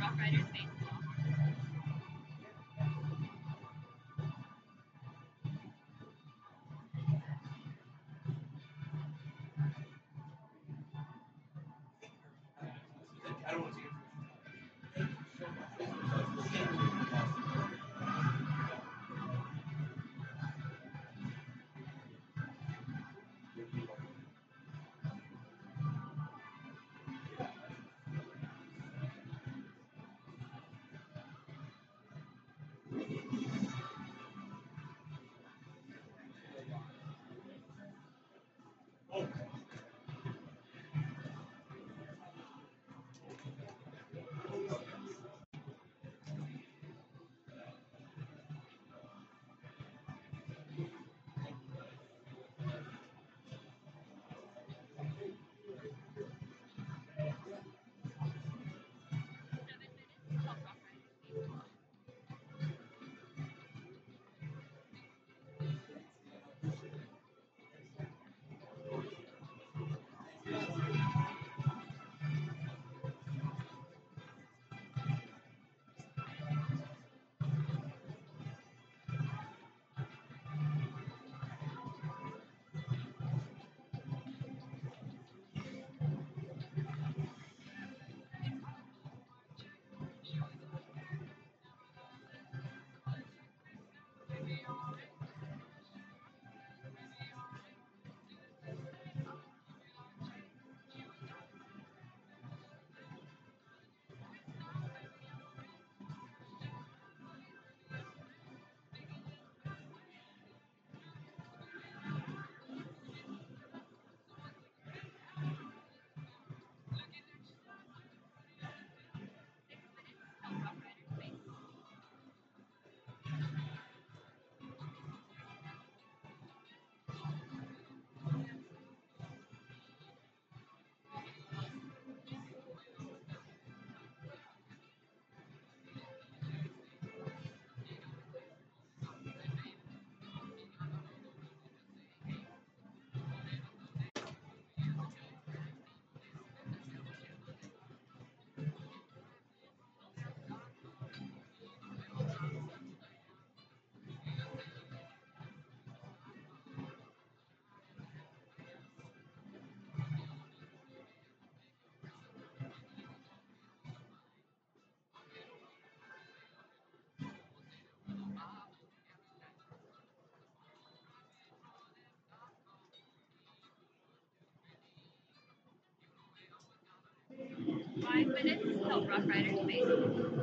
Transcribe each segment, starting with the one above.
5 minutes till Rough Riders base.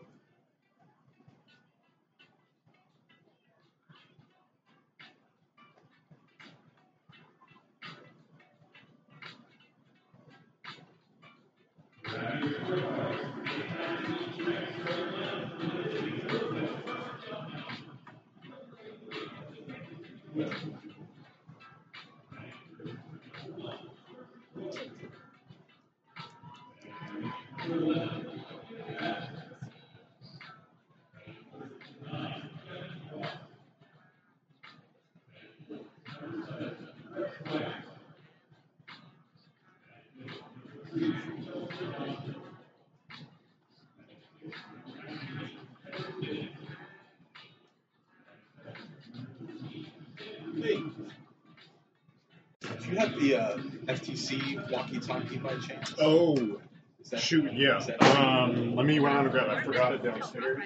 Hey, do you have the FTC walkie-talkie by chance? Oh, Is that, shoot, yeah. is that- Let me run out and grab it. I forgot it downstairs.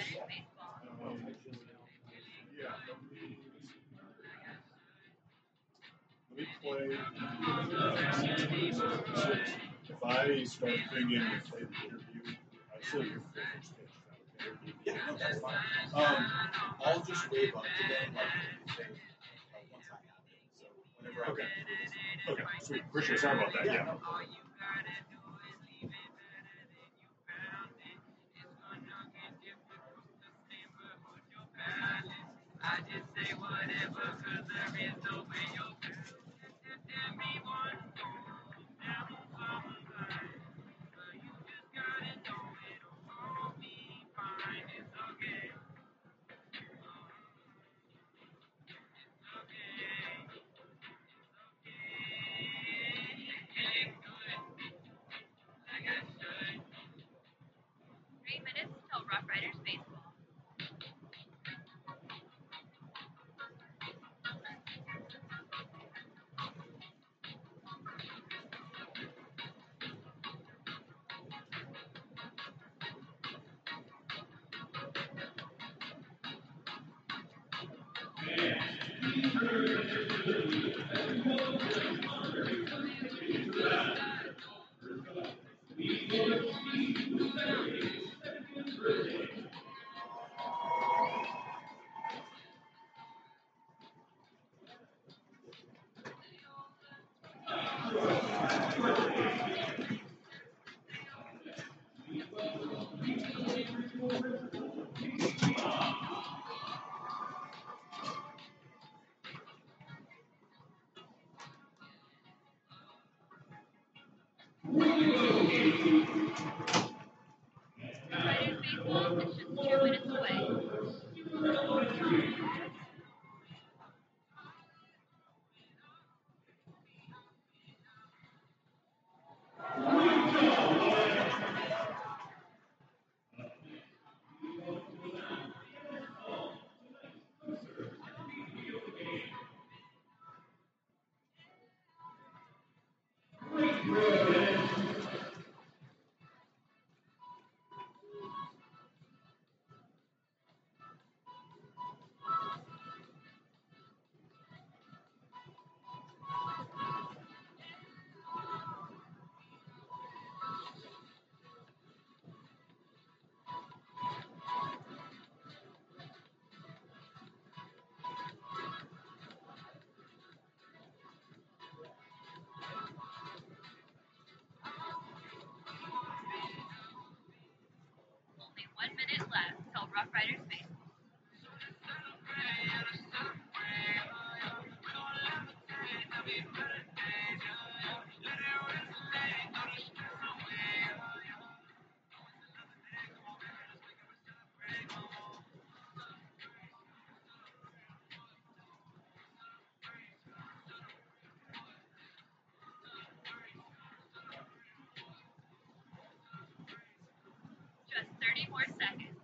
Yeah. Let me play. If I start thinking and play the interview, I still your first pitch. Yeah, no, that's fine. I'll just wave up to them like say, once I have it. So whenever I Okay. get through this. Okay, sweet. Appreciate it. Sorry about that. Yeah. Riders baseball is just 2 minutes away. Only 1 minute left till Rough Riders baseball. Just 30 more seconds.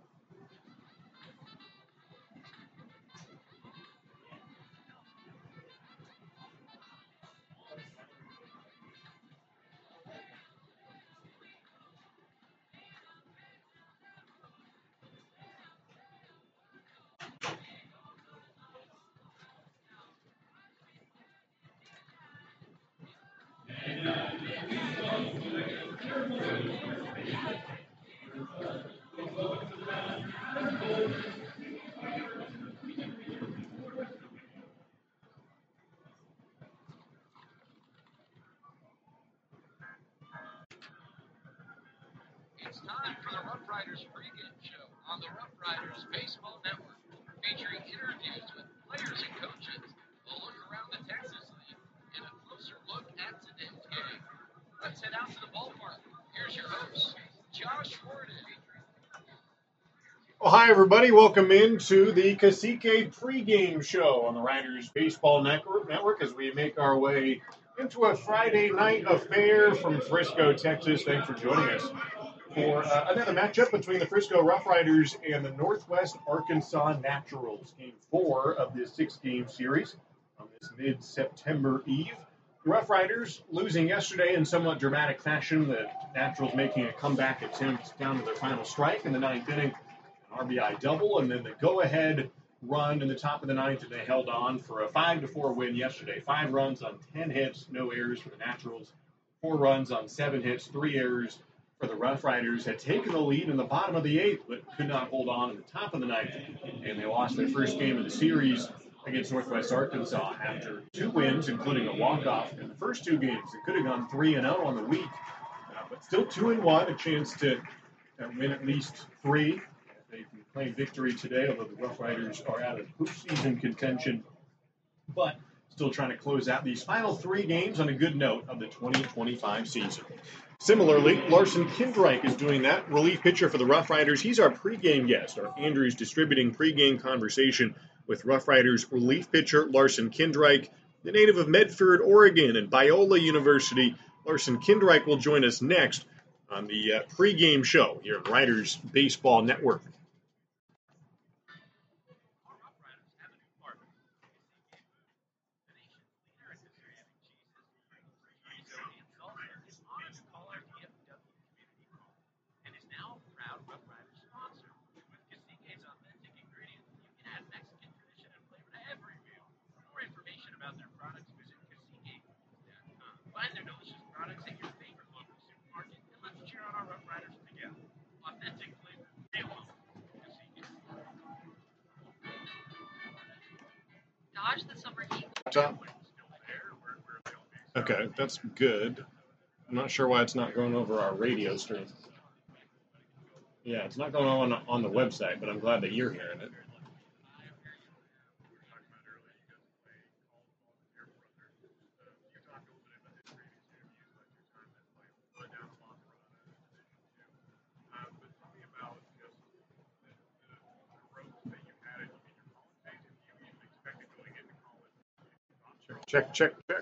It's time for the Rough Riders pregame show on the Rough Riders Baseball Network, featuring interviews with players and coaches, a look around the Texas League, and a closer look at today's game. Let's head out to the ballpark. Here's your host, Josh Warden. Well, hi, everybody. Welcome into the Cacique pregame show on the Riders Baseball Network as we make our way into a Friday night affair from Frisco, Texas. Thanks for joining us for another matchup between the Frisco Rough Riders and the Northwest Arkansas Naturals. Game 4 of this 6-game series on this mid-September eve. The Rough Riders losing yesterday in somewhat dramatic fashion. The Naturals making a comeback attempt down to their final strike in the 9th inning. An RBI double, and then the go-ahead run in the top of the 9th, and they held on for a 5-4 win yesterday. 5 runs on 10 hits, no errors for the Naturals. 4 runs on 7 hits, 3 errors for the Rough Riders. Had taken the lead in the bottom of the 8th, but could not hold on in the top of the 9th, and they lost their first game of the series against Northwest Arkansas after 2 wins, including a walk-off in the first 2 games. It could have gone 3-0 on the week, but still 2-1, a chance to win at least 3. They can claim victory today, although the Rough Riders are out of postseason contention, but still trying to close out these final 3 games on a good note of the 2025 season. Similarly, Larson Kindreich is doing that, relief pitcher for the Rough Riders. He's our pregame guest. Our Andrews distributing pregame conversation with Rough Riders relief pitcher Larson Kindreich, the native of Medford, Oregon, and Biola University. Larson Kindreich will join us next on the pregame show here on Riders Baseball Network. watch the summer heat. Top. Okay, that's good. I'm not sure why it's not going over our radio stream. Yeah, it's not going on the website, but I'm glad that you're hearing it. Check, check, check.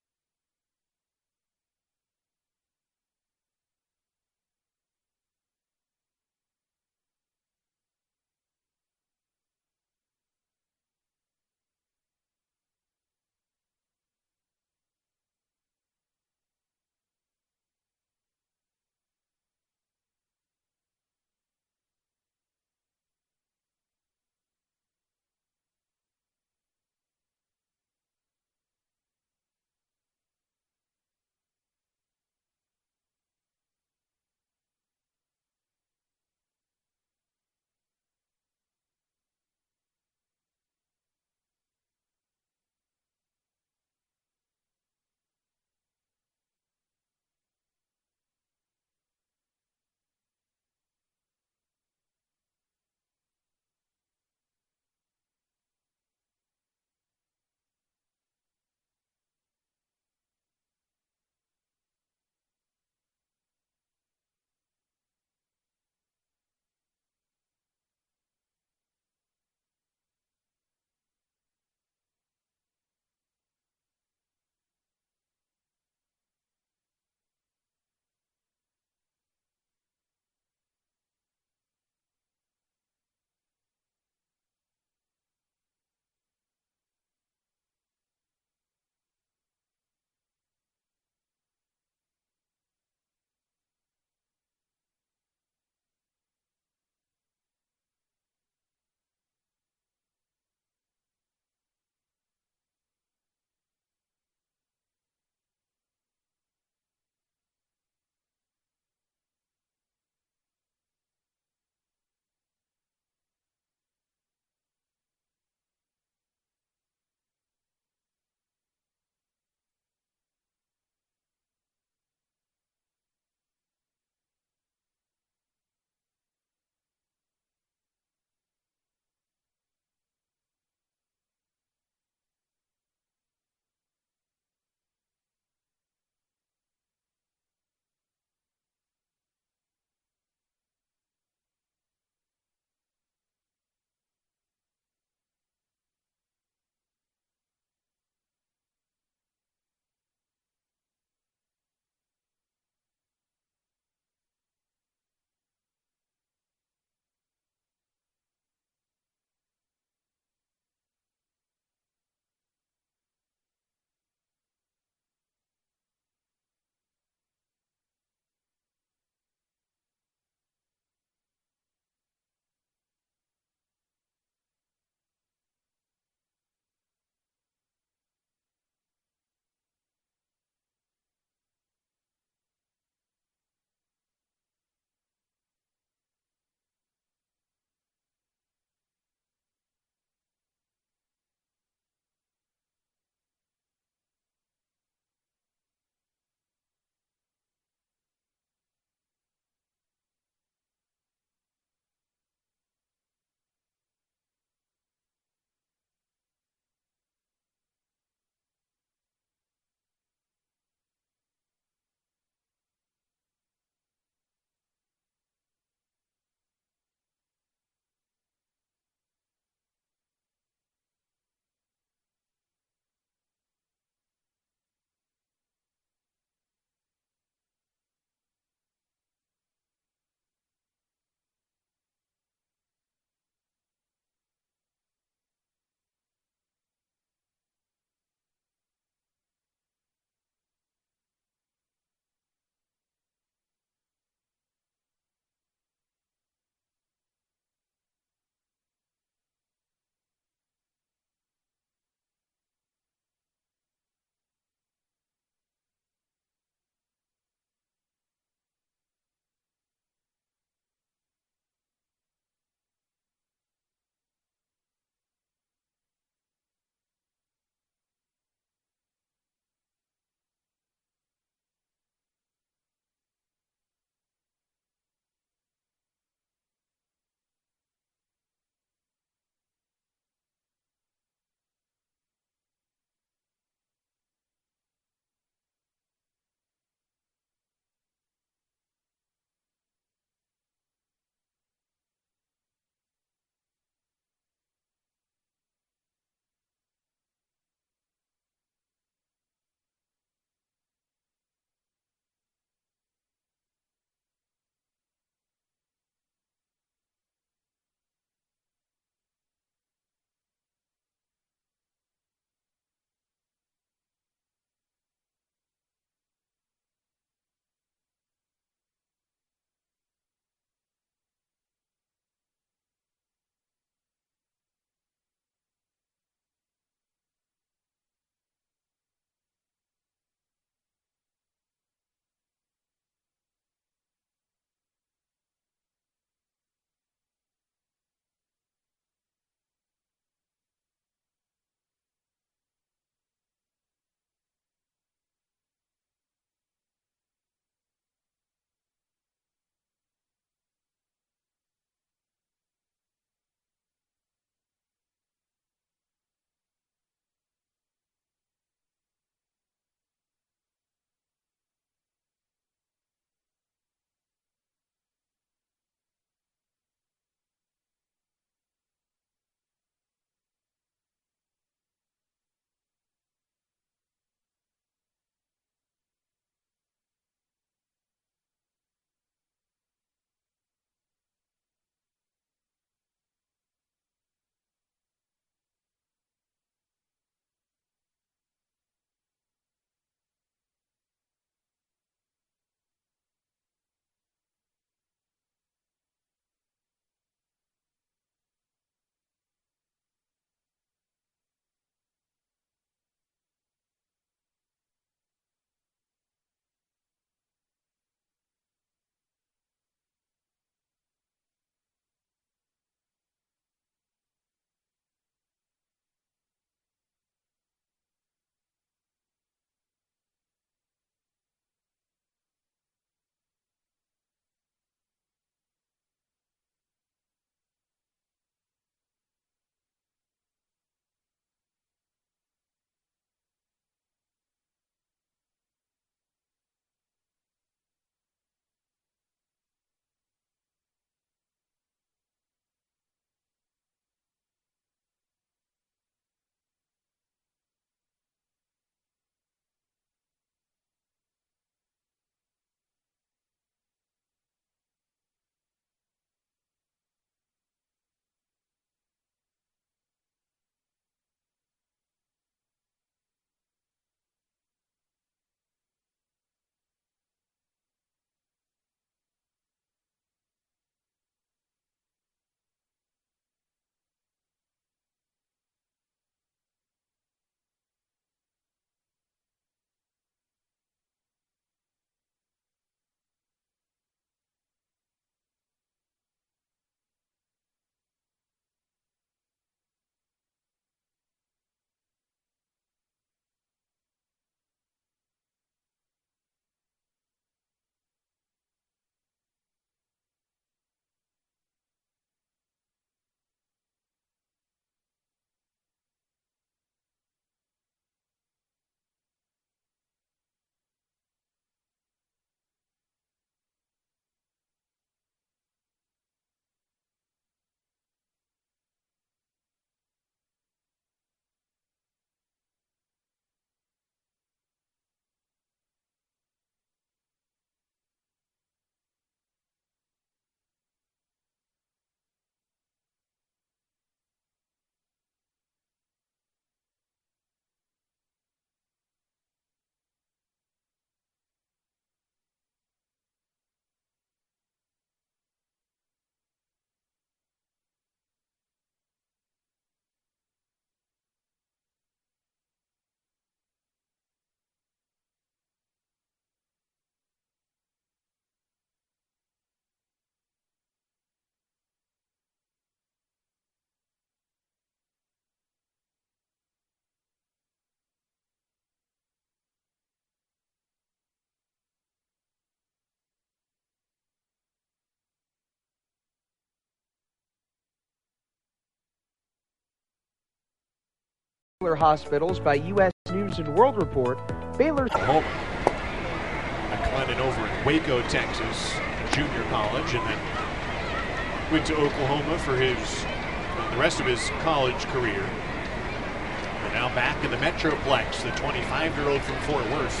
Hospitals by U.S. News & World Report, Baylor's Oklahoma. McLennan over in Waco, Texas, junior college, and then went to Oklahoma for the rest of his college career. And now back in the Metroplex, the 25-year-old from Fort Worth.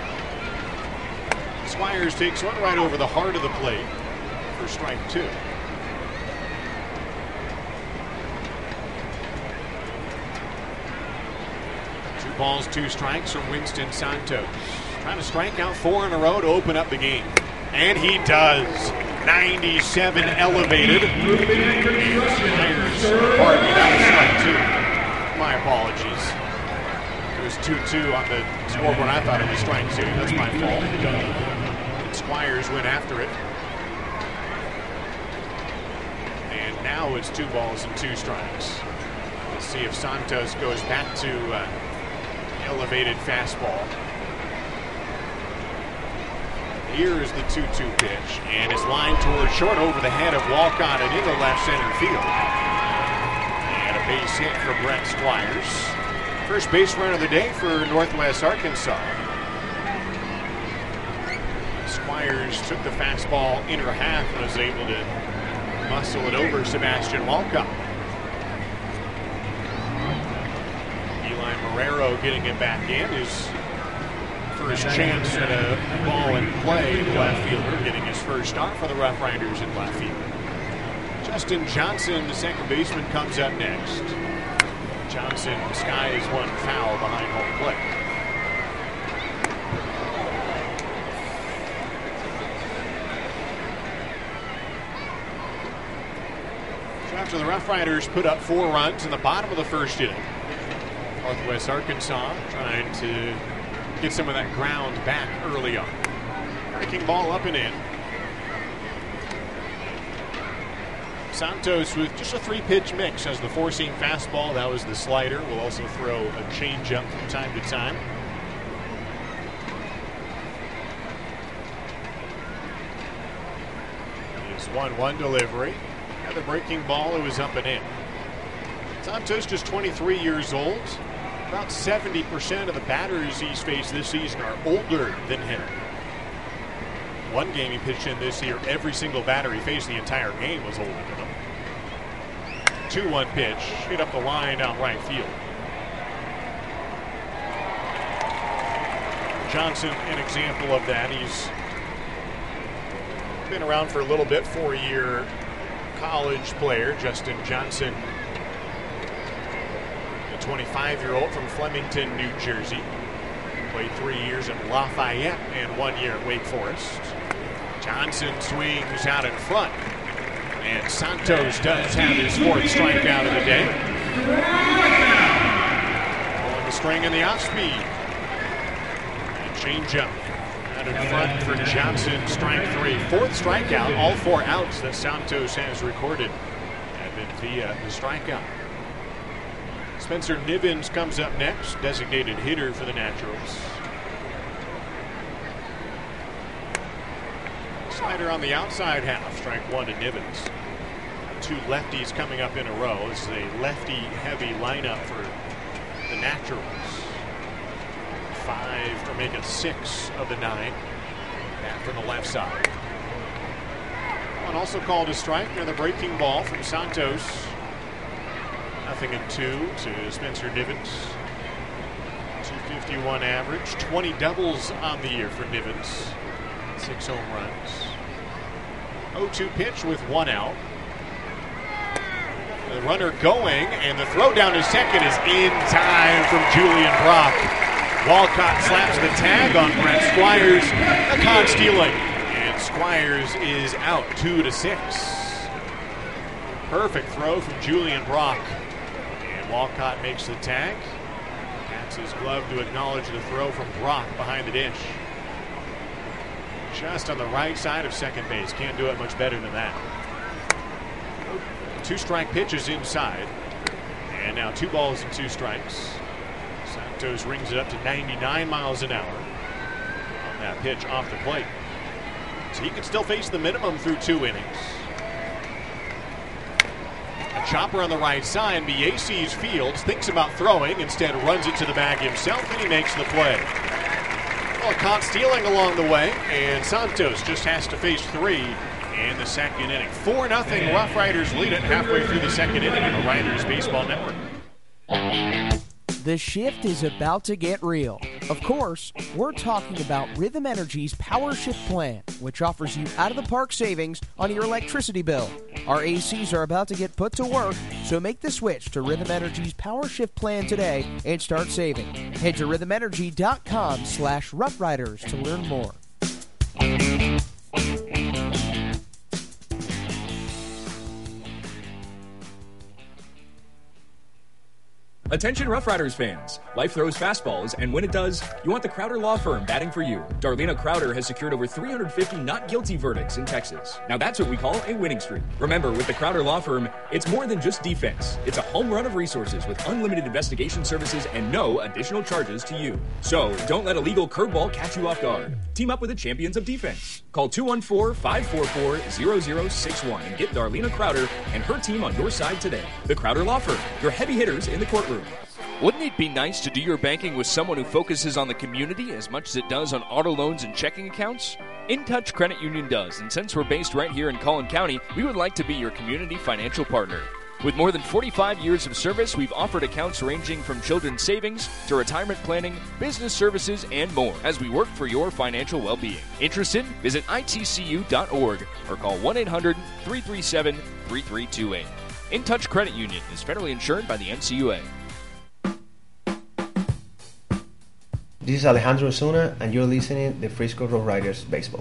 Squires takes one right over the heart of the plate for strike 2. 2 balls, 2 strikes from Winston Santos. Trying to strike out 4 in a row to open up the game. And he does. 97 elevated. Squires, pardon me, that was strike 2. My apologies. It was 2-2 on the scoreboard. I thought it was strike 2. That's my fault. And Squires went after it. And now it's 2 balls and 2 strikes. Let's see if Santos goes back to elevated fastball. Here is the 2-2 pitch, and it's lined towards short over the head of Walcott and into left center field. And a base hit for Brent Squires. First base run of the day for Northwest Arkansas. Squires took the fastball inner half and was able to muscle it over Sebastian Walcott. Eli Marrero getting it back in. His first chance at a ball in play. The left fielder getting his first start for the Rough Riders in left field. Justin Johnson, the second baseman, comes up next. Johnson skies one foul behind home plate. So after the Rough Riders put up 4 runs in the bottom of the first inning, Northwest Arkansas trying to get some of that ground back early on. Breaking ball up and in. Santos with just a 3-pitch mix as the 4-seam fastball. That was the slider. Will also throw a changeup from time to time. It's 1-1 delivery. The breaking ball, it was up and in. Santos just 23 years old. About 70% of the batters he's faced this season are older than him. One game he pitched in this year, every single batter he faced the entire game was older than him. 2-1 pitch, hit up the line out right field. Johnson, an example of that. He's been around for a little bit, 4-year college player, Justin Johnson. 25-year-old from Flemington, New Jersey. Played 3 years at Lafayette and 1 year at Wake Forest. Johnson swings out in front. And Santos does have his 4th strikeout of the day. Pulling the string in the off-speed. And changeup out in front for Johnson, strike 3. 4th strikeout, all 4 outs that Santos has recorded have been via the strikeout. Spencer Nivens comes up next, designated hitter for the Naturals. Slider on the outside half, strike 1 to Nivens. 2 lefties coming up in a row. This is a lefty-heavy lineup for the Naturals. 5, or make it 6 of the 9. Back from the left side. One also called a strike near the breaking ball from Santos. 0-2 to Spencer Nivens. 251 average, 20 doubles on the year for Nivens. 6 home runs. 0-2 pitch with 1 out. The runner going, and the throw down to second is in time from Julian Brock. Walcott slaps the tag on Brent Squires. A caught stealing, and Squires is out 2-6. Perfect throw from Julian Brock. Walcott makes the tag. Pats his glove to acknowledge the throw from Brock behind the dish. Just on the right side of second base. Can't do it much better than that. 2 strike pitches inside. And now 2 balls and 2 strikes. Santos rings it up to 99 miles an hour on that pitch off the plate. So he can still face the minimum through 2 innings. A Chopper on the right side. Mie sees Fields, thinks about throwing, instead runs it to the bag himself, and he makes the play. Well, caught stealing along the way, and Santos just has to face 3 in the second inning. 4-0 Rough Riders lead it halfway through the second inning on the Riders Baseball Network. The shift is about to get real. Of course, we're talking about Rhythm Energy's Power Shift Plan, which offers you out-of-the-park savings on your electricity bill. Our ACs are about to get put to work, so make the switch to Rhythm Energy's Power Shift Plan today and start saving. Head to rhythmenergy.com/roughriders to learn more. Attention Rough Riders fans. Life throws fastballs, and when it does, you want the Crowder Law Firm batting for you. Darlena Crowder has secured over 350 not guilty verdicts in Texas. Now that's what we call a winning streak. Remember, with the Crowder Law Firm, it's more than just defense. It's a home run of resources with unlimited investigation services and no additional charges to you. So, don't let a legal curveball catch you off guard. Team up with the champions of defense. Call 214-544-0061 and get Darlena Crowder and her team on your side today. The Crowder Law Firm, your heavy hitters in the courtroom. Wouldn't it be nice to do your banking with someone who focuses on the community as much as it does on auto loans and checking accounts? InTouch Credit Union does, and since we're based right here in Collin County, we would like to be your community financial partner. With more than 45 years of service, we've offered accounts ranging from children's savings to retirement planning, business services, and more as we work for your financial well-being. Interested? Visit itcu.org or call 1-800-337-3328. InTouch Credit Union is federally insured by the NCUA. This is Alejandro Osuna, and you're listening to Frisco Rough Riders Baseball.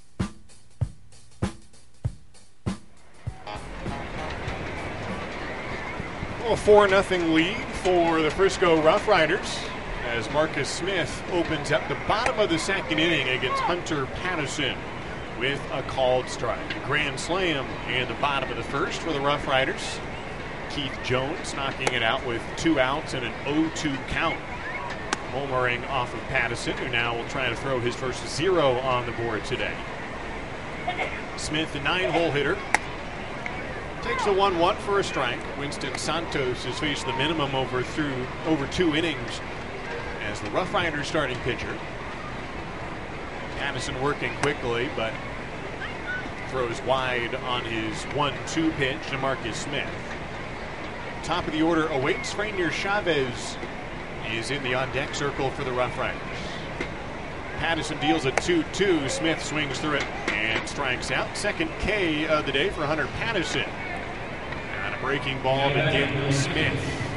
A 4-0 lead for the Frisco Rough Riders as Marcus Smith opens up the bottom of the second inning against Hunter Patterson with a called strike. A grand slam in the bottom of the first for the Rough Riders. Keith Jones knocking it out with 2 outs and an 0-2 count. Homering off of Patterson, who now will try to throw his first 0 on the board today. Smith, the 9-hole hitter, takes a 1-1 for a strike. Winston Santos has faced the minimum over 2 innings as the Rough Riders starting pitcher. Patterson working quickly, but throws wide on his 1-2 pitch to Marcus Smith. Top of the order awaits. Franier Chavez is in the on-deck circle for the Rough Riders. Patterson deals a 2-2. Smith swings through it and strikes out. Second K of the day for Hunter Patterson. And a breaking ball to get Smith.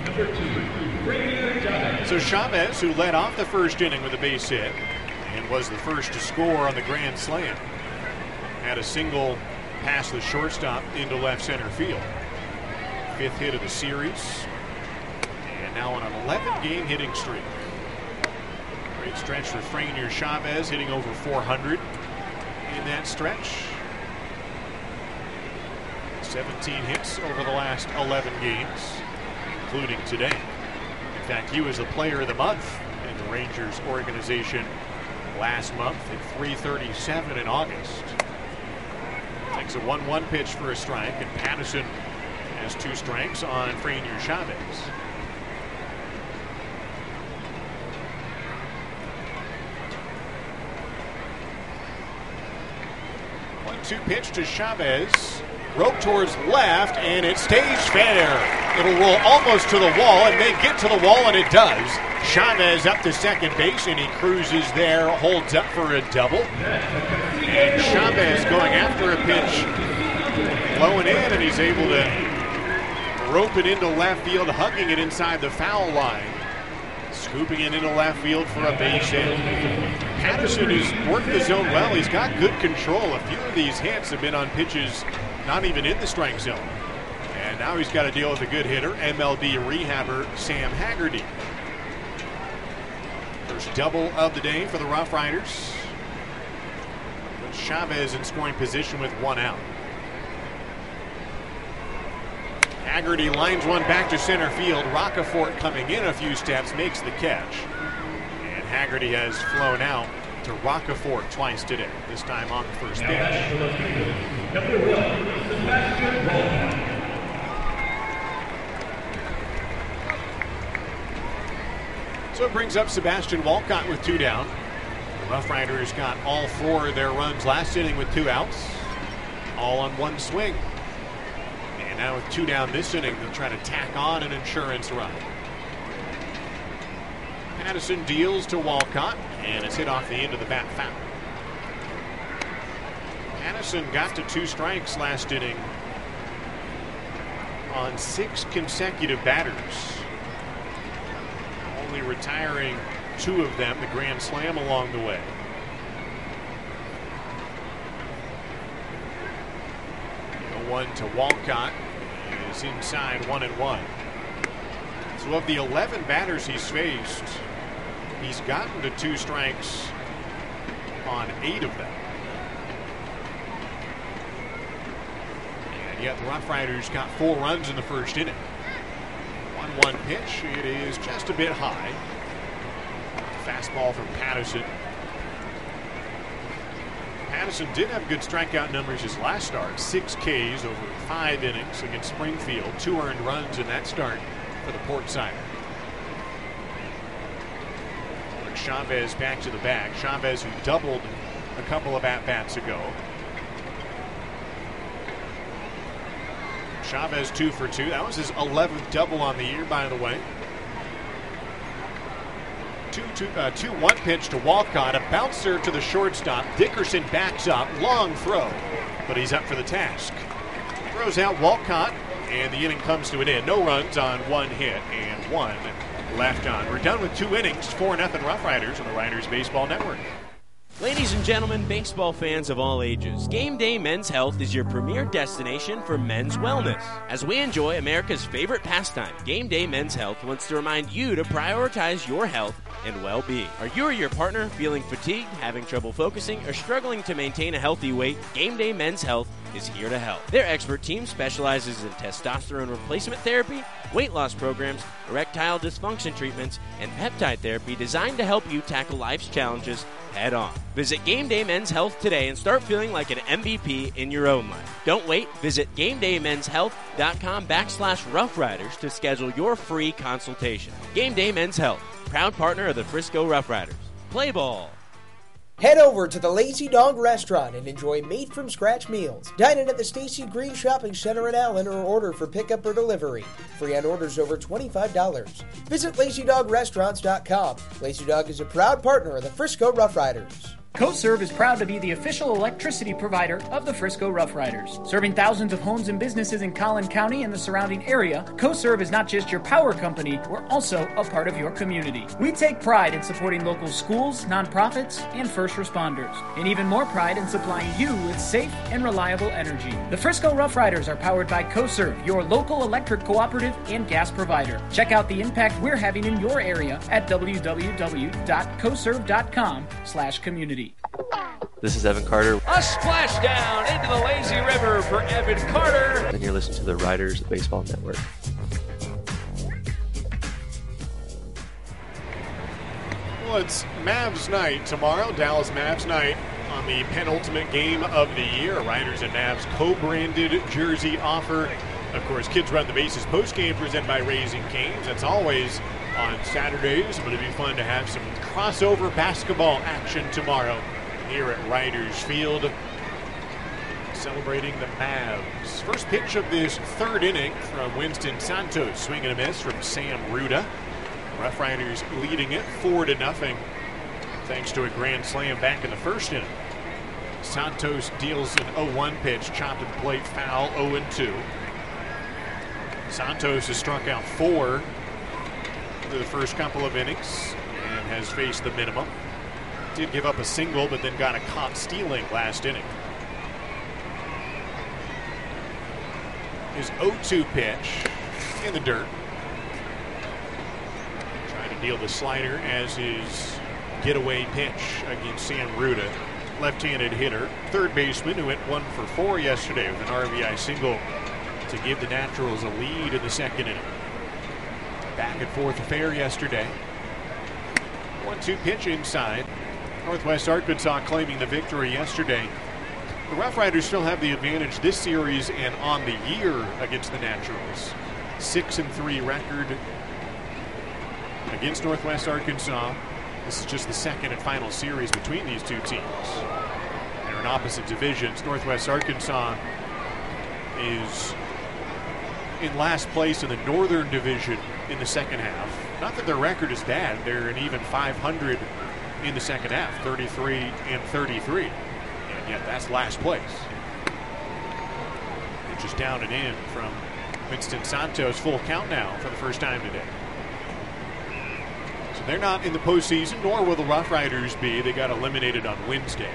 So Chavez, who led off the first inning with a base hit and was the first to score on the grand slam, had a single past the shortstop into left center field. 5th hit of the series. Now on an 11-game hitting streak. Great stretch for Franier Chavez, hitting over 400 in that stretch. 17 hits over the last 11 games, including today. In fact, he was the player of the month in the Rangers organization last month at .337 in August. Takes a 1-1 pitch for a strike, and Patterson has 2 strikes on Franier Chavez. 1-2 pitch to Chavez. Rope towards left, and it stays fair. It'll roll almost to the wall. It may get to the wall, and it does. Chavez up to second base, and he cruises there, holds up for a double. And Chavez going after a pitch, low and in, and he's able to rope it into left field, hugging it inside the foul line. Scooping it into left field for a base hit. Patterson has worked the zone well. He's got good control. A few of these hits have been on pitches not even in the strike zone. And now he's got to deal with a good hitter, MLB rehabber Sam Haggerty. First double of the day for the Rough Riders. But Chavez in scoring position with 1 out. Haggerty lines one back to center field. Roccaforte coming in a few steps, makes the catch. And Haggerty has flown out to Roccaforte twice today, this time on the first pitch. So it brings up Sebastian Walcott with 2 down. The Rough Riders got all 4 of their runs last inning with 2 outs, all on 1 swing. And now with 2 down this inning, they'll try to tack on an insurance run. Pattison deals to Walcott, and it's hit off the end of the bat foul. Pattison got to 2 strikes last inning on 6 consecutive batters, only retiring 2 of them, the grand slam along the way. The 1 to Walcott is inside 1-1. So of the 11 batters he's faced, he's gotten to 2 strikes on 8 of them. And yet the Rough Riders got 4 runs in the first inning. 1-1 pitch. It is just a bit high. Fastball from Pattison. Pattison did have good strikeout numbers his last start. 6 Ks over 5 innings against Springfield. 2 earned runs in that start for the Port Sider. Chavez back to the bag. Chavez, who doubled a couple of at-bats ago. Chavez 2 for 2. That was his 11th double on the year, by the way. 2-1 pitch to Walcott. A bouncer to the shortstop. Dickerson backs up. Long throw, but he's up for the task. Throws out Walcott, and the inning comes to an end. No runs on 1 hit and 1 left on. We're done with 2 innings. 4-0 Rough Riders on the Riders Baseball Network. Ladies and gentlemen, baseball fans of all ages, Game Day Men's Health is your premier destination for men's wellness. As we enjoy America's favorite pastime, Game Day Men's Health wants to remind you to prioritize your health and well-being. Are you or your partner feeling fatigued, having trouble focusing, or struggling to maintain a healthy weight? Game Day Men's Health is here to help. Their expert team specializes in testosterone replacement therapy, weight loss programs, erectile dysfunction treatments, and peptide therapy designed to help you tackle life's challenges head on. Visit Game Day Men's Health today and start feeling like an MVP in your own life. Don't wait. Visit GameDayMen'sHealth.com/Rough Riders to schedule your free consultation. Game Day Men's Health, proud partner of the Frisco Rough Riders. Play ball. Head over to the Lazy Dog Restaurant and enjoy made-from-scratch meals. Dine in at the Stacy Green Shopping Center in Allen or order for pickup or delivery. Free on orders over $25. Visit LazyDogRestaurants.com. Lazy Dog is a proud partner of the Frisco Rough Riders. CoServe is proud to be the official electricity provider of the Frisco Rough Riders. Serving thousands of homes and businesses in Collin County and the surrounding area, CoServe is not just your power company, we're also a part of your community. We take pride in supporting local schools, nonprofits, and first responders, and even more pride in supplying you with safe and reliable energy. The Frisco Rough Riders are powered by CoServe, your local electric cooperative and gas provider. Check out the impact we're having in your area at www.coserve.com/community. This is Evan Carter. A splashdown into the lazy river for Evan Carter. And you're listening to the Riders Baseball Network. Well, it's Mavs night tomorrow, Dallas Mavs night on the penultimate game of the year. Riders and Mavs co-branded jersey offer. Of course, Kids Run the Bases postgame presented by Raising Cane's. That's always on Saturdays, but it'd be fun to have some crossover basketball action tomorrow here at Riders Field, celebrating the Mavs. First pitch of this 3rd inning from Winston Santos, swing and a miss from Sam Ruda. Rough Riders leading it 4-0, thanks to a grand slam back in the 1st inning. Santos deals an 0-1 pitch, chopped at the plate, foul, 0-2. Santos has struck out 4 through the first couple of innings and has faced the minimum. Did give up a single, but then got a caught stealing last inning. His 0-2 pitch in the dirt. Trying to deal the slider as his getaway pitch against Sam Ruda, left-handed hitter. 3rd baseman who went 1 for 4 yesterday with an RBI single to give the Naturals a lead in the 2nd inning. Back and forth affair yesterday. 1-2 pitch inside. Northwest Arkansas claiming the victory yesterday. The Rough Riders still have the advantage this series and on the year against the Naturals. 6-3 record. against Northwest Arkansas. This is just the second and final series between these two teams. They're in opposite divisions. Northwest Arkansas is in last place in the Northern Division in the second half. Not that their record is bad. They're an even 500 in the second half, 33-33. And yet that's last place. They're just down and in from Winston Santos. Full count now for the first time today. So they're not in the postseason, nor will the Rough Riders be. They got eliminated on Wednesday.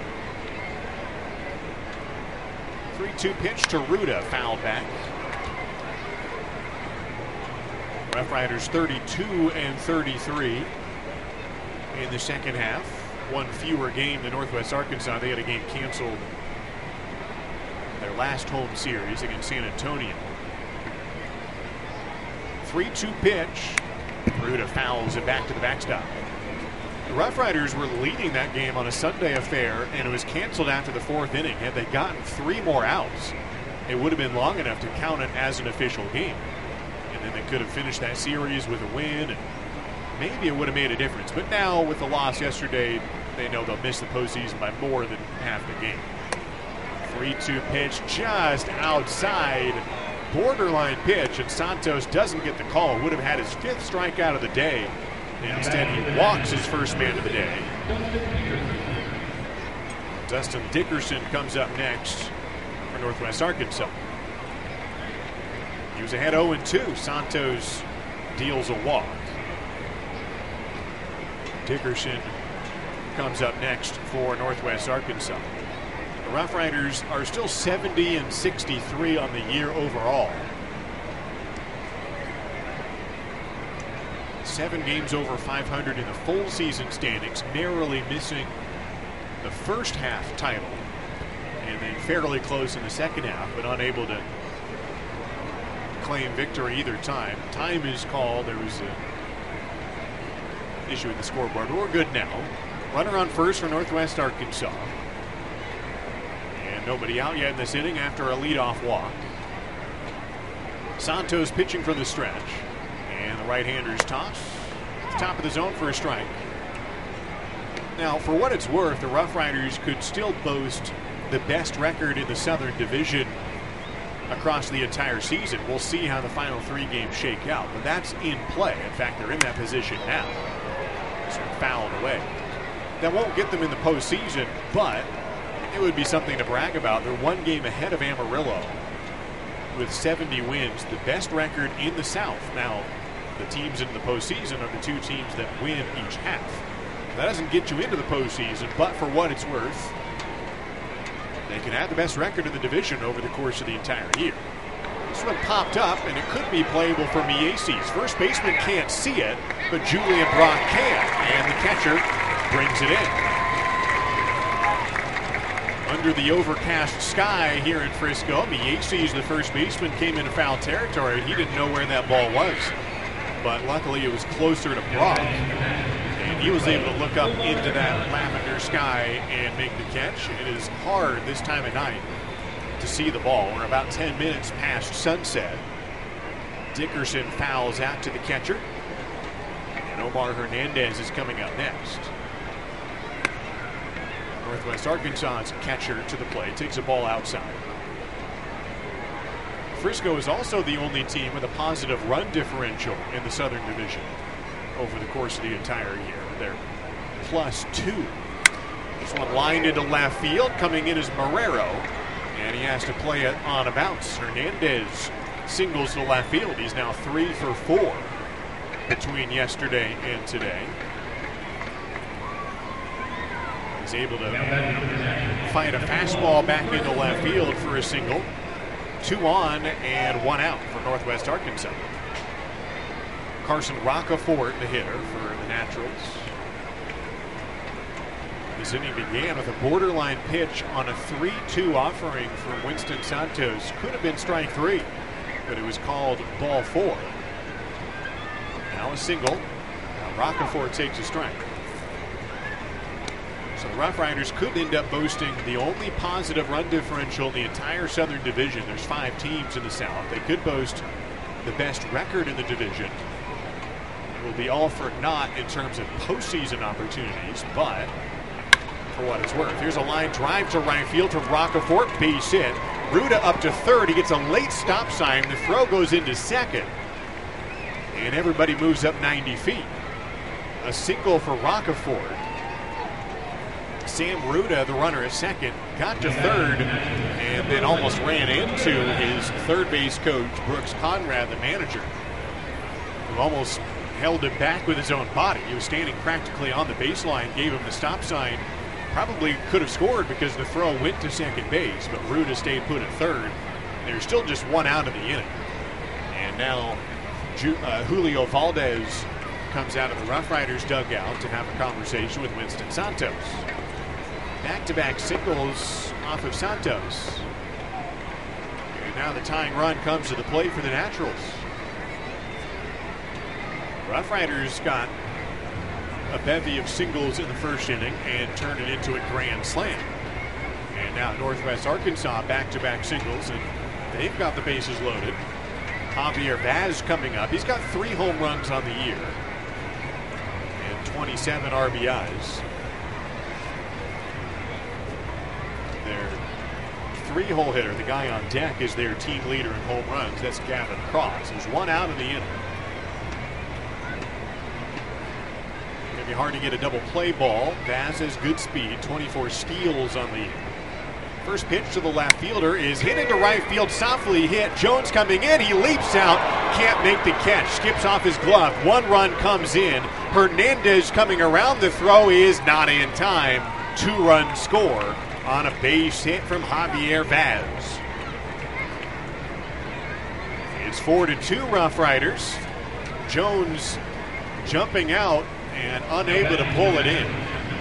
3-2 pitch to Ruda, fouled back. Rough Riders 32-33 in the second half. One fewer game than Northwest Arkansas. They had a game canceled their last home series against San Antonio. 3-2 pitch. Ruda fouls it back to the backstop. The Rough Riders were leading that game on a Sunday affair, and it was canceled after the fourth inning. Had they gotten 3 more outs, it would have been long enough to count it as an official game. And then they could have finished that series with a win, and maybe it would have made a difference. But now, with the loss yesterday, they know they'll miss the postseason by more than half the game. 3-2 pitch just outside. Borderline pitch, and Santos doesn't get the call. Would have had his 5th strikeout of the day. Instead, he walks his first man of the day. Dustin Dickerson comes up next for Northwest Arkansas. He was ahead 0-2. Santos deals a walk. Dickerson comes up next for Northwest Arkansas. The Rough Riders are still 70-63 on the year overall. 7 games over 500 in the full season standings, narrowly missing the first half title, and then fairly close in the second half, but unable to claim victory either time. Time is called. There was an issue with the scoreboard, but we're good now. Runner on first for Northwest Arkansas. And nobody out yet in this inning after a leadoff walk. Santos pitching from the stretch. And the right-hander's toss. Top of the zone for a strike. Now, for what it's worth, the Rough Riders could still boast the best record in the Southern Division across the entire season. We'll see how the final 3 games shake out, but that's in play. In fact, they're in that position now. So fouled away. That won't get them in the postseason, but it would be something to brag about. They're 1 game ahead of Amarillo with 70 wins, the best record in the South. Now, the teams in the postseason are the 2 teams that win each half. That doesn't get you into the postseason, but for what it's worth, they can have the best record in the division over the course of the entire year. This one popped up, and it could be playable for Mieses. First baseman can't see it, but Julian Brock can, and the catcher brings it in. Under the overcast sky here in Frisco, Mieses, the first baseman, came into foul territory. He didn't know where that ball was, but luckily it was closer to Brock. And he was able to look up into that lavender sky and make the catch. It is hard this time of night to see the ball. We're about 10 minutes past sunset. Dickerson fouls out to the catcher. And Omar Hernandez is coming up next. Northwest Arkansas's catcher to the plate takes a ball outside. Frisco is also the only team with a positive run differential in the Southern Division over the course of the entire year. They're +2. This one lined into left field. Coming in is Marrero, and he has to play it on a bounce. Hernandez singles to left field. He's now 3 for 4 between yesterday and today. He's able to fight a fastball back into left field for a single. 2 on and 1 out for Northwest Arkansas. Carson Roccaforte, the hitter for the Naturals. This inning began with a borderline pitch on a 3-2 offering from Winston Santos. Could have been strike 3, but it was called ball 4. Now a single. Now Roccaforte takes a strike. So the Rough Riders could end up boasting the only positive run differential in the entire Southern Division. There's 5 teams in the South. They could boast the best record in the division. will be all for naught in terms of postseason opportunities, but for what it's worth. Here's a line drive to right field to Roccaforte, base hit. Ruda up to third. He gets a late stop sign. The throw goes into second. And everybody moves up 90 feet. A single for Roccaforte. Sam Ruda, the runner at second, got to third and then almost ran into his third base coach, Brooks Conrad, the manager, who almost held him back with his own body. He was standing practically on the baseline, gave him the stop sign. Probably could have scored because the throw went to second base, but Ruda stayed put at third. There's still just one out of the inning. And now Julio Valdez comes out of the Rough Riders dugout to have a conversation with Winston Santos. Back-to-back singles off of Santos. And now the tying run comes to the plate for the Naturals. Rough Riders got a bevy of singles in the first inning and turned it into a grand slam. And now Northwest Arkansas back-to-back singles, and they've got the bases loaded. Javier Vaz coming up. He's got 3 home runs on the year and 27 RBIs. Their 3-hole hitter, the guy on deck, is their team leader in home runs. That's Gavin Cross. There's 1 out in the inning. It'll be hard to get a double play ball. Vaz has good speed, 24 steals on the year. First pitch to the left fielder is hit into right field, softly hit. Jones coming in, he leaps out, can't make the catch, skips off his glove. 1 run comes in. Hernandez coming around, the throw is not in time. 2-run score on a base hit from Javier Vaz. It's 4-2 Rough Riders. Jones jumping out and unable to pull it in.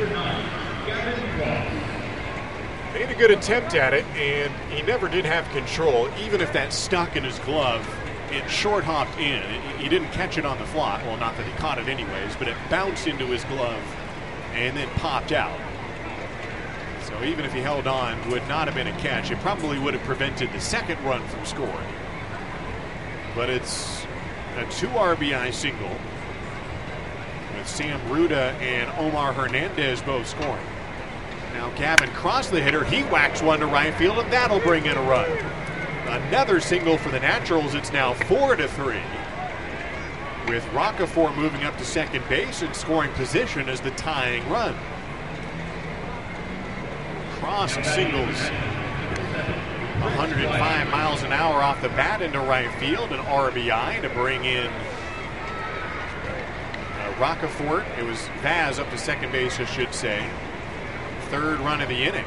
Made a good attempt at it, and he never did have control. Even if that stuck in his glove, it short hopped in. He didn't catch it on the fly. Well, not that he caught it anyways, but it bounced into his glove and then popped out. So even if he held on, would not have been a catch. It probably would have prevented the second run from scoring. But it's a 2 RBI single with Sam Ruda and Omar Hernandez both scoring. Now Gavin Cross, the hitter, he whacks one to right field, and that'll bring in a run. Another single for the Naturals. It's now 4-3. With Roccaforte moving up to second base and scoring position as the tying run. Cross singles 105 miles an hour off the bat into right field, an RBI to bring in Roccaforte. It was Vaz up to second base, I should say. 3rd run of the inning.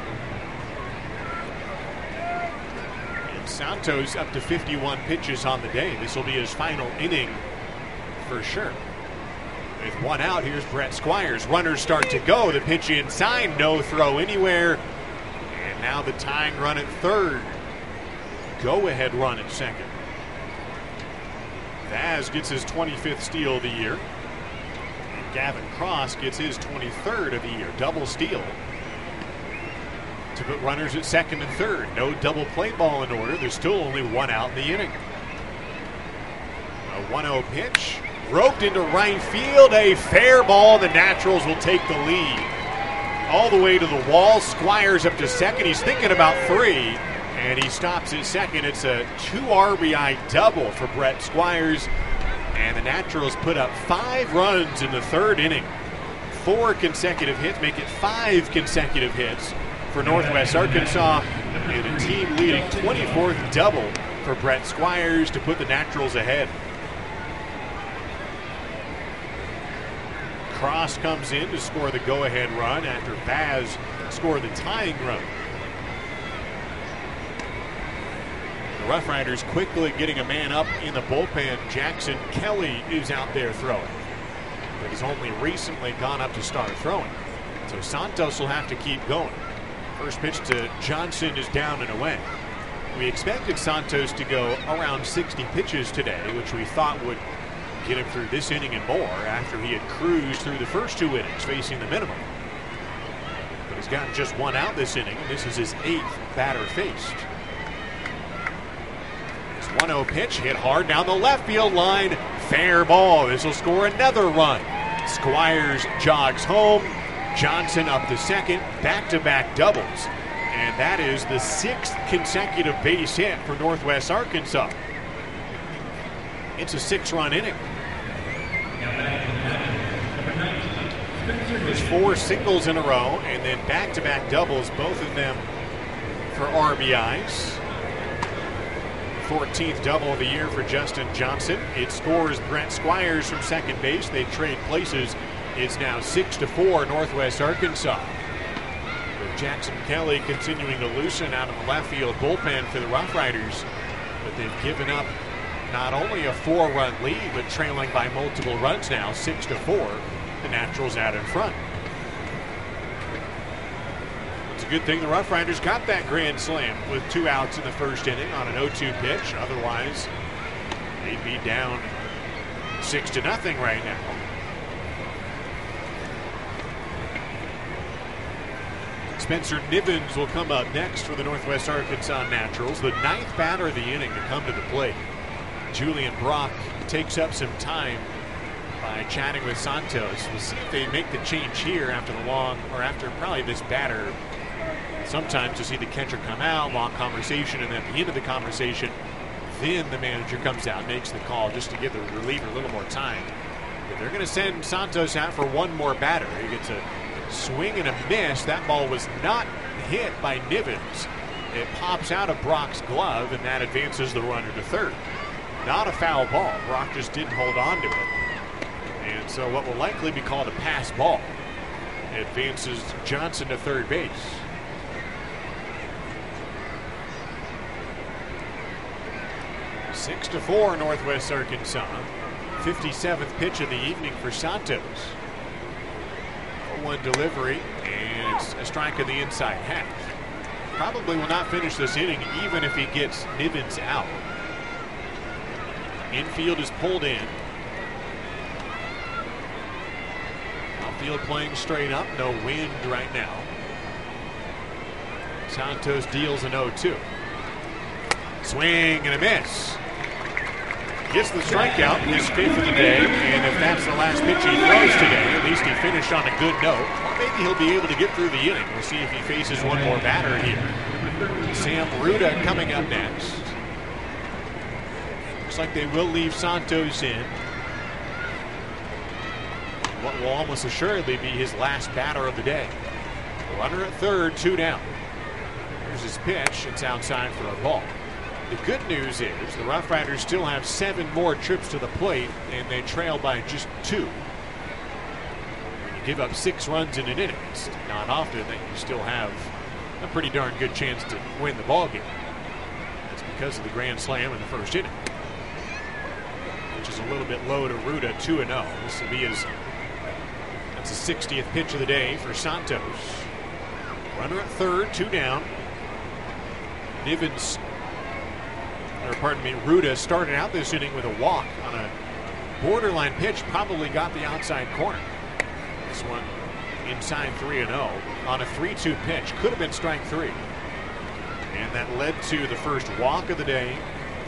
And Santos up to 51 pitches on the day. This will be his final inning for sure. With 1 out, here's Brett Squires. Runners start to go. The pitch inside, no throw anywhere. And now the tying run at 3rd. Go-ahead run at 2nd. Vaz gets his 25th steal of the year. And Gavin Cross gets his 23rd of the year. Double steal to put runners at 2nd and 3rd. No double play ball in order. There's still only 1 out in the inning. A 1-0 pitch. Roped into right field. A fair ball. The Naturals will take the lead. All the way to the wall. Squires up to 2nd. He's thinking about 3. And he stops at 2nd. It's a 2 RBI double for Brett Squires. And the Naturals put up 5 runs in the 3rd inning. 4 consecutive hits. Make it 5 consecutive hits for Northwest Arkansas, and a team-leading 24th double for Brett Squires to put the Naturals ahead. Cross comes in to score the go-ahead run after Vaz scored the tying run. The Rough Riders quickly getting a man up in the bullpen. Jackson Kelly is out there throwing, but he's only recently gone up to start throwing. So Santos will have to keep going. First pitch to Johnson is down and away. We expected Santos to go around 60 pitches today, which we thought would get him through this inning and more after he had cruised through the first 2 innings facing the minimum. But he's gotten just 1 out this inning, and this is his 8th batter faced. This 1-0 pitch hit hard down the left field line. Fair ball. This will score another run. Squires jogs home. Johnson up to second. Back-to-back doubles. And that is the 6th consecutive base hit for Northwest Arkansas. It's a 6-run inning. There's 4 singles in a row and then back-to-back doubles, both of them for RBIs. 14th double of the year for Justin Johnson. It scores Brent Squires from second base. They trade places. It's now 6-4 Northwest Arkansas. With Jackson Kelly continuing to loosen out of the left field bullpen for the Rough Riders. But they've given up not only a 4-run lead, but trailing by multiple runs now, 6-4. The Naturals out in front. It's a good thing the Rough Riders got that grand slam with 2 outs in the first inning on an 0-2 pitch. Otherwise, they'd be down 6-0 right now. Spencer Nivens will come up next for the Northwest Arkansas Naturals, the 9th batter of the inning to come to the plate. Julian Brock takes up some time by chatting with Santos. We'll see if they make the change here after after probably this batter. Sometimes you see the catcher come out, long conversation, and at the end of the conversation, then the manager comes out, makes the call just to give the reliever a little more time. But they're going to send Santos out for one more batter. He gets a swing and a miss. That ball was not hit by Nivens. It pops out of Brock's glove, and that advances the runner to third. Not a foul ball. Brock just didn't hold on to it. And so what will likely be called a pass ball advances Johnson to third base. Six to 4 Northwest Arkansas. 57th pitch of the evening for Santos. 0-1 delivery, and it's a strike in the inside half. Probably will not finish this inning even if he gets Nivens out. Infield is pulled in. Outfield playing straight up, no wind right now. Santos deals an 0-2. Swing and a miss. Gets the strikeout, his 5th of the day, and if that's the last pitch he throws today, at least he finished on a good note. Or maybe he'll be able to get through the inning. We'll see if he faces one more batter here. Sam Ruda coming up next. Looks like they will leave Santos in. What will almost assuredly be his last batter of the day. Runner at third, 2 down. Here's his pitch. It's outside for a ball. The good news is the Rough Riders still have 7 more trips to the plate, and they trail by just 2. When you give up 6 runs in an inning, it's not often that you still have a pretty darn good chance to win the ball game. That's because of the grand slam in the first inning, which is a little bit low to Ruda, 2-0. This will be that's the 60th pitch of the day for Santos. Runner at third, 2 down. Ruda started out this inning with a walk on a borderline pitch, probably got the outside corner. This one inside 3-0 on a 3-2 pitch, could have been strike 3. And that led to the first walk of the day.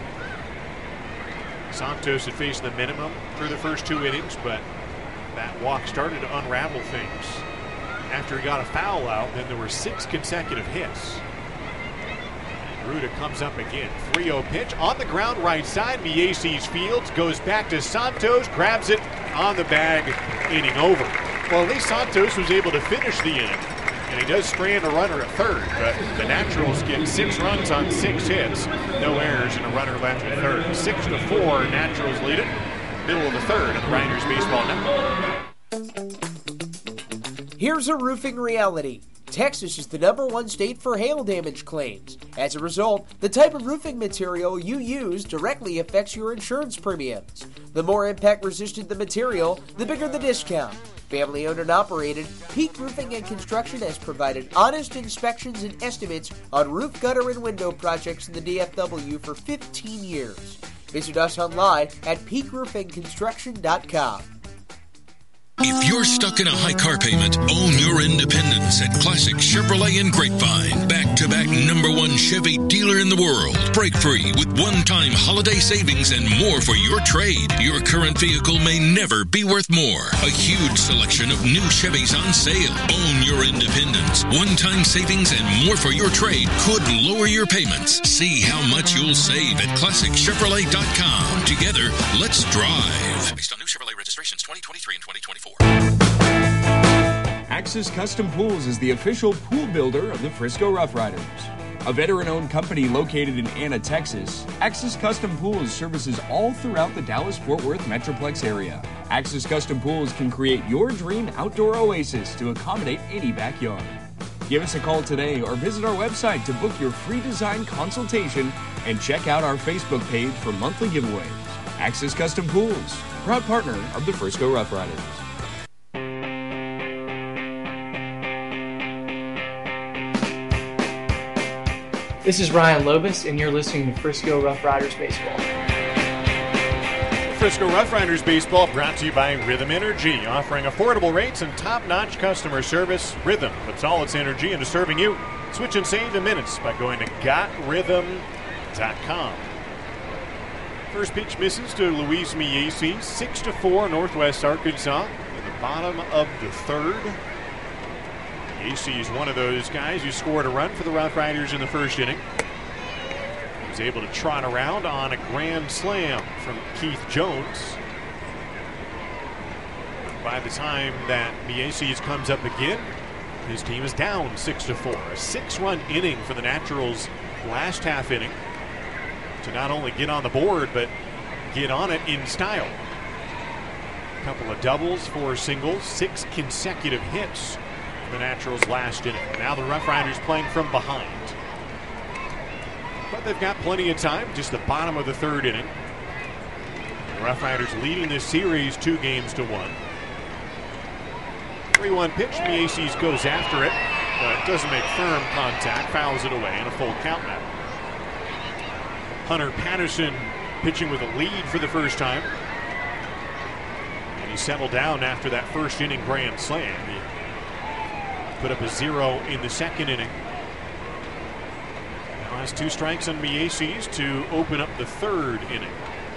Santos had faced the minimum through the first 2 innings, but that walk started to unravel things. After he got a foul out, then there were 6 consecutive hits. Ruda comes up again. 3-0 pitch on the ground right side. Mieses Fields goes back to Santos, grabs it on the bag, inning over. Well, at least Santos was able to finish the inning, and he does strand a runner at third, but the Naturals get 6 runs on 6 hits, no errors, and a runner left at third. 6-4, Naturals lead it. Middle of the third on the Riders Baseball Network. Here's a roofing reality. Texas is the #1 state for hail damage claims. As a result, the type of roofing material you use directly affects your insurance premiums. The more impact-resistant the material, the bigger the discount. Family owned and operated, Peak Roofing and Construction has provided honest inspections and estimates on roof, gutter, and window projects in the DFW for 15 years. Visit us online at peakroofingconstruction.com. If you're stuck in a high car payment, own your independence at Classic Chevrolet in Grapevine. Back-to-back #1 Chevy dealer in the world. Break free with one-time holiday savings and more for your trade. Your current vehicle may never be worth more. A huge selection of new Chevys on sale. Own your independence. One-time savings and more for your trade could lower your payments. See how much you'll save at ClassicChevrolet.com. Together, let's drive. Based on new Chevrolet registrations 2023 and 2024. Axis Custom Pools is the official pool builder of the Frisco Rough Riders. A veteran-owned company located in Anna, Texas, Axis Custom Pools services all throughout the Dallas-Fort Worth Metroplex area. Axis Custom Pools can create your dream outdoor oasis to accommodate any backyard. Give us a call today or visit our website to book your free design consultation and check out our Facebook page for monthly giveaways. Axis Custom Pools, proud partner of the Frisco Rough Riders. This is Ryan Lobus, and you're listening to Frisco Rough Riders Baseball. Frisco Rough Riders Baseball brought to you by Rhythm Energy, offering affordable rates and top-notch customer service. Rhythm puts all its energy into serving you. Switch and save in minutes by going to GotRhythm.com. First pitch misses to Luis Miesi, 6-4 Northwest Arkansas in the bottom of the third. Miesi is one of those guys who scored a run for the Rough Riders in the first inning. He was able to trot around on a grand slam from Keith Jones. By the time that Miesi comes up again, his team is down 6-4. A 6-run inning for the Naturals last half inning to not only get on the board, but get on it in style. A couple of doubles, 4 singles, 6 consecutive hits for the Naturals last inning. Now the Rough Riders playing from behind. But they've got plenty of time, just the bottom of the third inning. The Rough Riders leading this series 2-1. 3-1 pitch, Miesi goes after it, but doesn't make firm contact, fouls it away, and a full count now. Hunter Patterson pitching with a lead for the first time. And he settled down after that first inning grand slam. He put up a 0 in the second inning. Now has 2 strikes on Miesi's to open up the third inning.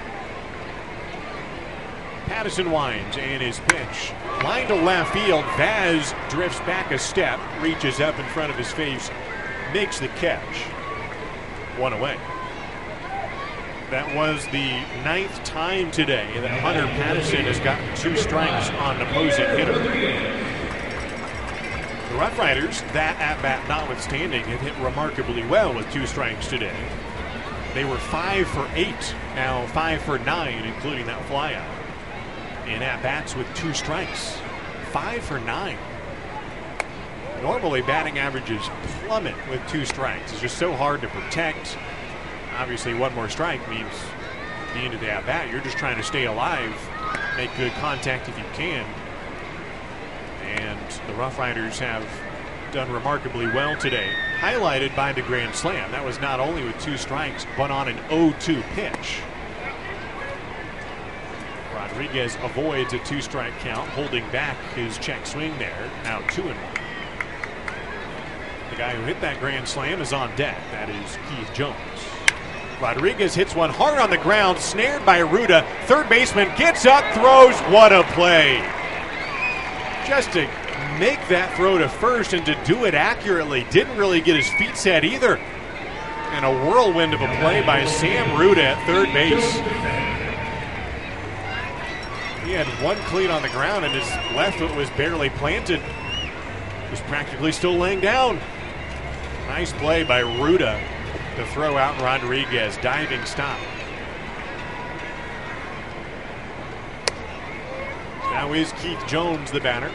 Patterson winds and his pitch. Line to left field. Vaz drifts back a step, reaches up in front of his face, makes the catch. 1 away. That was the 9th time today that Hunter Patterson has gotten 2 strikes on an opposing hitter. The Rough Riders, that at-bat notwithstanding, have hit remarkably well with 2 strikes today. They were 5 for 8, now 5 for 9, including that flyout. In at-bats with 2 strikes, 5 for 9. Normally, batting averages plummet with 2 strikes. It's just so hard to protect. Obviously, 1 more strike means at the end of the at-bat, you're just trying to stay alive, make good contact if you can. And the Rough Riders have done remarkably well today, highlighted by the grand slam. That was not only with 2 strikes, but on an 0-2 pitch. Rodriguez avoids a 2-strike count, holding back his check swing there. Now 2-1. The guy who hit that grand slam is on deck. That is Keith Jones. Rodriguez hits one hard on the ground, snared by Ruda. Third baseman gets up, throws. What a play. Just to make that throw to first and to do it accurately. Didn't really get his feet set either. And a whirlwind of a play by Sam Ruda at third base. He had 1 cleat on the ground and his left foot was barely planted. Was practically still laying down. Nice play by Ruda to throw out Rodriguez. Diving stop. Now is Keith Jones the batter.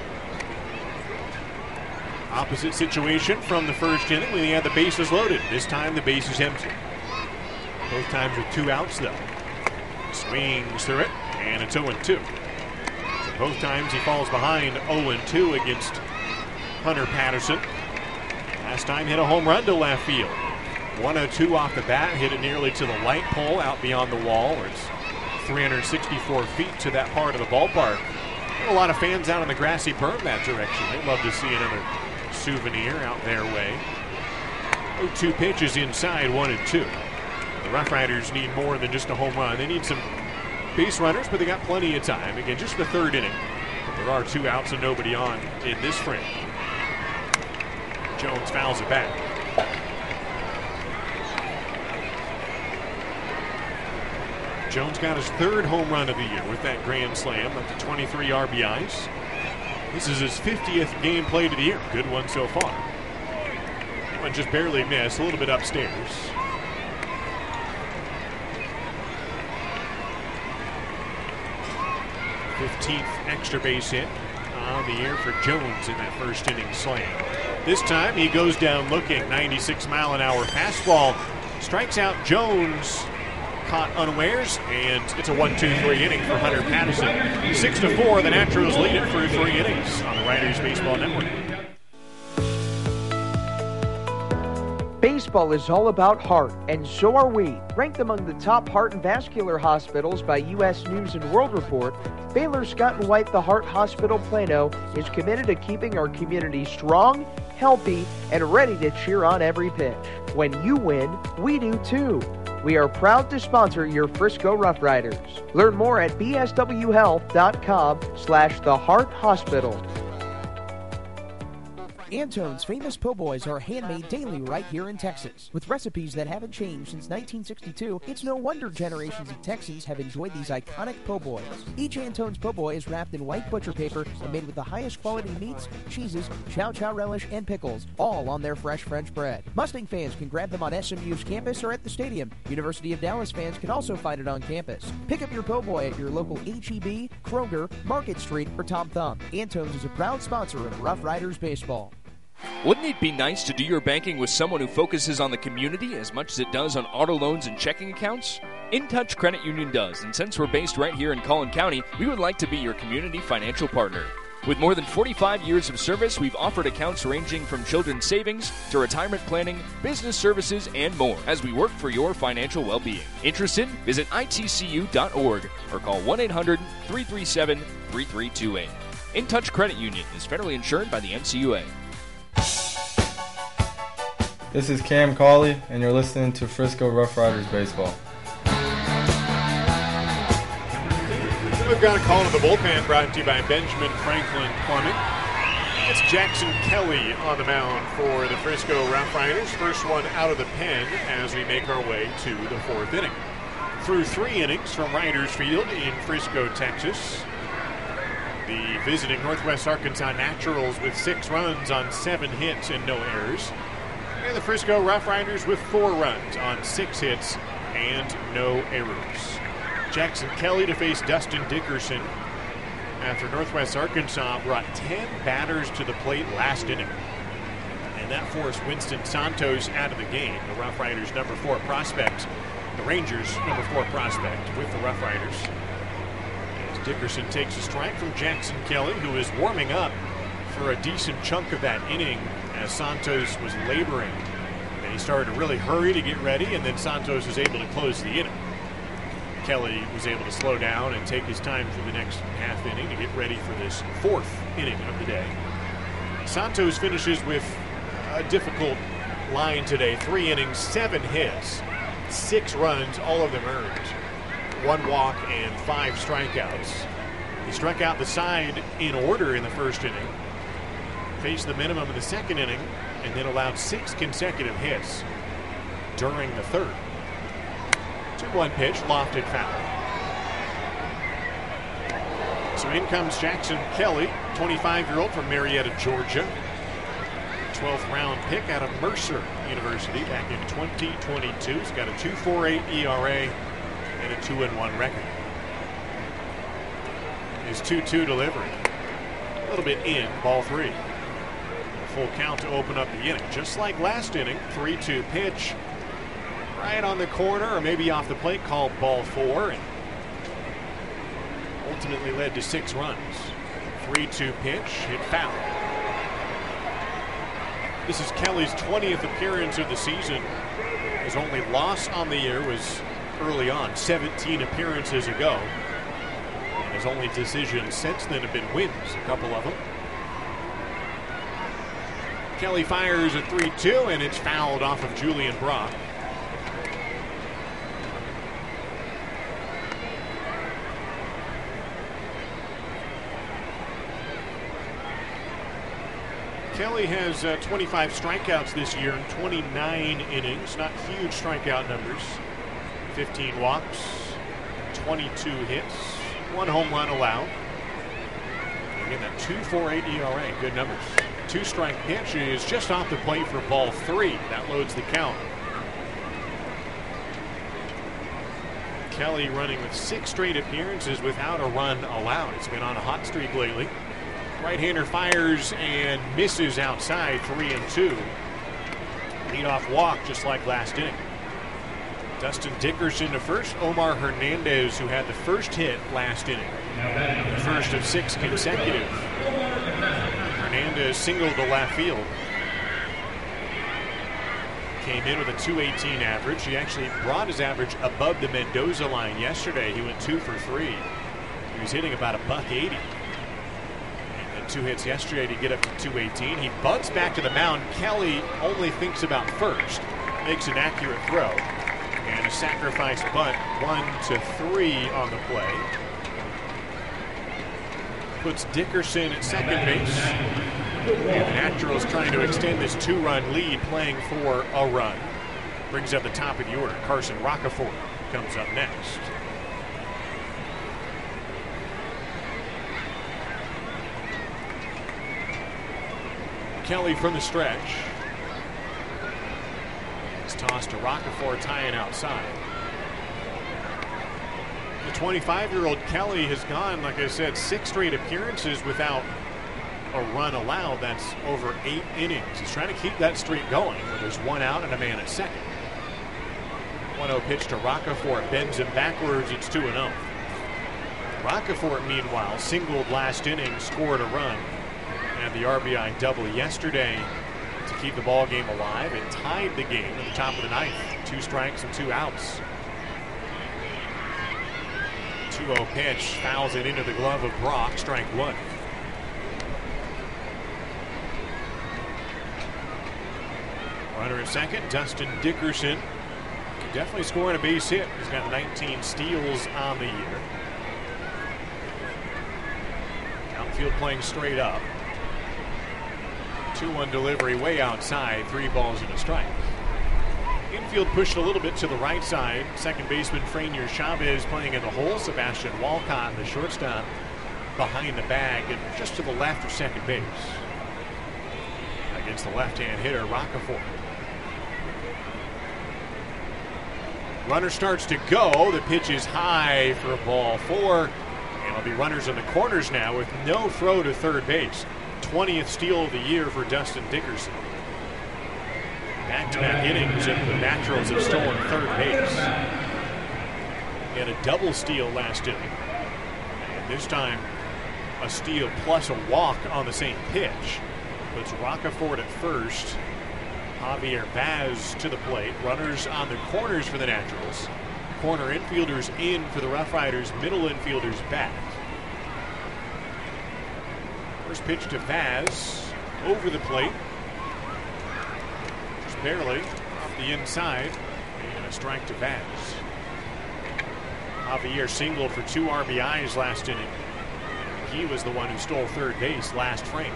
Opposite situation from the first inning when he had the bases loaded. This time the base is empty. Both times with 2 outs though. Swings through it, and it's 0-2. So both times he falls behind 0-2 against Hunter Patterson. Last time hit a home run to left field. 102 off the bat, hit it nearly to the light pole out beyond the wall, where it's 364 feet to that part of the ballpark. A lot of fans out on the grassy berm that direction. They'd love to see another souvenir out their way. 0-2 pitches inside, 1-2. The Rough Riders need more than just a home run. They need some base runners, but they got plenty of time. Again, just the third inning. But there are 2 outs and nobody on in this frame. Jones fouls it back. Jones got his 3rd home run of the year with that grand slam, up to 23 RBIs. This is his 50th game played of the year. Good one so far. That one just barely missed, a little bit upstairs. 15th extra base hit on the year for Jones in that first inning slam. This time he goes down looking. 96-mile-an-hour fastball strikes out Jones. Caught unawares, and it's a 1-2-3 inning for Hunter Patterson. 6-4, the Naturals lead it for 3 innings on the Riders Baseball Network. Baseball is all about heart, and so are we. Ranked among the top heart and vascular hospitals by U.S. News & World Report, Baylor Scott & White The Heart Hospital Plano is committed to keeping our community strong, healthy, and ready to cheer on every pitch. When you win, we do too. We are proud to sponsor your Frisco Rough Riders. Learn more at bswhealth.com/The Heart Hospital. Antone's famous po' boys are handmade daily right here in Texas. With recipes that haven't changed since 1962, it's no wonder generations of Texans have enjoyed these iconic po' boys. Each Antone's po' boy is wrapped in white butcher paper and made with the highest quality meats, cheeses, chow chow relish, and pickles, all on their fresh French bread. Mustang fans can grab them on SMU's campus or at the stadium. University of Dallas fans can also find it on campus. Pick up your po' boy at your local H-E-B, Kroger, Market Street, or Tom Thumb. Antone's is a proud sponsor of Rough Riders Baseball. Wouldn't it be nice to do your banking with someone who focuses on the community as much as it does on auto loans and checking accounts? InTouch Credit Union does, and since we're based right here in Collin County, we would like to be your community financial partner. With more than 45 years of service, we've offered accounts ranging from children's savings to retirement planning, business services, and more as we work for your financial well-being. Interested? Visit itcu.org or call 1-800-337-3328. InTouch Credit Union is federally insured by the NCUA. This is Cam Cauley, and you're listening to Frisco Rough Riders Baseball. We've got a call to the bullpen brought to you by Benjamin Franklin Plumbing. It's Jackson Kelly on the mound for the Frisco Rough Riders. First one out of the pen as we make our way to the 4th inning. Through 3 innings from Riders Field in Frisco, Texas, the visiting Northwest Arkansas Naturals with 6 runs on 7 hits and no errors. And the Frisco Rough Riders with 4 runs on 6 hits and no errors. Jackson Kelly to face Dustin Dickerson after Northwest Arkansas brought 10 batters to the plate last inning. And that forced Winston Santos out of the game, the Rough Riders' number 4 prospect, the Rangers' number 4 prospect with the Rough Riders. As Dickerson takes a strike from Jackson Kelly, who is warming up for a decent chunk of that inning as Santos was laboring. And he started to really hurry to get ready, and then Santos was able to close the inning. Kelly was able to slow down and take his time for the next half inning to get ready for this 4th inning of the day. Santos finishes with a difficult line today. 3 innings, 7 hits, 6 runs, all of them earned. 1 walk and 5 strikeouts. He struck out the side in order in the first inning, faced the minimum in the second inning, and then allowed 6 consecutive hits during the third. 2-1 pitch, lofted foul. So in comes Jackson Kelly, 25-year-old from Marietta, Georgia. 12th round pick out of Mercer University back in 2022. He's got a 2.48 ERA and a 2-1 record. His 2-2 delivery. A little bit in, ball 3. A full count to open up the inning. Just like last inning, 3-2 pitch. Right on the corner, or maybe off the plate, called ball 4, and ultimately led to 6 runs. 3-2 pitch, hit foul. This is Kelly's 20th appearance of the season. His only loss on the year was early on, 17 appearances ago. And His only decisions since then have been wins, a couple of them. Kelly fires a 3-2, and it's fouled off of Julian Brock. Kelly has 25 strikeouts this year in 29 innings. Not huge strikeout numbers. 15 walks, 22 hits, 1 home run allowed. Again, that 2.48 ERA, good numbers. 2-strike pitch is just off the plate for ball 3. That loads the count. Kelly running with 6 straight appearances without a run allowed. It's been on a hot streak lately. Right-hander fires and misses outside, 3-2. Leadoff walk just like last inning. Dustin Dickerson to first. Omar Hernandez, who had the first hit last inning. The first of 6 consecutive. Hernandez singled to left field. Came in with a 218 average. He actually brought his average above the Mendoza line yesterday. He went 2 for 3. He was hitting about $180. 2 hits yesterday to get up to 218. He bunts back to the mound. Kelly only thinks about first. Makes an accurate throw. And a sacrifice bunt, 1-3 on the play. Puts Dickerson at second base. And the Naturals trying to extend this 2-run lead, playing for a run. Brings up the top of the order. Carson Roccaforte comes up next. Kelly from the stretch. It's tossed to Roccaforte, tying outside. The 25-year-old Kelly has gone, like I said, 6 straight appearances without a run allowed. That's over 8 innings. He's trying to keep that streak going, where there's 1 out and a man at second. 1-0 pitch to Roccaforte, bends him backwards. It's 2-0. Roccaforte, meanwhile, singled last inning, scored a run. Had the RBI double yesterday to keep the ball game alive. It tied the game at the top of the 9th. 2 strikes and 2 outs. 2-0 pitch, fouls it into the glove of Brock. Strike 1. Runner at second, Dustin Dickerson. Definitely scoring a base hit. He's got 19 steals on the year. Outfield playing straight up. 2-1 delivery way outside, 3 balls and a strike. Infield pushed a little bit to the right side. Second baseman Franier Chavez playing in the hole. Sebastian Walcott, the shortstop, behind the bag and just to the left of second base. Against the left-hand hitter, Roccaforte. Runner starts to go. The pitch is high for ball 4. And it'll be runners in the corners now with no throw to third base. 20th steal of the year for Dustin Dickerson. Back-to-back innings and the Naturals have stolen third base. He had a double steal last inning. And this time, a steal plus a walk on the same pitch. Puts Roccaforte at first. Javier Vaz to the plate. Runners on the corners for the Naturals. Corner infielders in for the Rough Riders. Middle infielders back. First pitch to Vaz, over the plate. Just barely off the inside. And a strike to Vaz. Javier singled for 2 RBIs last inning. He was the one who stole third base last frame.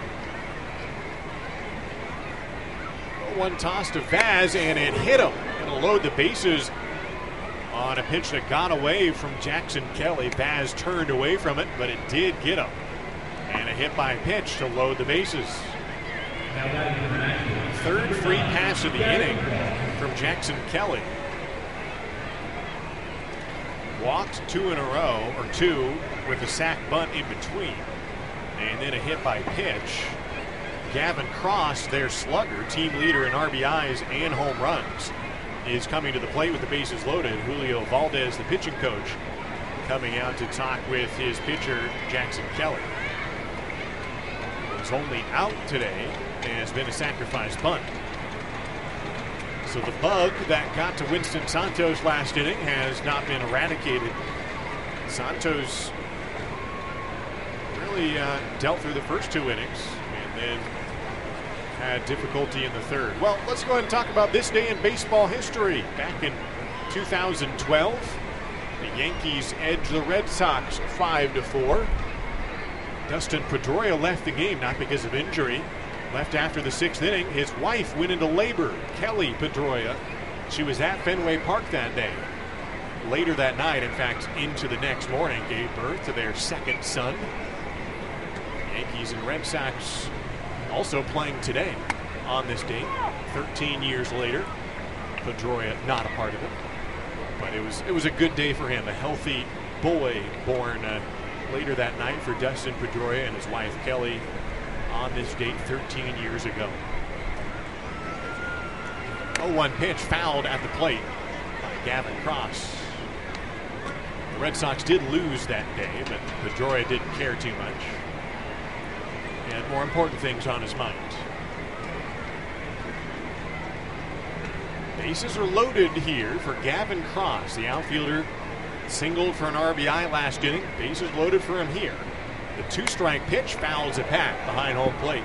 1 toss to Vaz, and it hit him. It'll load the bases on a pitch that got away from Jackson Kelly. Vaz turned away from it, but it did get him. And a hit by pitch to load the bases. Third free pass of the inning from Jackson Kelly. Walked 2 in a row, or 2, with a sac bunt in between. And then a hit by pitch. Gavin Cross, their slugger, team leader in RBIs and home runs, is coming to the plate with the bases loaded. Julio Valdez, the pitching coach, coming out to talk with his pitcher, Jackson Kelly. His only out today has been a sacrifice bunt. So the bug that got to Winston Santos last inning has not been eradicated. Santos Kelly dealt through the first 2 innings and then had difficulty in the third. Well, let's go ahead and talk about this day in baseball history. Back in 2012, the Yankees edged the Red Sox 5-4. Dustin Pedroia left the game, not because of injury. Left after the 6th inning. His wife went into labor, Kelly Pedroia. She was at Fenway Park that day. Later that night, in fact, into the next morning, gave birth to their 2nd son. Yankees and Red Sox also playing today on this date, 13 years later. Pedroia not a part of it, but it was a good day for him. A healthy boy born later that night for Dustin Pedroia and his wife Kelly on this date 13 years ago. 0-1 pitch fouled at the plate by Gavin Cross. The Red Sox did lose that day, but Pedroia didn't care too much. He had more important things on his mind. Bases are loaded here for Gavin Cross. The outfielder singled for an RBI last inning. Bases loaded for him here. The 2-strike pitch fouls it back behind home plate.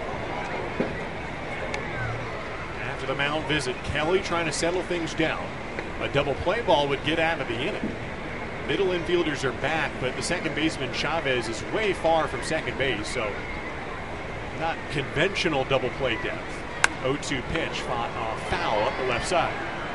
After the mound visit, Kelly trying to settle things down. A double play ball would get out of the inning. Middle infielders are back, but the second baseman Chavez is way far from second base, so not conventional double play depth. 0-2 pitch fought off foul up the left side.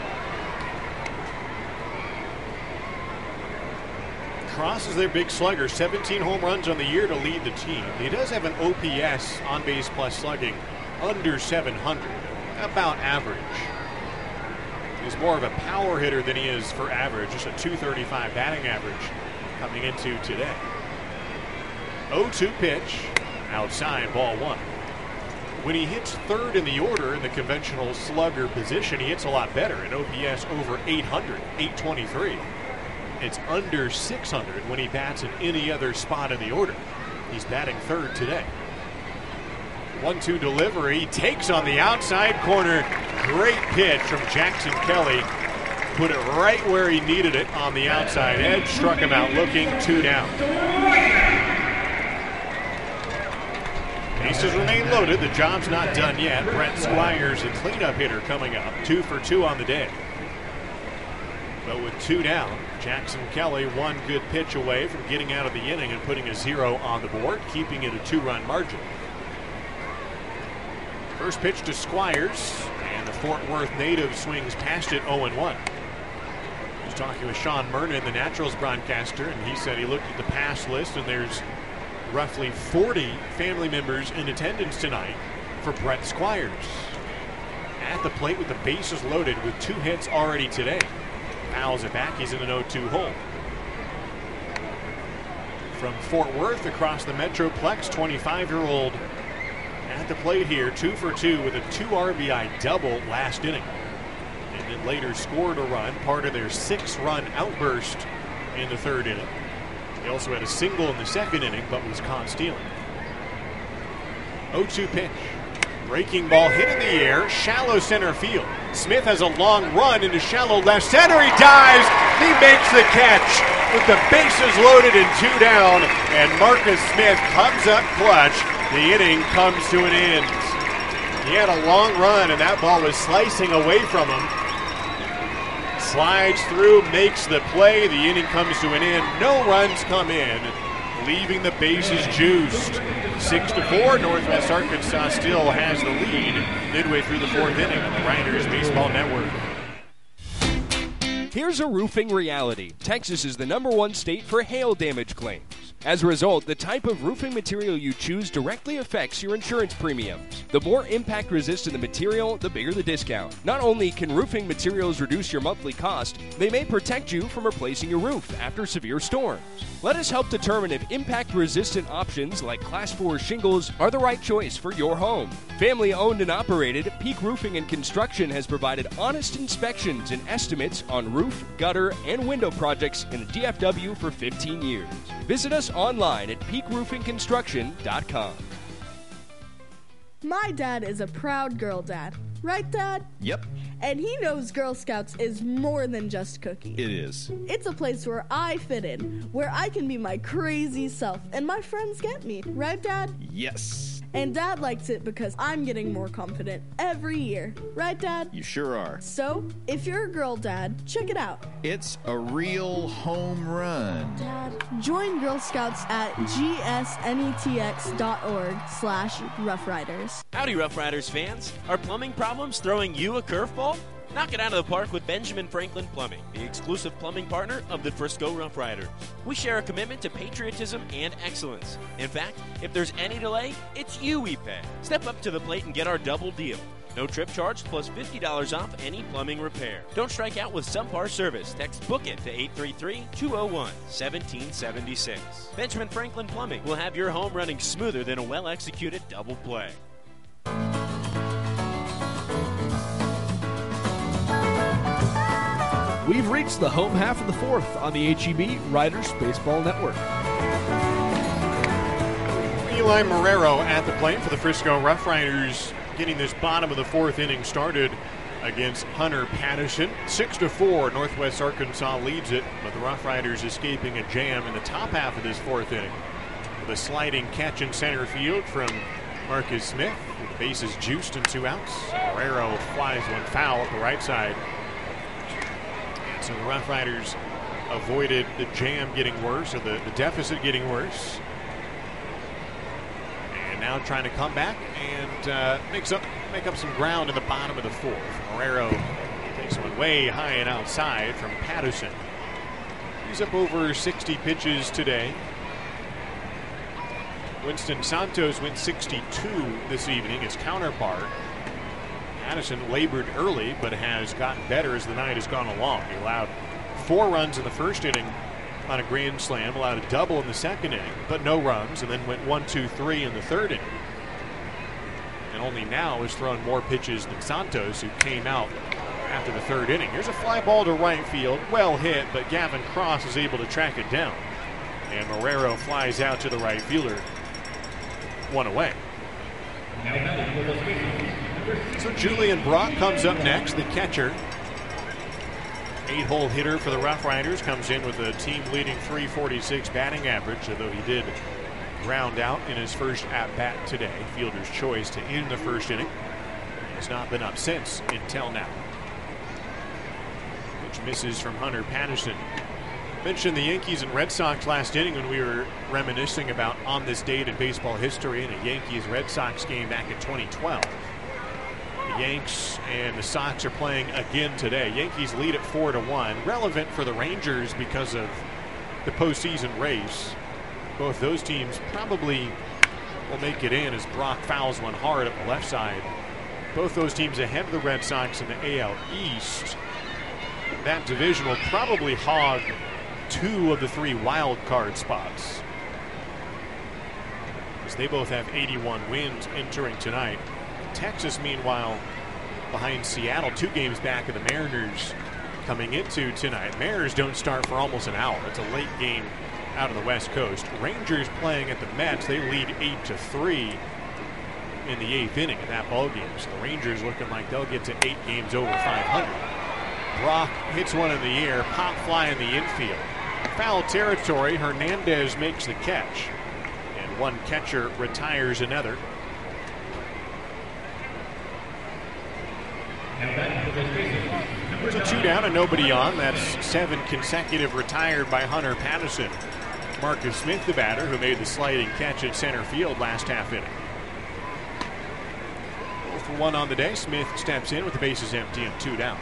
Cross is their big slugger, 17 home runs on the year to lead the team. He does have an OPS, on base plus slugging, under 700, about average. He's more of a power hitter than he is for average, just a .235 batting average coming into today. 0-2 pitch, outside, ball 1. When he hits third in the order in the conventional slugger position, he hits a lot better. An OPS over 800, 823. It's under 600 when he bats in any other spot in the order. He's batting third today. 1-2 delivery, takes on the outside corner. Great pitch from Jackson Kelly. Put it right where he needed it on the outside edge. Struck him out looking, 2 down. Bases remain loaded. The job's not done yet. Brent Squires, a cleanup hitter, coming up. 2 for 2 on the day. But with 2 down, Jackson Kelly 1 good pitch away from getting out of the inning and putting a 0 on the board, keeping it a 2-run margin. First pitch to Squires, and the Fort Worth native swings past it 0-1. I was talking with Sean Murnan, the Naturals broadcaster, and he said he looked at the pass list, and there's roughly 40 family members in attendance tonight for Brent Squires. At the plate with the bases loaded with 2 hits already today. Fouls it back, he's in an 0-2 hole. From Fort Worth across the Metroplex, 25-year-old at the plate here, 2 for 2 with a 2 RBI double last inning. And then later scored a run, part of their 6-run outburst in the 3rd inning. They also had a single in the 2nd inning, but was caught stealing. 0-2 pitch. Breaking ball hit in the air, shallow center field. Smith has a long run into shallow left center. He dives. He makes the catch with the bases loaded and 2 down. And Marcus Smith comes up clutch. The inning comes to an end. He had a long run, and that ball was slicing away from him. Slides through, makes the play. The inning comes to an end. No runs come in, leaving the bases juiced. 6-4, Northwest Arkansas still has the lead midway through the 4th inning on the Riders Baseball Network. Here's a roofing reality. Texas is the #1 state for hail damage claims. As a result, the type of roofing material you choose directly affects your insurance premiums. The more impact-resistant the material, the bigger the discount. Not only can roofing materials reduce your monthly cost, they may protect you from replacing your roof after severe storms. Let us help determine if impact-resistant options like Class 4 shingles are the right choice for your home. Family-owned and operated, Peak Roofing and Construction has provided honest inspections and estimates on roof, gutter, and window projects in the DFW for 15 years. Visit us online at peakroofingconstruction.com. My dad is a proud girl dad. Right, Dad? Yep. And he knows Girl Scouts is more than just cookies. It is. It's a place where I fit in, where I can be my crazy self, and my friends get me. Right, Dad? Yes. And Dad likes it because I'm getting more confident every year. Right, Dad? You sure are. So, if you're a girl, Dad, check it out. It's a real home run. Dad, join Girl Scouts at gsnetx.org/roughriders. Howdy, Rough Riders fans. Are plumbing problems throwing you a curveball? Knock it out of the park with Benjamin Franklin Plumbing, the exclusive plumbing partner of the Frisco Rough Riders. We share a commitment to patriotism and excellence. In fact, if there's any delay, it's you we pay. Step up to the plate and get our double deal. No trip charge plus $50 off any plumbing repair. Don't strike out with subpar service. Text BOOK IT to 833-201-1776. Benjamin Franklin Plumbing will have your home running smoother than a well-executed double play. We've reached the home half of the fourth on the HEB Riders Baseball Network. Eli Marrero at the plate for the Frisco Rough Riders, getting this bottom of the fourth inning started against Hunter Patterson. 6-4, Northwest Arkansas leads it, but the Rough Riders escaping a jam in the top half of this fourth inning. With a sliding catch in center field from Marcus Smith, with the bases juiced and 2 outs. Marrero flies one foul at the right side. And so the Rough Riders avoided the jam getting worse, or the deficit getting worse. And now trying to come back and make up some ground in the bottom of the fourth. Marrero takes one way high and outside from Patterson. He's up over 60 pitches today. Winston Santos went 62 this evening, his counterpart. Patterson labored early, but has gotten better as the night has gone along. He allowed 4 runs in the first inning on a grand slam, allowed a double in the second inning, but no runs, and then went 1-2-3 in the third inning. And only now has thrown more pitches than Santos, who came out after the third inning. Here's a fly ball to right field, well hit, but Gavin Cross is able to track it down. And Marrero flies out to the right fielder, 1 away. So Julian Brock comes up next, the catcher. 8-hole hitter for the Rough Riders, comes in with a team-leading .346 batting average, although he did ground out in his first at-bat today. Fielder's choice to end the first inning. Has not been up since until now. Which misses from Hunter Patterson. Mentioned the Yankees and Red Sox last inning when we were reminiscing about on this date in baseball history in a Yankees-Red Sox game back in 2012. The Yanks and the Sox are playing again today. Yankees lead at 4-1. Relevant for the Rangers because of the postseason race. Both those teams probably will make it in as Brock fouls one hard up the left side. Both those teams ahead of the Red Sox in the AL East. That division will probably hog 2 of the 3 wild card spots, as they both have 81 wins entering tonight. Texas, meanwhile, behind Seattle, 2 games back of the Mariners coming into tonight. Mariners don't start for almost an hour. It's a late game out of the West Coast. Rangers playing at the Mets, they lead 8-3 in the 8th inning in that ball game. So the Rangers looking like they'll get to 8 games over 500. Brock hits one in the air, pop fly in the infield. Foul territory, Hernandez makes the catch. And one catcher retires another. So 2 down and nobody on. That's 7 consecutive retired by Hunter Patterson. Marcus Smith, the batter, who made the sliding catch in center field last half inning. 0 for 1 on the day. Smith steps in with the bases empty and 2 down.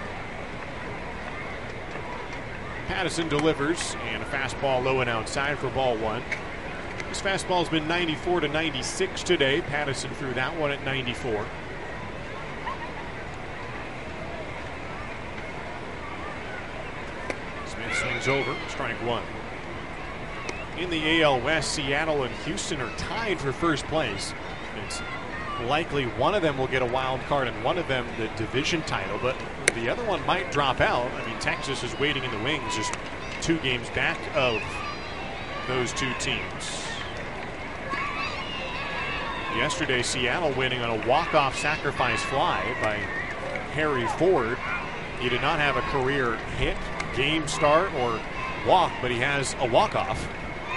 Patterson delivers, and a fastball low and outside for ball 1. This fastball's been 94-96 today. Patterson threw that one at 94. Smith swings over, strike 1. In the AL West, Seattle and Houston are tied for first place. It's likely one of them will get a wild card and one of them the division title, but the other one might drop out. I mean, Texas is waiting in the wings, just 2 games back of those 2 teams. Yesterday, Seattle winning on a walk-off sacrifice fly by Harry Ford. He did not have a career hit, game start, or walk, but he has a walk-off.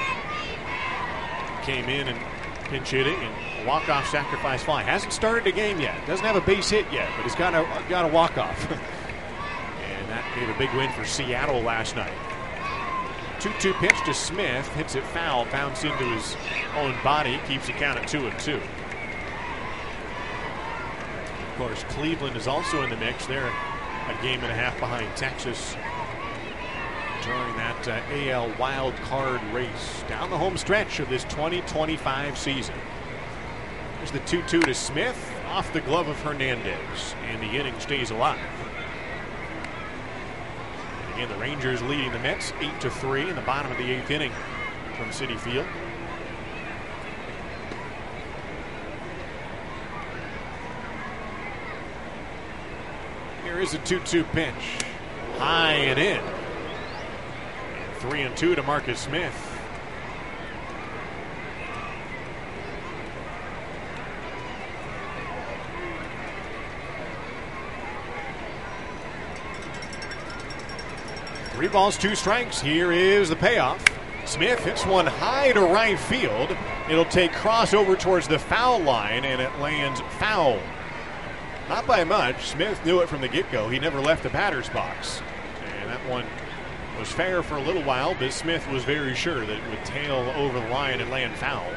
Came in and pinch hitting and a walk-off sacrifice fly. Hasn't started a game yet. Doesn't have a base hit yet, but he's got a walk-off. And that gave a big win for Seattle last night. 2-2 pitch to Smith. Hits it foul. Bounced into his own body. Keeps the count at 2-2. Of course, Cleveland is also in the mix. They're a game and a half behind Texas during that AL wild card race down the home stretch of this 2025 season. There's the 2-2 to Smith off the glove of Hernandez, and the inning stays alive. And the Rangers leading the Mets 8-3 in the bottom of the 8th inning from Citi Field. Here is a 2-2 pitch. High and in. 3-2 to Marcus Smith. Three balls, two strikes. Here is the payoff. Smith hits one high to right field. It'll take crossover towards the foul line, and it lands foul. Not by much. Smith knew it from the get-go. He never left the batter's box. And that one was fair for a little while, but Smith was very sure that it would tail over the line and land foul.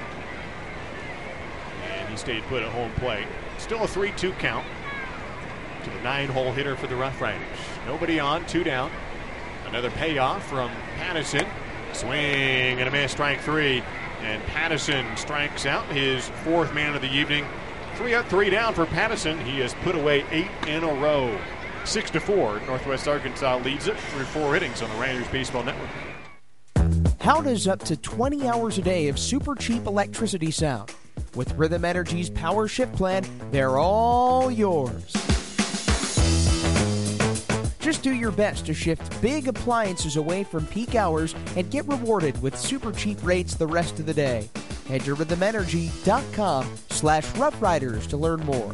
And he stayed put at home plate. Still a 3-2 count to the 9-hole hitter for the Rough Riders. Nobody on, 2 down. Another payoff from Pattison. Swing and a miss, strike 3. And Pattison strikes out, his 4th man of the evening. 3 up, 3 down for Pattison. He has put away 8 in a row. 6-4. Northwest Arkansas leads it through 4 innings on the Riders Baseball Network. How does up to 20 hours a day of super cheap electricity sound? With Rhythm Energy's Power Shift Plan, they're all yours. Just do your best to shift big appliances away from peak hours and get rewarded with super cheap rates the rest of the day. Head to rhythmenergy.com/roughriders to learn more.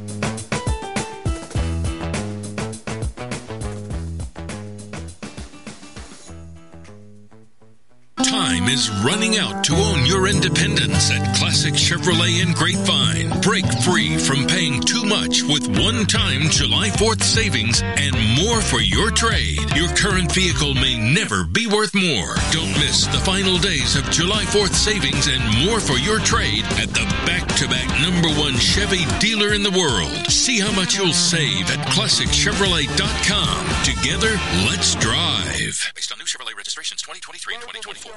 Time is running out to own your independence at Classic Chevrolet in Grapevine. Break free from paying too much with one-time July 4th savings and more for your trade. Your current vehicle may never be worth more. Don't miss the final days of July 4th savings and more for your trade at the back-to-back #1 Chevy dealer in the world. See how much you'll save at ClassicChevrolet.com. Together, let's drive. Based on new Chevrolet registrations 2023 and 2024.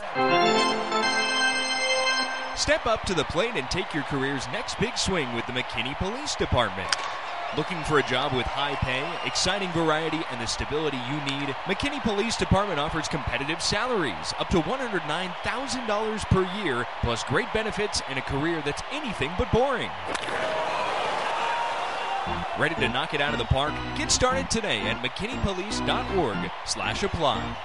Step up to the plate and take your career's next big swing with the McKinney Police Department. Looking for a job with high pay, exciting variety, and the stability you need? McKinney Police Department offers competitive salaries, up to $109,000 per year, plus great benefits and a career that's anything but boring. Ready to knock it out of the park? Get started today at mckinneypolice.org/apply.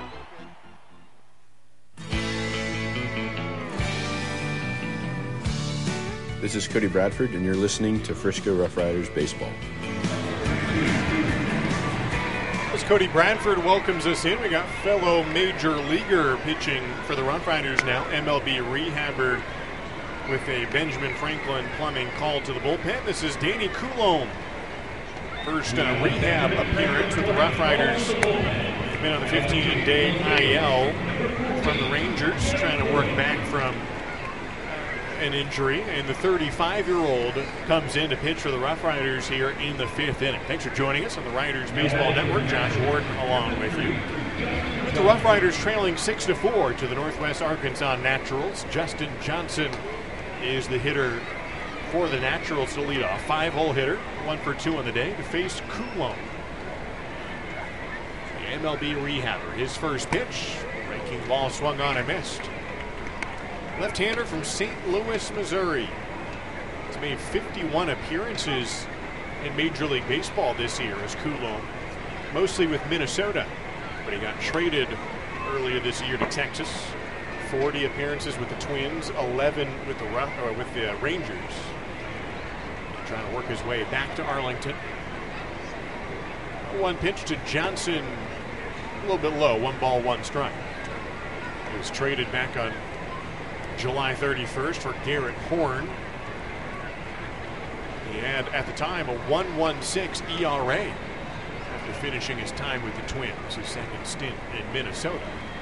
This is Cody Bradford, and you're listening to Frisco Rough Riders Baseball. As Cody Bradford welcomes us in, we got fellow major leaguer pitching for the Rough Riders now, MLB rehabber with a Benjamin Franklin plumbing call to the bullpen. This is Danny Coulombe. First rehab appearance with the Rough Riders. Been on the 15-day IL from the Rangers, trying to work back from an injury, and the 35-year-old comes in to pitch for the Rough Riders here in the 5th inning. Thanks for joining us on the Riders Baseball Network. Josh Warden along with you. With the Rough Riders trailing 6-4 to the Northwest Arkansas Naturals, Justin Johnson is the hitter for the Naturals to lead off. 5-hole hitter, 1 for 2 on the day to face Coulombe. The MLB rehabber, his first pitch, breaking ball swung on and missed. Left-hander from St. Louis, Missouri. He's made 51 appearances in Major League Baseball this year as Coulombe, mostly with Minnesota, but he got traded earlier this year to Texas. 40 appearances with the Twins, 11 with the Rangers. Trying to work his way back to Arlington. 1 pitch to Johnson, a little bit low, 1 ball, 1 strike. He was traded back on July 31st for Garrett Horn. He had, at the time, a 1.16 ERA after finishing his time with the Twins, his second stint in Minnesota.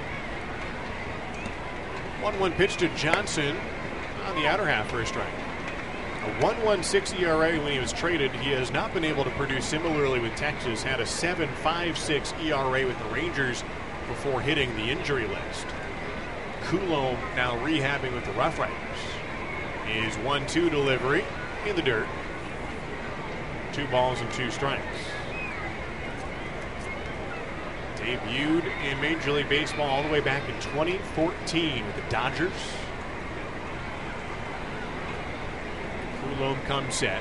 1-1 pitch to Johnson on the outer half for a strike. A 1.16 ERA when he was traded. He has not been able to produce similarly with Texas. Had a 7.56 ERA with the Rangers before hitting the injury list. Coulombe now rehabbing with the Rough Riders. His 1-2 delivery in the dirt. 2 balls and 2 strikes. Debuted in Major League Baseball all the way back in 2014 with the Dodgers. Coulombe comes set.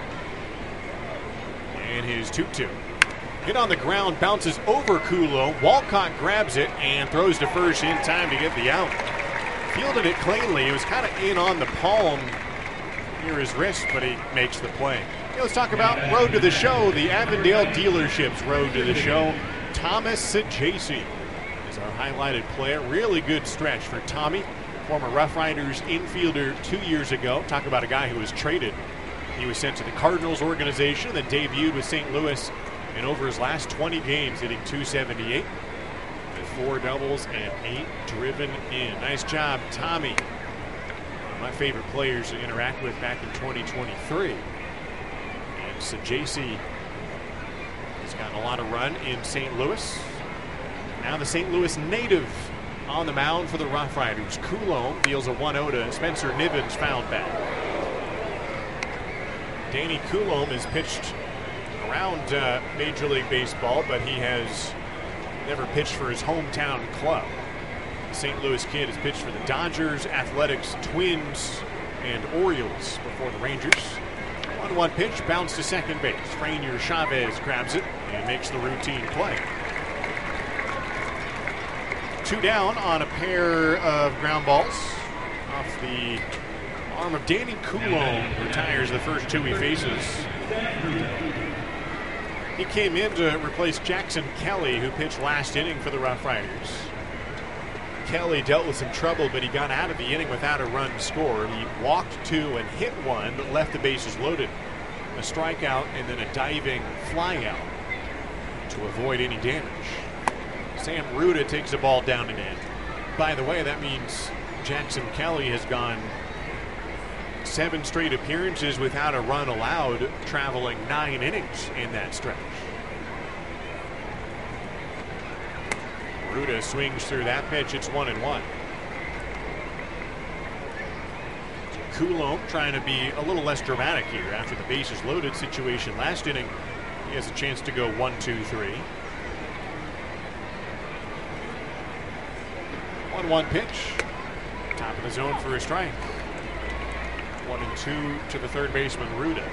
And his 2-2. Hit on the ground, bounces over Coulombe. Walcott grabs it and throws to first in time to get the out. Fielded it cleanly. It was kind of in on the palm near his wrist, but he makes the play. Okay, let's talk about Road to the Show, the Avondale Dealerships Road to the Show. Thomas Sajaci is our highlighted player. Really good stretch for Tommy, former Rough Riders infielder 2 years ago. Talk about a guy who was traded. He was sent to the Cardinals organization, then debuted with St. Louis, and over his last 20 games hitting .278 with 4 doubles and 8 driven in. Nice job, Tommy. One of my favorite players to interact with back in 2023. And Sajaci has gotten a lot of run in St. Louis. Now the St. Louis native on the mound for the Rough Riders. Coulombe deals a 1-0 to Spencer Nivens, fouled back. Danny Coulombe has pitched around Major League Baseball, but he has never pitched for his hometown club. The St. Louis kid has pitched for the Dodgers, Athletics, Twins, and Orioles before the Rangers. 1-1 pitch, bounce to second base. Franier Chavez grabs it and makes the routine play. 2 down on a pair of ground balls off the arm of Danny Coulombe, who retires the first 2 he faces. He came in to replace Jackson Kelly, who pitched last inning for the Rough Riders. Kelly dealt with some trouble, but he got out of the inning without a run scored. He walked 2 and hit 1, but left the bases loaded. A strikeout and then a diving fly out to avoid any damage. Sam Ruda takes the ball down and in. By the way, that means Jackson Kelly has gone 7 straight appearances without a run allowed, traveling 9 innings in that stretch. Ruda swings through that pitch. It's 1-1. Coulombe trying to be a little less dramatic here after the bases loaded situation last inning. He has a chance to go 1-2-3. 1-1 pitch. Top of the zone for a strike. 1-2 to the third baseman, Ruda.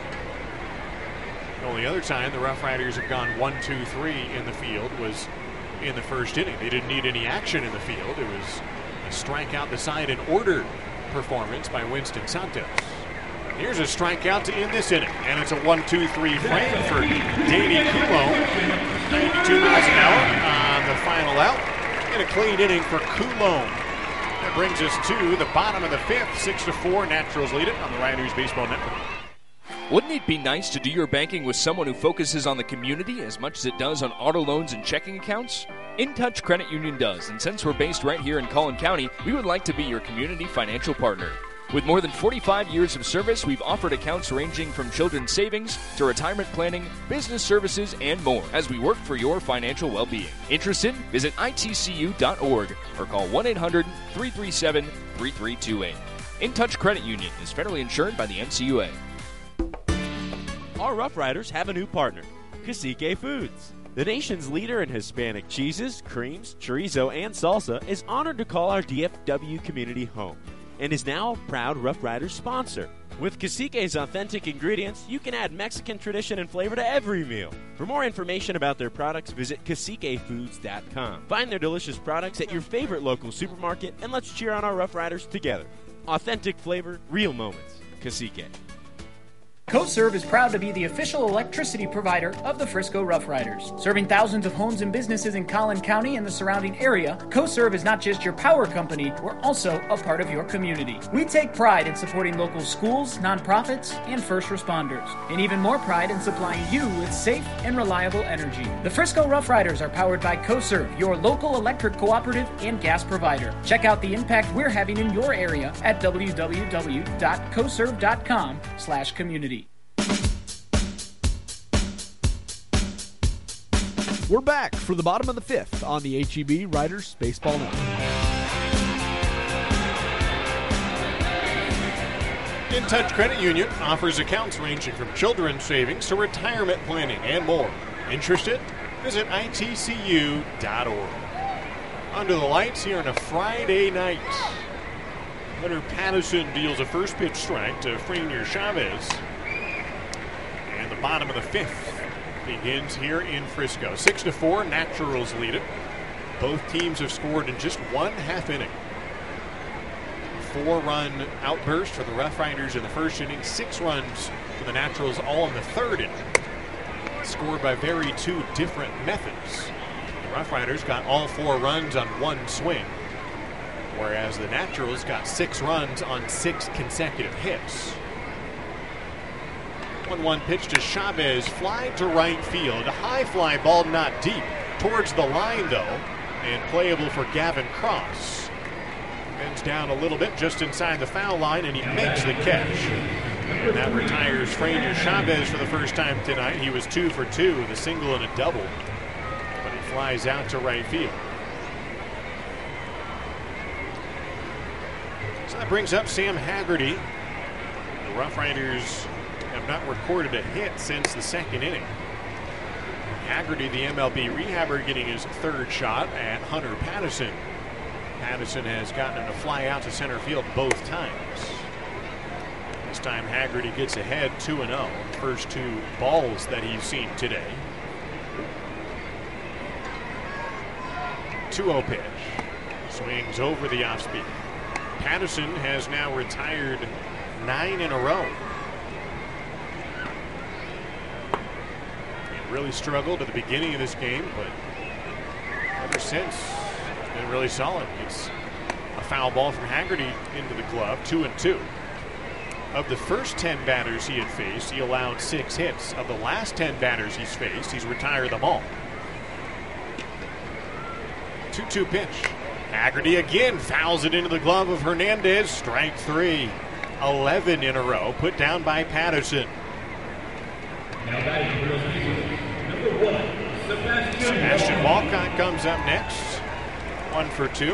The only other time the Rough Riders have gone 1-2-3 in the field was in the first inning. They didn't need any action in the field. It was a strikeout the side and order performance by Winston Santos. Here's a strikeout to end this inning, and it's a 1-2-3 frame for Danny Coulombe. 92 miles an hour on the final out, and a clean inning for Coulombe. That brings us to the bottom of the 5th. 6-4, Naturals lead it on the Riders Baseball Network. Wouldn't it be nice to do your banking with someone who focuses on the community as much as it does on auto loans and checking accounts? InTouch Credit Union does, and since we're based right here in Collin County, we would like to be your community financial partner. With more than 45 years of service, we've offered accounts ranging from children's savings to retirement planning, business services, and more as we work for your financial well-being. Interested? Visit itcu.org or call 1-800-337-3328. InTouch Credit Union is federally insured by the NCUA. Our Rough Riders have a new partner, Cacique Foods. The nation's leader in Hispanic cheeses, creams, chorizo, and salsa is honored to call our DFW community home and is now a proud Rough Riders sponsor. With Cacique's authentic ingredients, you can add Mexican tradition and flavor to every meal. For more information about their products, visit CaciqueFoods.com. Find their delicious products at your favorite local supermarket, and let's cheer on our Rough Riders together. Authentic flavor, real moments. Cacique. CoServe is proud to be the official electricity provider of the Frisco Rough Riders. Serving thousands of homes and businesses in Collin County and the surrounding area, CoServe is not just your power company, we're also a part of your community. We take pride in supporting local schools, nonprofits, and first responders, and even more pride in supplying you with safe and reliable energy. The Frisco Rough Riders are powered by CoServe, your local electric cooperative and gas provider. Check out the impact we're having in your area at www.coserve.com/community. We're back for the bottom of the fifth on the HEB Riders Baseball Network. In Touch Credit Union offers accounts ranging from children's savings to retirement planning and more. Interested? Visit itcu.org. Under the lights here on a Friday night. Hunter Patterson deals a first pitch strike to Frenier Chavez. And the bottom of the fifth begins here in Frisco. 6-4, Naturals lead it. Both teams have scored in just one half inning. 4-run outburst for the Rough Riders in the first inning, 6 runs for the Naturals all in the third inning. Scored by very two different methods. The Rough Riders got all 4 runs on one swing, whereas the Naturals got 6 runs on 6 consecutive hits. 1-1 pitch to Chavez, fly to right field. A high fly ball, not deep. Towards the line, though, and playable for Gavin Cross. Bends down a little bit just inside the foul line, and he makes the catch. And that retires Frenier Chavez for the first time tonight. He was 2 for 2 with a single and a double, but he flies out to right field. So that brings up Sam Haggerty. The Rough Riders have not recorded a hit since the second inning. Haggerty, the MLB rehabber, getting his third shot at Hunter Patterson. Patterson has gotten him to fly out to center field both times. This time Haggerty gets ahead 2-0. First 2 balls that he's seen today. 2-0 pitch. Swings over the off speed. Patterson has now retired 9 in a row. Really struggled at the beginning of this game, but ever since, it's been really solid. It's a foul ball from Haggerty into the glove, 2-2. Of the first 10 batters he had faced, he allowed 6 hits. Of the last 10 batters he's faced, he's retired them all. 2-2 pitch. Haggerty again fouls it into the glove of Hernandez. Strike 3. 11 in a row, put down by Patterson. Now batting number 1, Sebastian Walcott comes up next. 1 for 2.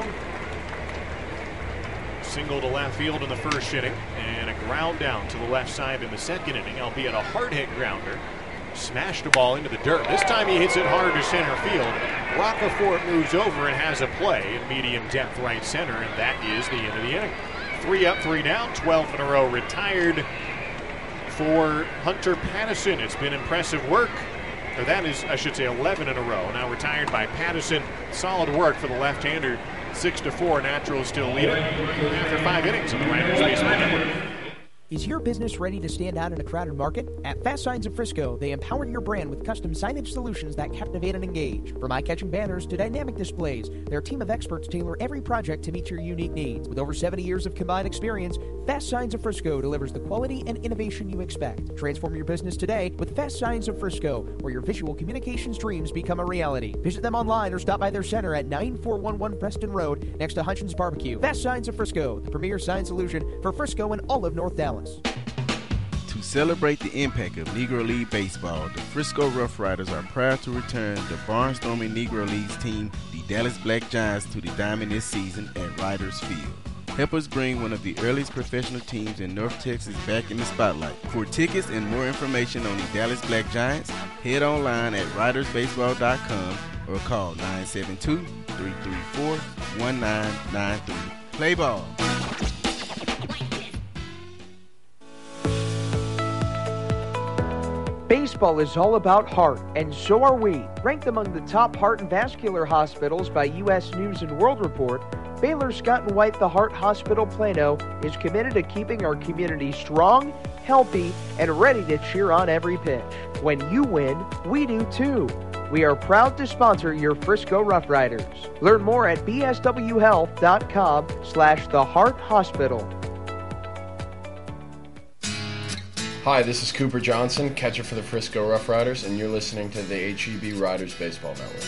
Single to left field in the first inning, and a ground down to the left side in the second inning, albeit a hard hit grounder. Smashed the ball into the dirt. This time he hits it hard to center field. Roccaforte moves over and has a play in medium depth right center, and that is the end of the inning. 3 up, 3 down, 12 in a row retired for Hunter Patterson. It's been impressive work. Or that is, I should say, 11 in a row. Now retired by Patterson. Solid work for the left-hander. 6-4, Naturals still leading after 5 innings of the Riders Baseball Network. Is your business ready to stand out in a crowded market? At Fast Signs of Frisco, they empower your brand with custom signage solutions that captivate and engage. From eye-catching banners to dynamic displays, their team of experts tailor every project to meet your unique needs. With over 70 years of combined experience, Fast Signs of Frisco delivers the quality and innovation you expect. Transform your business today with Fast Signs of Frisco, where your visual communications dreams become a reality. Visit them online or stop by their center at 9411 Preston Road next to Hutchins Barbecue. Fast Signs of Frisco, the premier sign solution for Frisco and all of North Dallas. To celebrate the impact of Negro League baseball, the Frisco Rough Riders are proud to return the barnstorming Negro Leagues team, the Dallas Black Giants, to the diamond this season at Riders Field. Help us bring one of the earliest professional teams in North Texas back in the spotlight. For tickets and more information on the Dallas Black Giants, head online at ridersbaseball.com or call 972-334-1993. Play ball. Baseball is all about heart, and so are we. Ranked among the top heart and vascular hospitals by U.S. News & World Report, Baylor Scott & White The Heart Hospital Plano is committed to keeping our community strong, healthy, and ready to cheer on every pitch. When you win, we do too. We are proud to sponsor your Frisco Rough Riders. Learn more at bswhealth.com/The Heart Hospital. Hi, this is Cooper Johnson, catcher for the Frisco Rough Riders, and you're listening to the HEB Riders Baseball Network.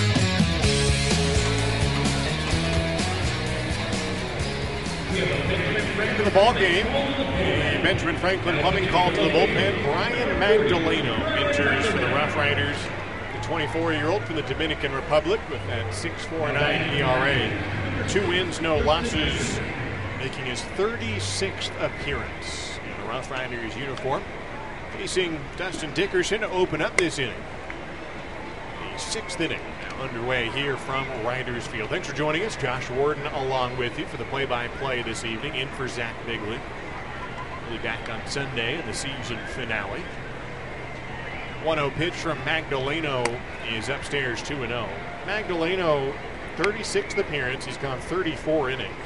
Ready for the ball game. The Benjamin Franklin Plumbing call to the bullpen. Brian Magdaleno enters for the Rough Riders. The 24-year-old from the Dominican Republic with that 6.49 ERA. 2 wins, no losses, making his 36th appearance in the Rough Riders uniform. Facing Dustin Dickerson to open up this inning. The 6th inning underway here from Riders Field. Thanks for joining us. Josh Warden along with you for the play-by-play this evening, in for Zach Bigley. We'll be back on Sunday in the season finale. 1-0 pitch from Magdaleno is upstairs 2-0. Magdaleno, 36th appearance. He's gone 34 innings.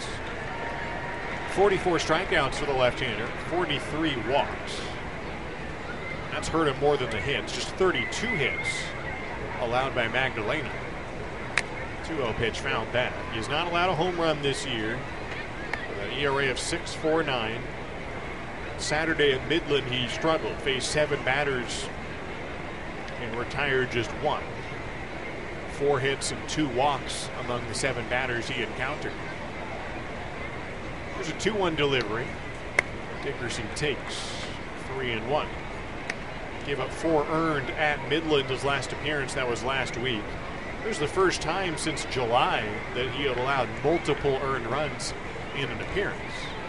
44 strikeouts for the left-hander, 43 walks. That's hurt him more than the hits. Just 32 hits allowed by Magdaleno. 2-0 pitch found that. He has not allowed a home run this year. With an ERA of 6.49. Saturday at Midland he struggled. Faced 7 batters and retired just 1. 4 hits and 2 walks among the 7 batters he encountered. There's a 2-1 delivery. Dickerson takes 3-1. Gave up 4 earned at Midland his last appearance. That was last week. It was the first time since July that he had allowed multiple earned runs in an appearance.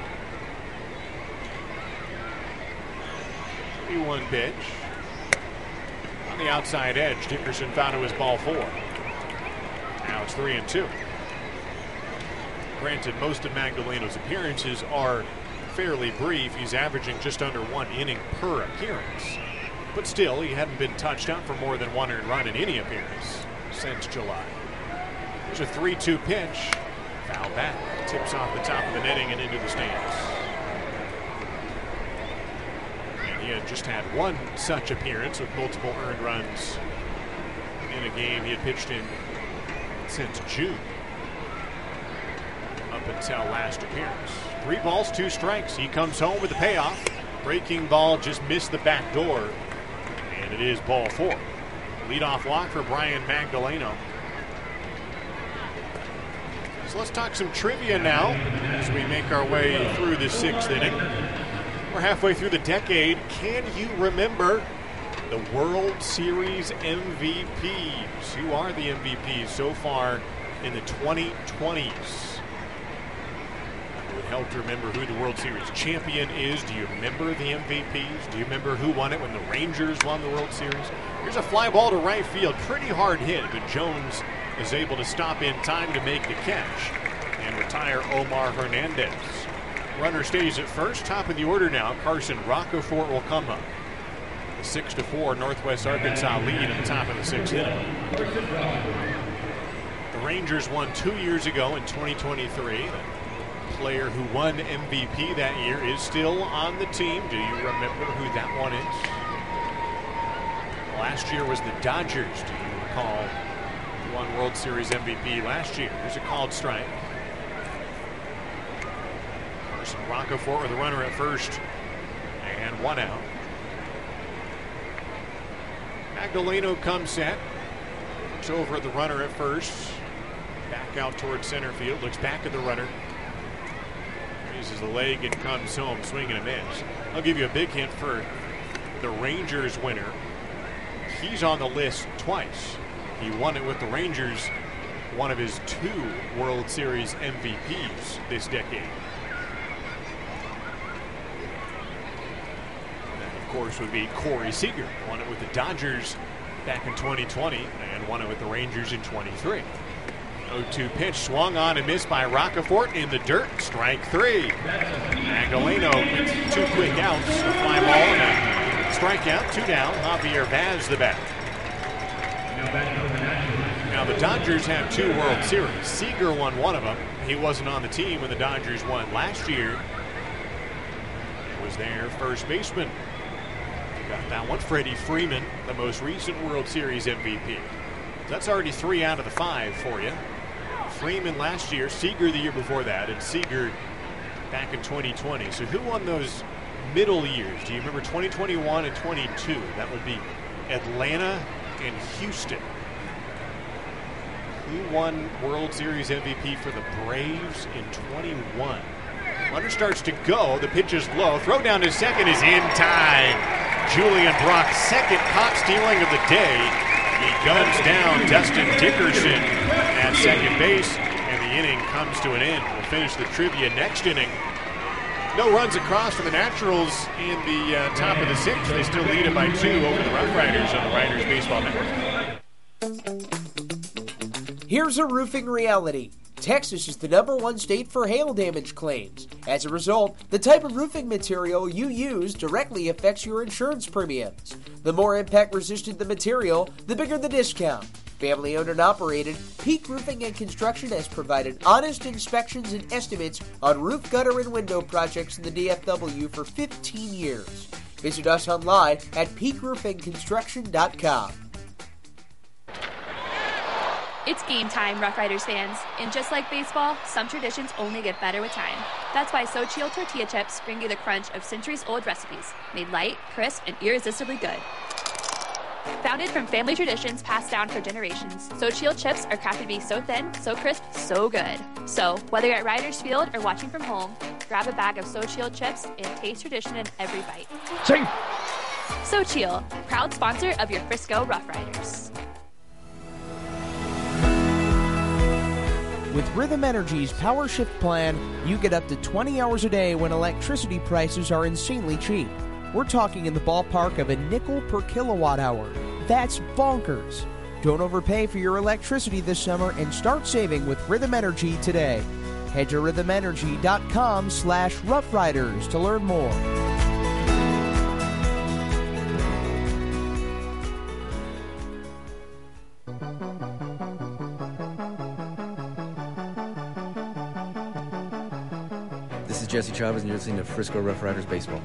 3-1 pitch. On the outside edge, Dickerson found it was ball 4. Now it's 3-2. Granted, most of Magdaleno's appearances are fairly brief. He's averaging just under 1 inning per appearance. But still, he hadn't been touched out for more than 1 earned run in any appearance since July. There's a 3-2 pitch. Foul back. Tips off the top of the netting and into the stands. And he had just had 1 such appearance with multiple earned runs in a game he had pitched in since June. Up until last appearance. 3 balls, 2 strikes. He comes home with the payoff. Breaking ball just missed the back door. And it is ball 4. Leadoff walk for Brian Magdaleno. So let's talk some trivia now as we make our way through the 6th inning. We're halfway through the decade. Can you remember the World Series MVPs? Who are the MVPs so far in the 2020s? It would help to remember who the World Series champion is. Do you remember the MVPs? Do you remember who won it when the Rangers won the World Series? Here's a fly ball to right field. Pretty hard hit, but Jones is able to stop in time to make the catch and retire Omar Hernandez. Runner stays at first. Top of the order now. Carson Roccaforte will come up. The 6-4 Northwest Arkansas lead at the top of the 6th inning. The Rangers won 2 years ago in 2023. The player who won MVP that year is still on the team. Do you remember who that one is? Last year was the Dodgers. Do you recall who won World Series MVP last year? There's a called strike. Carson Roccaforte with the runner at first and 1 out. Magdaleno comes set. Looks over at the runner at first. Back out towards center field. Looks back at the runner. Raises the leg and comes home swinging a miss. I'll give you a big hint for the Rangers winner. He's on the list twice. He won it with the Rangers, one of his 2 World Series MVPs this decade. That, of course, would be Corey Seager. Won it with the Dodgers back in 2020 and won it with the Rangers in 23. 0-2 pitch swung on and missed by Roccaforte in the dirt. Strike 3. Magdaleno with 2 quick outs. A fly ball and a strikeout. 2 down. Javier Vaz the bat. Now the Dodgers have 2 World Series. Seager won one of them. He wasn't on the team when the Dodgers won last year was their first baseman. Got that one. Freddie Freeman, the most recent World Series MVP. That's already 3 out of the 5 for you. Freeman last year, Seager the year before that, and Seager back in 2020. So who won those middle years? Do you remember 2021 and 22? That would be Atlanta and Houston. Who won World Series MVP for the Braves in 21? Runner starts to go. The pitch is low. Throw down to second is in time. Julian Brock's second caught stealing of the day. He guns down Dustin Dickerson at second base, and the inning comes to an end. We'll finish the trivia next inning. No runs across for the Naturals in the top of the 6th. They still lead it by 2 over the Rough Riders on the Riders Baseball Network. Here's a roofing reality. Texas is the #1 state for hail damage claims. As a result, the type of roofing material you use directly affects your insurance premiums. The more impact-resistant the material, the bigger the discount. Family-owned and operated, Peak Roofing and Construction has provided honest inspections and estimates on roof, gutter, and window projects in the DFW for 15 years. Visit us online at peakroofingconstruction.com. It's game time, Rough Riders fans. And just like baseball, some traditions only get better with time. That's why Xochitl tortilla chips bring you the crunch of centuries-old recipes, made light, crisp, and irresistibly good. Founded from family traditions passed down for generations, Xochitl chips are crafted to be so thin, so crisp, so good. So, whether you're at Riders Field or watching from home, grab a bag of Xochitl chips and taste tradition in every bite. Safe. Xochitl, proud sponsor of your Frisco Rough Riders. With Rhythm Energy's Power Shift plan, you get up to 20 hours a day when electricity prices are insanely cheap. We're talking in the ballpark of a nickel per kilowatt hour. That's bonkers. Don't overpay for your electricity this summer and start saving with Rhythm Energy today. Head to rhythmenergy.com/roughriders to learn more. This is Jesse Chavez, and you're listening to Frisco Rough Riders Baseball.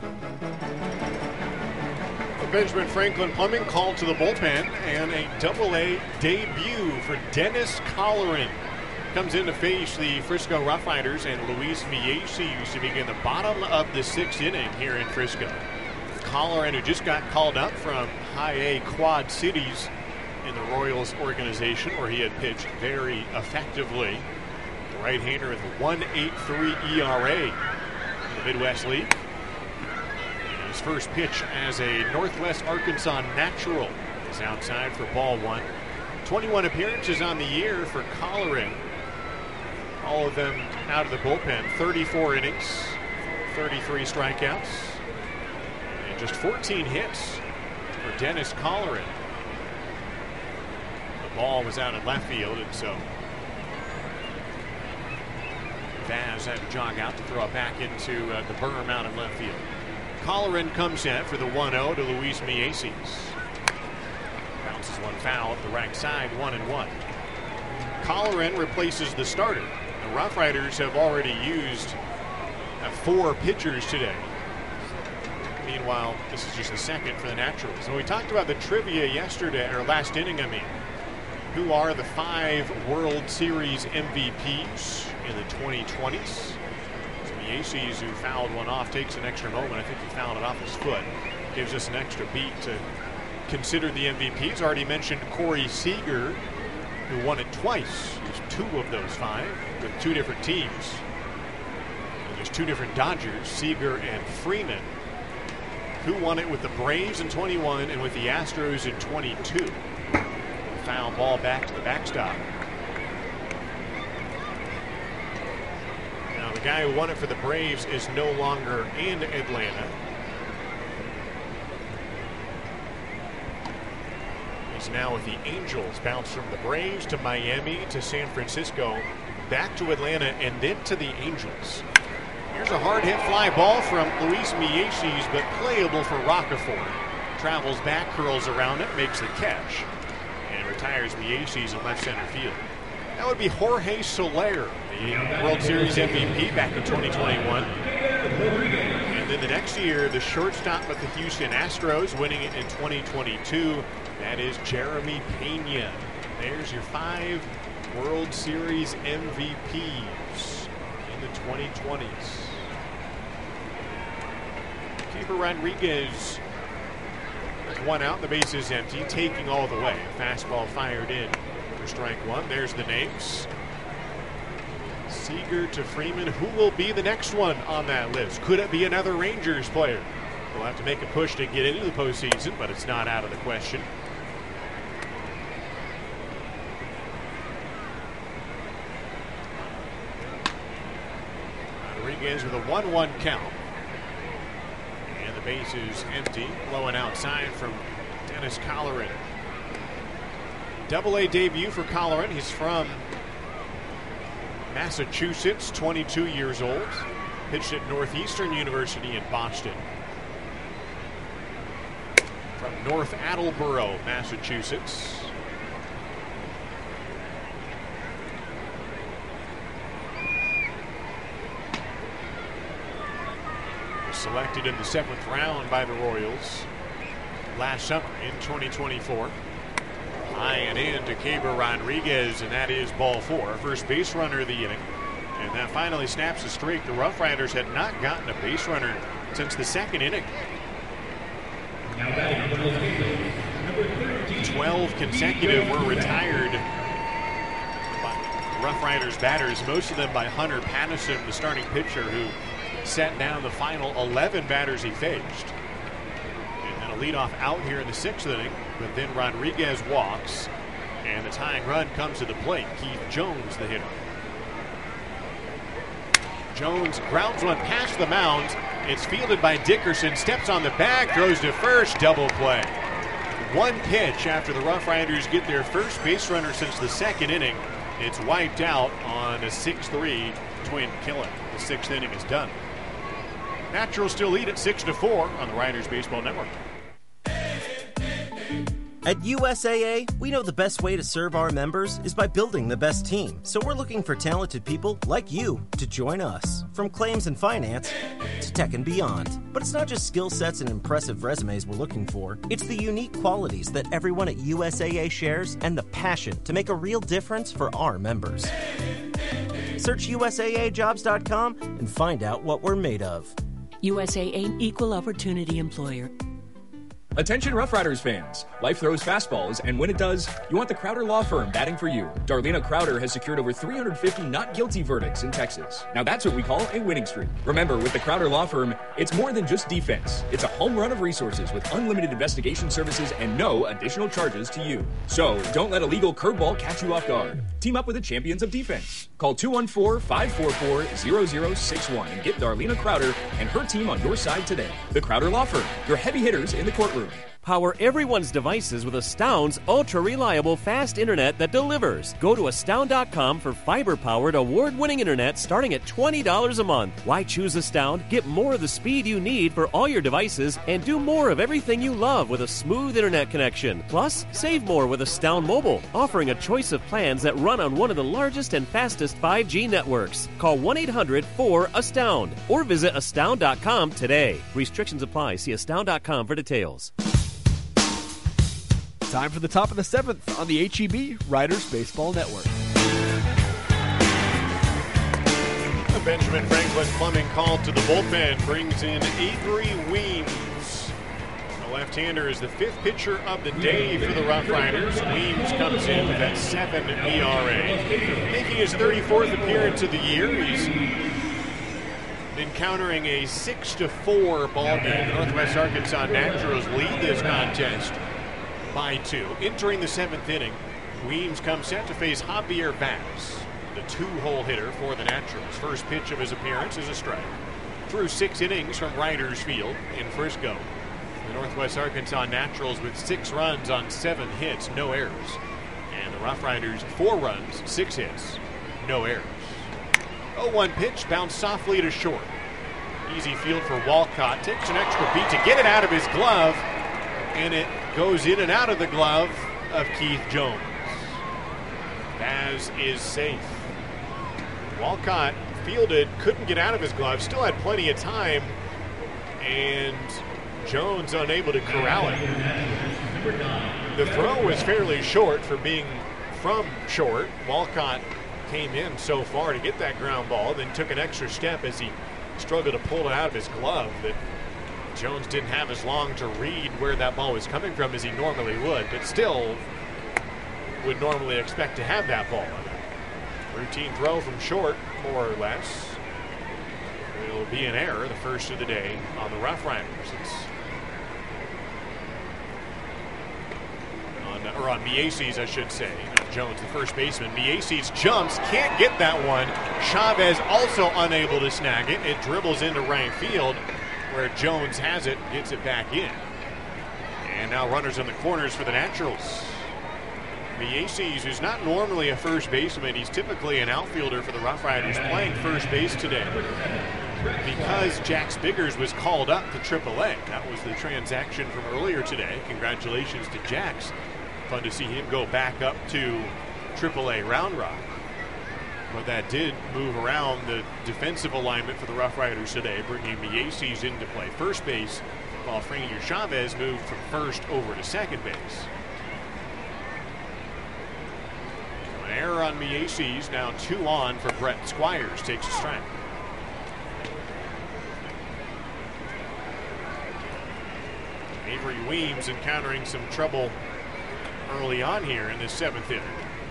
Benjamin Franklin Plumbing called to the bullpen, and a Double-A debut for Dennis Colleran. Comes in to face the Frisco Rough Riders, and Luis Miesi used to begin the bottom of the 6th inning here in Frisco. Colleran, who just got called up from High A Quad Cities in the Royals organization, where he had pitched very effectively. The right-hander with a 1.83 ERA in the Midwest League. His first pitch as a Northwest Arkansas natural is outside for ball 1. 21 appearances on the year for Colleran. All of them out of the bullpen. 34 innings, 33 strikeouts, and just 14 hits for Dennis Colleran. The ball was out in left field, and so Vaz had to jog out to throw it back into the berm out in left field. Colleran comes in for the 1-0 to Luis Miesi. Bounces one foul up the right side, 1-1. Colleran replaces the starter. The Rough Riders have already used 4 pitchers today. Meanwhile, this is just the second for the Naturals. And we talked about the trivia yesterday, or last inning, who are the 5 World Series MVPs in the 2020s. Miesi's, who fouled one off, takes an extra moment. I think he fouled it off his foot. Gives us an extra beat to consider the MVPs. Already mentioned Corey Seager, who won it twice. There's 2 of those 5 with 2 different teams. And there's 2 different Dodgers, Seager and Freeman, who won it with the Braves in 21 and with the Astros in 22. Foul ball back to the backstop. Now, the guy who won it for the Braves is no longer in Atlanta. He's now with the Angels. Bounced from the Braves to Miami to San Francisco, back to Atlanta, and then to the Angels. Here's a hard hit fly ball from Luis Miesi, but playable for Roccaforte. Travels back, curls around it, makes the catch, and retires Miesi's in left center field. That would be Jorge Soler, the World Series MVP back in 2021. And then the next year, the shortstop with the Houston Astros, winning it in 2022. That is Jeremy Pena. There's your 5 World Series MVPs in the 2020s. Keeper Rodriguez with 1 out, the base is empty, taking all the way. Fastball fired in for strike 1. There's the names. Seager to Freeman. Who will be the next one on that list? Could it be another Rangers player? We'll have to make a push to get into the postseason, but it's not out of the question. Rodriguez with a 1-1 count. And the base is empty. Blowing outside from Dennis Colleran. Double-A debut for Colleran. He's from Massachusetts, 22 years old. Pitched at Northeastern University in Boston. From North Attleboro, Massachusetts. Selected in the 7th round by the Royals last summer in 2024. High and in to Keibert Rodriguez, and that is ball 4. First base runner of the inning. And that finally snaps the streak. The Rough Riders had not gotten a base runner since the 2nd inning. 12 consecutive were retired by Rough Riders batters, most of them by Hunter Pattison, the starting pitcher, who set down the final 11 batters he faced. And then a leadoff out here in the 6th inning, but then Rodriguez walks, and the tying run comes to the plate. Keith Jones, the hitter. Jones grounds one past the mound. It's fielded by Dickerson, steps on the bag, throws to first, double play. 1 pitch after the Rough Riders get their first base runner since the 2nd inning. It's wiped out on a 6-3 twin killing. The 6th inning is done. Naturals still lead at 6-4 on the Riders Baseball Network. At USAA, we know the best way to serve our members is by building the best team. So we're looking for talented people like you to join us. From claims and finance to tech and beyond. But it's not just skill sets and impressive resumes we're looking for. It's the unique qualities that everyone at USAA shares and the passion to make a real difference for our members. Search USAAjobs.com and find out what we're made of. USAA Equal Opportunity Employer. Attention Rough Riders fans. Life throws fastballs, and when it does, you want the Crowder Law Firm batting for you. Darlena Crowder has secured over 350 not guilty verdicts in Texas. Now that's what we call a winning streak. Remember, with the Crowder Law Firm, it's more than just defense. It's a home run of resources with unlimited investigation services and no additional charges to you. So don't let a legal curveball catch you off guard. Team up with the champions of defense. Call 214-544-0061 and get Darlena Crowder and her team on your side today. The Crowder Law Firm, your heavy hitters in the courtroom. Power everyone's devices with Astound's ultra-reliable fast internet that delivers. Go to Astound.com for fiber-powered, award-winning internet starting at $20 a month. Why choose Astound? Get more of the speed you need for all your devices and do more of everything you love with a smooth internet connection. Plus, save more with Astound Mobile, offering a choice of plans that run on one of the largest and fastest 5G networks. Call 1-800-4-ASTOUND or visit Astound.com today. Restrictions apply. See Astound.com for details. Time for the top of the 7th on the HEB Riders Baseball Network. Benjamin Franklin Plumbing called to the bullpen, brings in Avery Weems. The left-hander is the 5th pitcher of the day for the Rough Riders. Weems comes in with that 7 ERA, making his 34th appearance of the year. He's encountering a 6-4 ball game. The Northwest Arkansas Naturals lead this contest by 2. Entering the 7th inning, Weems comes set to face Javier Bass, the 2-hole hitter for the Naturals. First pitch of his appearance is a strike. Through 6 innings from Riders Field in Frisco, the Northwest Arkansas Naturals with 6 runs on 7 hits, no errors. And the Rough Riders 4 runs, 6 hits, no errors. 0-1 pitch, bounced softly to short. Easy field for Walcott. Takes an extra beat to get it out of his glove, and it goes in and out of the glove of Keith Jones. Baz is safe. Walcott fielded, couldn't get out of his glove, still had plenty of time And Jones unable to corral it. The throw was fairly short for being from short. Walcott came in so far to get that ground ball, then took an extra step as he struggled to pull it out of his glove that Jones didn't have as long to read where that ball was coming from as he normally would, but still would normally expect to have that ball. Routine throw from short, more or less. It'll be an error, the first of the day on the Rough Riders. On Mieses, I should say. Jones, the first baseman. Mieses jumps, can't get that one. Chavez also unable to snag it. It dribbles into right field where Jones has it, gets it back in. And now runners in the corners for the Naturals. Mieses, who's not normally a first baseman, he's typically an outfielder for the Rough Riders, playing first base today because Jax Biggers was called up to AAA. That was the transaction from earlier today. Congratulations to Jax. Fun to see him go back up to AAA Round Rock. But that did move around the defensive alignment for the Rough Riders today, bringing Mieses into play first base, while Frankie Chavez moved from first over to second base. An error on Mieses, now 2 on for Brett Squires, takes a strike. Avery Weems encountering some trouble early on here in this 7th inning.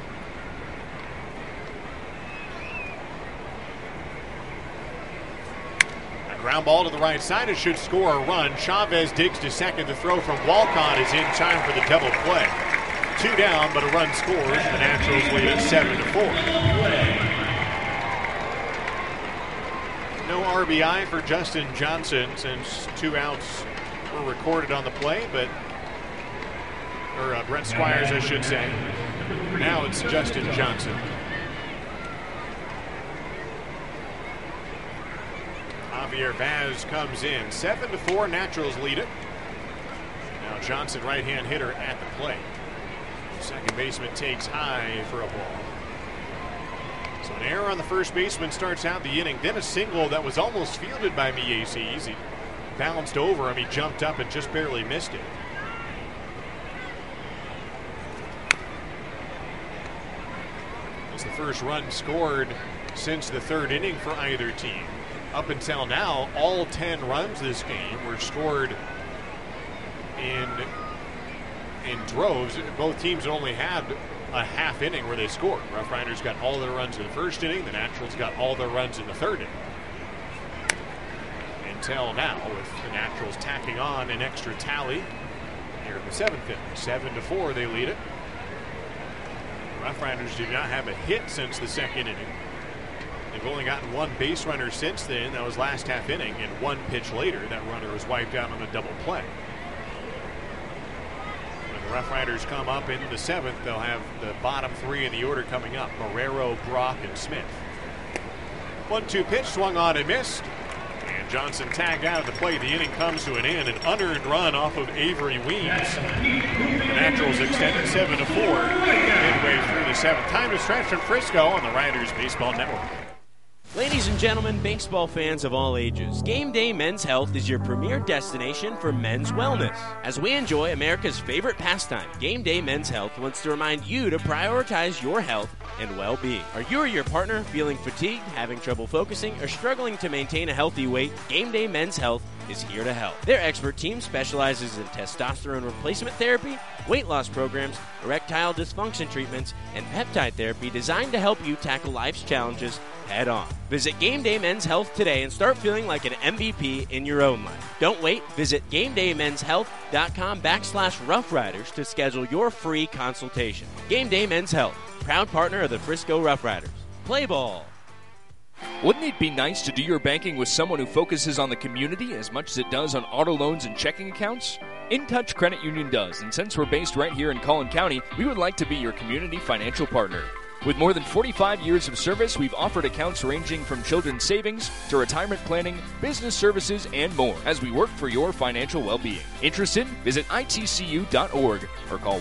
A ground ball to the right side. It should score a run. Chavez digs to second. The throw from Walcott is in time for the double play. 2 down, but a run scores. The Naturals lead at 7-4. No RBI for Justin Johnson since 2 outs were recorded on the play, but Brett Squires, I should say. Now it's Justin Johnson. Javier Vaz comes in. 7-4, Naturals lead it. Now Johnson, right-hand hitter at the plate. Second baseman takes high for a ball. So an error on the first baseman starts out the inning. Then a single that was almost fielded by Mieses. He bounced over him. He jumped up and just barely missed it. It's the first run scored since the 3rd inning for either team. Up until now, all 10 runs this game were scored in droves. Both teams only had a half inning where they scored. Rough Riders got all their runs in the 1st inning. The Naturals got all their runs in the 3rd inning. Until now, with the Naturals tacking on an extra tally here in the 7th inning. 7-4, they lead it. Rough Riders do not have a hit since the 2nd inning. They've only gotten 1 base runner since then. That was last half inning, and 1 pitch later, that runner was wiped out on a double play. When the Rough Riders come up into the 7th, they'll have the bottom 3 in the order coming up: Marrero, Brock, and Smith. 1-2 pitch, swung on and missed. And Johnson tagged out of the play. The inning comes to an end. An unearned run off of Avery Weems. The Naturals extended 7-4 midway through the 7th. Time to stretch from Frisco on the Riders Baseball Network. Ladies and gentlemen, baseball fans of all ages, Game Day Men's Health is your premier destination for men's wellness. As we enjoy America's favorite pastime, Game Day Men's Health wants to remind you to prioritize your health and well-being. Are you or your partner feeling fatigued, having trouble focusing, or struggling to maintain a healthy weight? Game Day Men's Health is here to help. Their expert team specializes in testosterone replacement therapy, weight loss programs, erectile dysfunction treatments, and peptide therapy designed to help you tackle life's challenges head on. Visit Game Day Men's Health today and start feeling like an MVP in your own life. Don't wait. Visit GameDayMen'sHealth.com/Rough Riders to schedule your free consultation. Game Day Men's Health, proud partner of the Frisco Rough Riders. Play ball. Wouldn't it be nice to do your banking with someone who focuses on the community as much as it does on auto loans and checking accounts? InTouch Credit Union does, and since we're based right here in Collin County, we would like to be your community financial partner. With more than 45 years of service, we've offered accounts ranging from children's savings to retirement planning, business services, and more as we work for your financial well-being. Interested? Visit itcu.org or call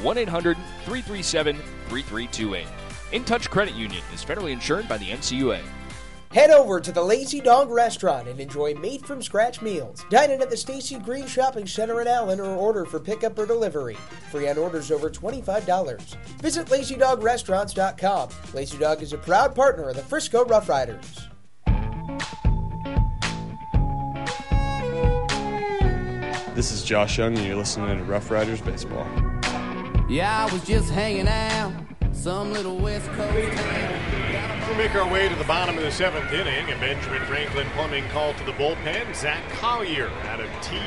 1-800-337-3328. InTouch Credit Union is federally insured by the NCUA. Head over to the Lazy Dog Restaurant and enjoy made-from-scratch meals. Dine in at the Stacy Green Shopping Center in Allen or order for pickup or delivery. Free on orders over $25. Visit LazyDogRestaurants.com. Lazy Dog is a proud partner of the Frisco Rough Riders. This is Josh Young, and you're listening to Rough Riders Baseball. Yeah, I was just hanging out, some little West Coast town. We make our way to the bottom of the 7th inning, and Benjamin Franklin Plumbing called to the bullpen. Zach Collier out of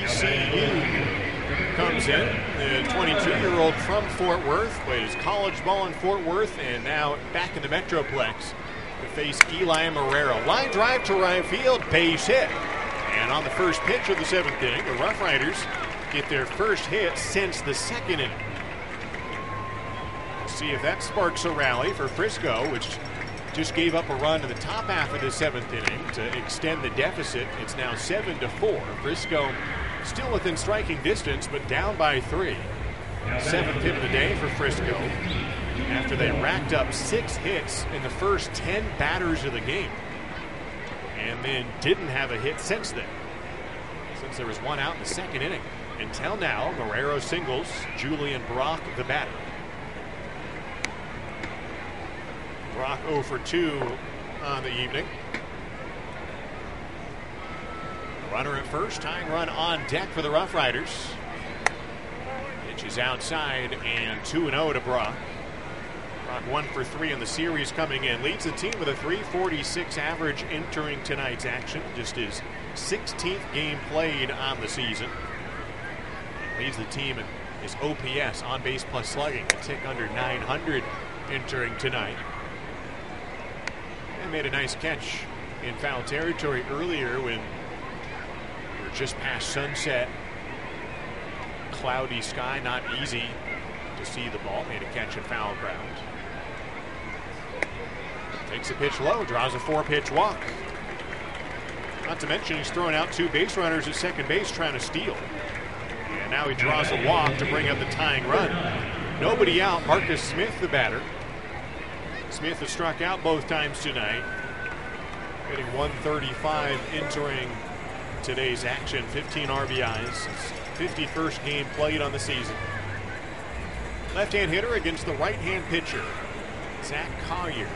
TCU comes in. The 22-year-old from Fort Worth, plays college ball in Fort Worth, and now back in the Metroplex to face Eli Marrero. Line drive to right field, base hit. And on the first pitch of the 7th inning, the Rough Riders get their first hit since the 2nd inning. See if that sparks a rally for Frisco, which just gave up a run in the top half of the 7th inning to extend the deficit. It's now 7-4. Frisco still within striking distance, but down by 3. 7th hit of the day for Frisco after they racked up 6 hits in the first 10 batters of the game, and then didn't have a hit since then, since there was one out in the 2nd inning. Until now, Marrero singles, Julian Brock the batter. Brock 0 for 2 on the evening. Runner at first, tying run on deck for the Rough Riders. Pitch is outside and 2-0 to Brock. Brock 1 for 3 in the series coming in. Leads the team with a .346 average entering tonight's action. Just his 16th game played on the season. Leads the team in his OPS, on base plus slugging, a tick under 900 entering tonight. And made a nice catch in foul territory earlier when we were just past sunset. Cloudy sky, not easy to see the ball. Made a catch in foul ground. Takes a pitch low, draws a 4-pitch walk. Not to mention he's throwing out 2 base runners at second base trying to steal. And now he draws a walk to bring up the tying run. Nobody out. Marcus Smith, the batter. Smith has struck out both times tonight, hitting .135 entering today's action. 15 RBIs. His 51st game played on the season. Left-hand hitter against the right-hand pitcher, Zach Collier.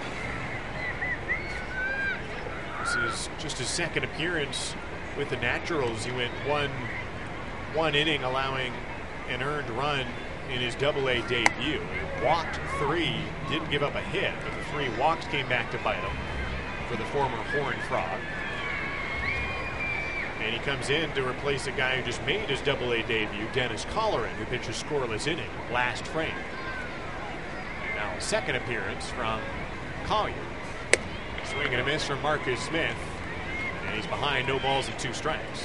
This is just his 2nd appearance with the Naturals. He went one inning, allowing an earned run in his AA debut. Walked 3, didn't give up a hit, but the 3 walks came back to bite him for the former Horned Frog. And he comes in to replace a guy who just made his AA debut, Dennis Colleran, who pitched a scoreless inning last frame. And now a 2nd appearance from Collier. Swing and a miss from Marcus Smith, and he's behind, no balls and 2 strikes.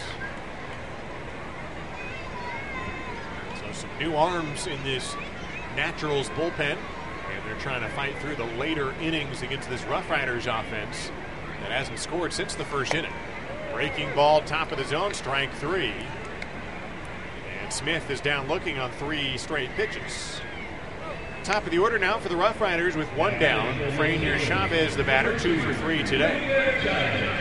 So some new arms in this Naturals bullpen, and they're trying to fight through the later innings against this Rough Riders offense that hasn't scored since the 1st inning. Breaking ball, top of the zone, strike 3. And Smith is down looking on 3 straight pitches. Top of the order now for the Rough Riders with 1 down. Franier Chavez, the batter, 2 for 3 today.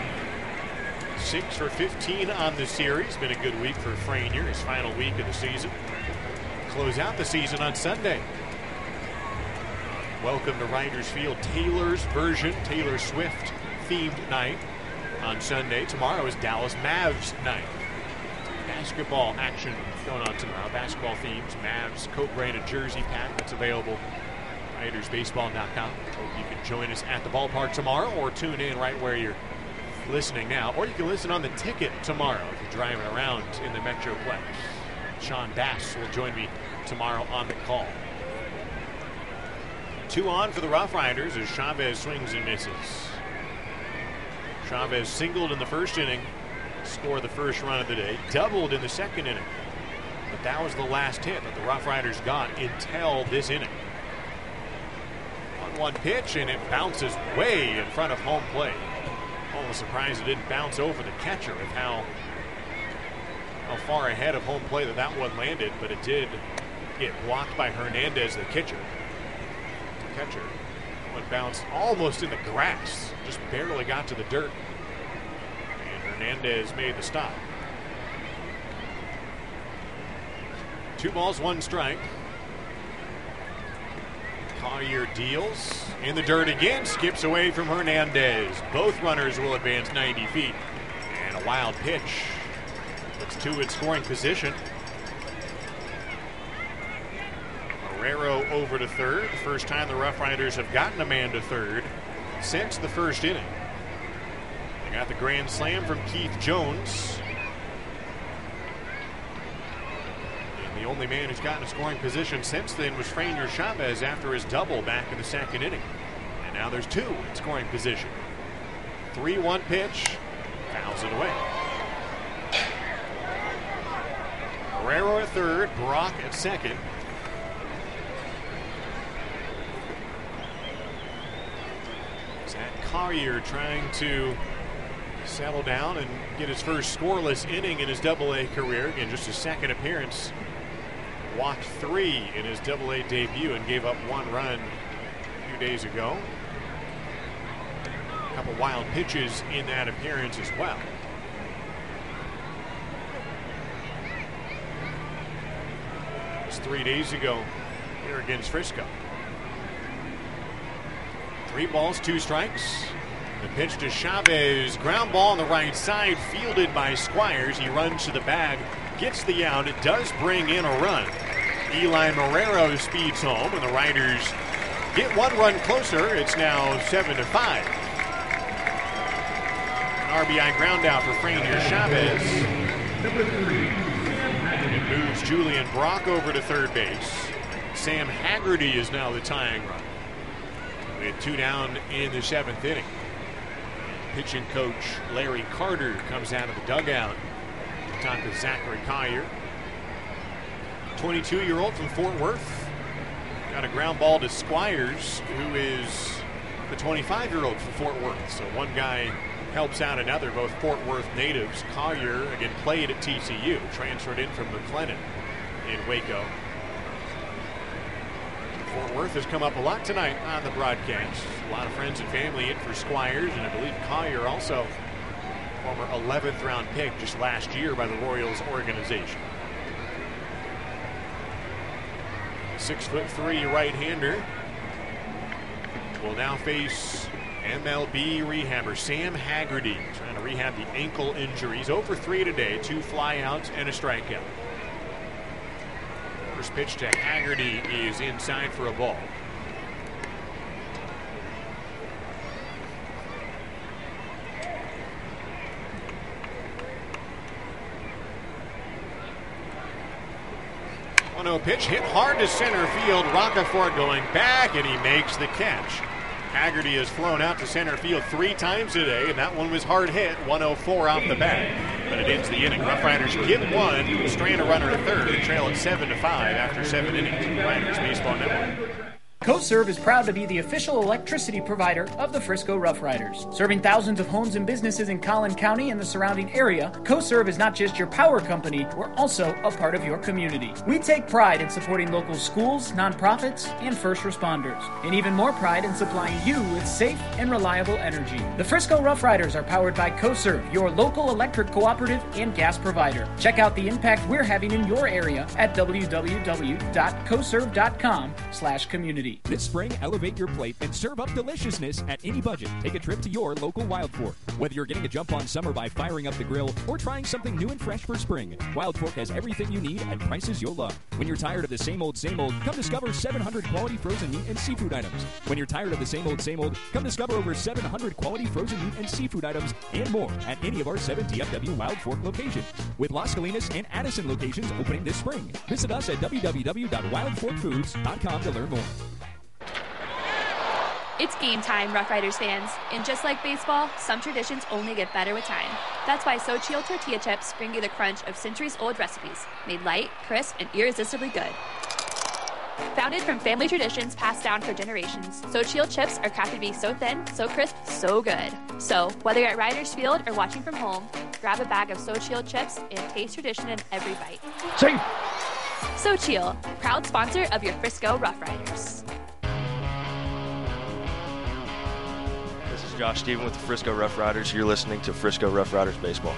6 for 15 on the series. Been a good week for Franier, his final week of the season. Close out the season on Sunday. Welcome to Riders Field, Taylor's version, Taylor Swift themed night on Sunday. Tomorrow is Dallas Mavs night. Basketball action going on tomorrow. Basketball themes, Mavs co-branded jersey pack that's available at RaidersBaseball.com. Hope you can join us at the ballpark tomorrow, or tune in right where you're listening now, or you can listen on the ticket tomorrow if you're driving around in the Metroplex. Sean Bass will join me tomorrow on the call. 2 on for the Rough Riders as Chavez swings and misses. Chavez singled in the 1st inning, scored the 1st run of the day, doubled in the 2nd inning. But that was the last hit that the Rough Riders got until this inning. On 1 pitch, and it bounces way in front of home plate. Almost surprised it didn't bounce over the catcher with how far ahead of home plate that one landed, but it did get blocked by Hernandez, the catcher. one bounced almost in the grass. Just barely got to the dirt. And Hernandez made the stop. 2 balls, 1 strike. Collier deals in the dirt again, skips away from Hernandez. Both runners will advance 90 feet. And a wild pitch. Puts 2 in scoring position. Marrero over to third. First time the Rough Riders have gotten a man to third since the first inning. They got the grand slam from Keith Jones. And the only man who's gotten a scoring position since then was Franier Chavez after his double back in the second inning. And now there's 2 in scoring position. 3-1 pitch. Fouls it away. Marrero at third. Brock at second. Zach Collier trying to settle down and get his first scoreless inning in his Double-A career. Again, just his second appearance. Walked 3 in his Double-A debut and gave up 1 run a few days ago. A couple wild pitches in that appearance as well. It was 3 days ago here against Frisco. 3 balls, 2 strikes. The pitch to Chavez. Ground ball on the right side, fielded by Squires. He runs to the bag, gets the out. It does bring in a run. Eli Marrero speeds home, and the Riders get 1 run closer. It's now 7-5. An RBI ground out for Franier Chavez. It moves Julian Brock over to third base. Sam Haggerty is now the tying run. We had 2 down in the 7th inning. Pitching coach Larry Carter comes out of the dugout to talk to Zachary Collier. 22-year-old from Fort Worth. Got a ground ball to Squires, who is the 25-year-old from Fort Worth. So one guy helps out another, both Fort Worth natives. Collier, again, played at TCU, transferred in from McLennan in Waco. Fort Worth has come up a lot tonight on the broadcast. A lot of friends and family in for Squires, and I believe Collier also former 11th round pick just last year by the Royals organization. 6'3" right-hander will now face MLB rehabber Sam Haggerty, trying to rehab the ankle injuries. 0 for 3 today, 2 flyouts and a strikeout. First pitch to Haggerty is inside for a ball. Oh, pitch hit hard to center field. Roccaforte going back, and he makes the catch. Haggerty has flown out to center field 3 times today, and that one was hard hit. 104 off the bat, but it ends the inning. Rough Riders get 1, strand a runner to third, and trail at 7-5 after 7 innings. Riders Baseball Network. CoServe is proud to be the official electricity provider of the Frisco Rough Riders. Serving thousands of homes and businesses in Collin County and the surrounding area, CoServe is not just your power company, we're also a part of your community. We take pride in supporting local schools, nonprofits, and first responders, and even more pride in supplying you with safe and reliable energy. The Frisco Rough Riders are powered by CoServe, your local electric cooperative and gas provider. Check out the impact we're having in your area at www.coserve.com/community. This spring, elevate your plate and serve up deliciousness at any budget. Take a trip to your local Wild Fork. Whether you're getting a jump on summer by firing up the grill or trying something new and fresh for spring, Wild Fork has everything you need at prices you'll love. When you're tired of the same old, come discover 700 quality frozen meat and seafood items. When you're tired of the same old, come discover over 700 quality frozen meat and seafood items and more at any of our 7 DFW Wild Fork locations, with Las Colinas and Addison locations opening this spring. Visit us at www.wildforkfoods.com to learn more. It's game time, Rough Riders fans. And just like baseball, some traditions only get better with time. That's why Xochitl tortilla chips bring you the crunch of centuries-old recipes, made light, crisp, and irresistibly good. Founded from family traditions passed down for generations, Xochitl chips are crafted to be so thin, so crisp, so good. So, whether you're at Riders Field or watching from home, grab a bag of Xochitl chips and taste tradition in every bite. Xochitl, proud sponsor of your Frisco Rough Riders. Josh Stephen with the Frisco Rough Riders. You're listening to Frisco Rough Riders Baseball.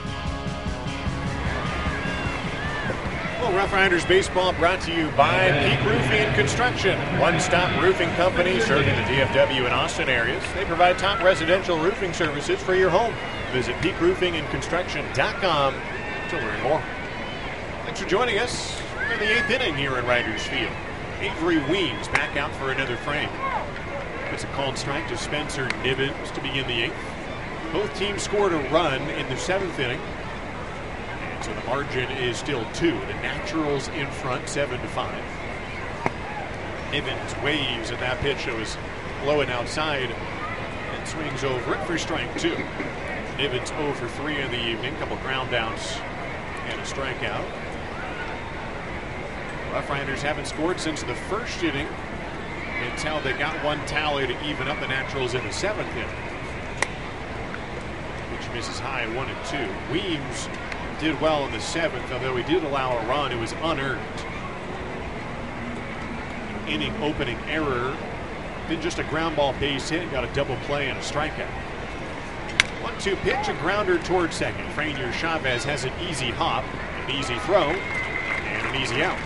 Well, Rough Riders Baseball brought to you by Peak Roofing and Construction. One-stop roofing company serving the DFW and Austin areas. They provide top residential roofing services for your home. Visit peakroofingandconstruction.com to learn more. Thanks for joining us. We're in the 8th inning here in Riders Field. Avery Weems back out for another frame. It's a called strike to Spencer Nibbins to begin the 8th. Both teams scored a run in the 7th inning. So the margin is still 2. The Naturals in front, 7-5. Nibbins waves at that pitch that was blowing outside and swings over it for strike 2. Nibbins 0 for 3 in the evening. Couple ground outs and a strikeout. Rough Riders haven't scored since the first inning until they got one tally to even up the Naturals in the 7th inning, which misses high 1-2. Weems did well in the 7th, although he did allow a run. It was unearned. Inning opening error. Then just a ground ball base hit. Got a double play and a strikeout. 1-2 pitch, a grounder towards second. Franier Chavez has an easy hop, an easy throw, and an easy out.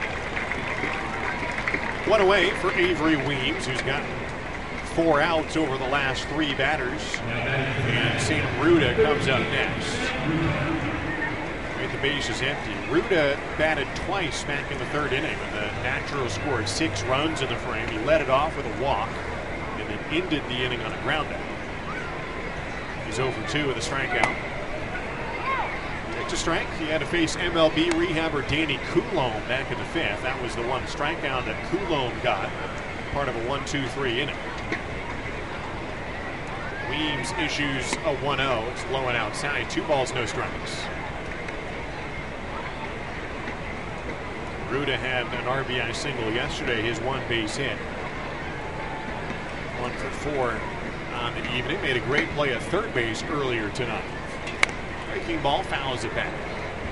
One away for Avery Weems, who's gotten 4 outs over the last 3 batters. And Sam Ruda comes up next. The base is empty. Ruda batted twice back in the 3rd inning when the Naturals scored 6 runs in the frame. He led it off with a walk and then ended the inning on a ground out. He's 0 for 2 with a strikeout. Takes a strike. He had to face MLB rehabber Danny Coulombe back in the 5th. That was the one strikeout that Coulombe got, part of a 1-2-3 inning. Weems issues a 1-0. It's blowing outside. 2 balls, no strikes. Ruda had an RBI single yesterday, his 1 base hit. 1 for 4 on the evening. Made a great play at third base earlier tonight. Breaking ball, fouls it back.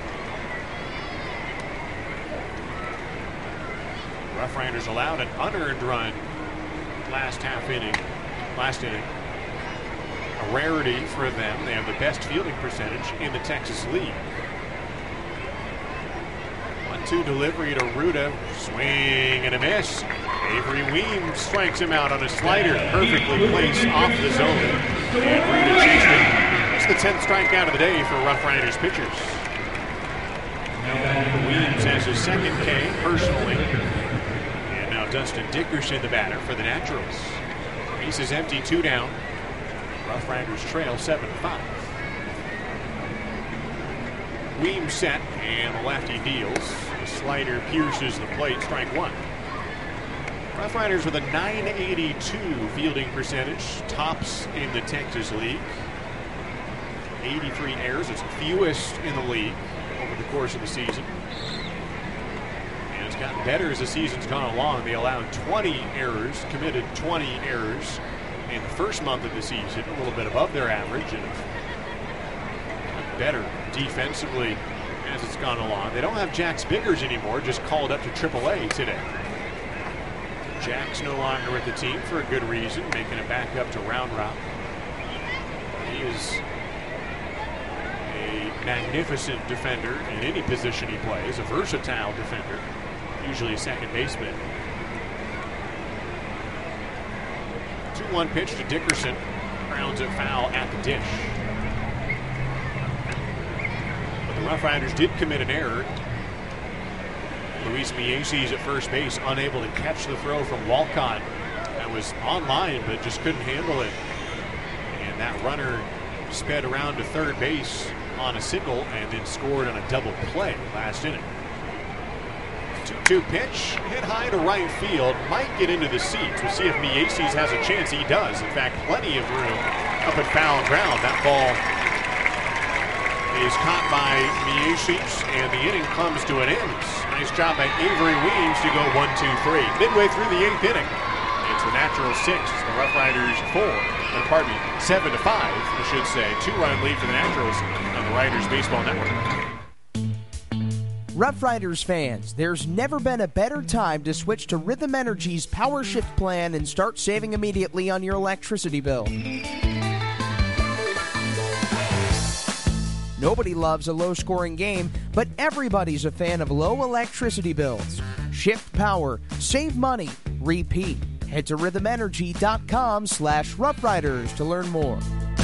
Rough Riders allowed an unearned run last inning. A rarity for them. They have the best fielding percentage in the Texas League. 1-2 delivery to Ruda. Swing and a miss. Avery Weems strikes him out on a slider. Perfectly placed off the zone. And Ruda chased it. It's the 10th strikeout of the day for Rough Riders pitchers. Weems has his 2nd K personally. And now Dustin Dickerson, the batter for the Naturals. Base is empty, 2 down. Rough Riders trail 7-5. Weems set, and the lefty deals. The slider pierces the plate, strike 1. Rough Riders with a .982 fielding percentage, tops in the Texas League. 83 errors, it's the fewest in the league over the course of the season. And it's gotten better as the season's gone along. They allowed 20 errors, committed 20 errors in the first month of the season, a little bit above their average, and better defensively as it's gone along. They don't have Jax Biggers anymore, just called up to AAA today. Jack's no longer with the team for a good reason, making it back up to Round Rock. He is a magnificent defender in any position he plays, a versatile defender, usually a second baseman. 2-1 pitch to Dickerson, grounds it foul at the dish. But the Rough Riders did commit an error. Luis Mieses at first base, unable to catch the throw from Walcott. That was on line, but just couldn't handle it. And that runner sped around to third base on a single and then scored on a double play last inning. 2-2 pitch, hit high to right field, might get into the seats. We'll see if Mieses has a chance. He does. In fact, plenty of room up at foul ground. That ball is caught by Mieses, and the inning comes to an end. Nice job by Avery Weems to go 1-2-3. Midway through the 8th inning, it's the Naturals 6, the Rough Riders 7-5, I should say. 2-run lead for the Naturals on the Riders Baseball Network. Rough Riders fans, there's never been a better time to switch to Rhythm Energy's Power Shift plan and start saving immediately on your electricity bill. Nobody loves a low-scoring game, but everybody's a fan of low electricity bills. Shift power, save money, repeat. Head to rhythmenergy.com/roughriders to learn more.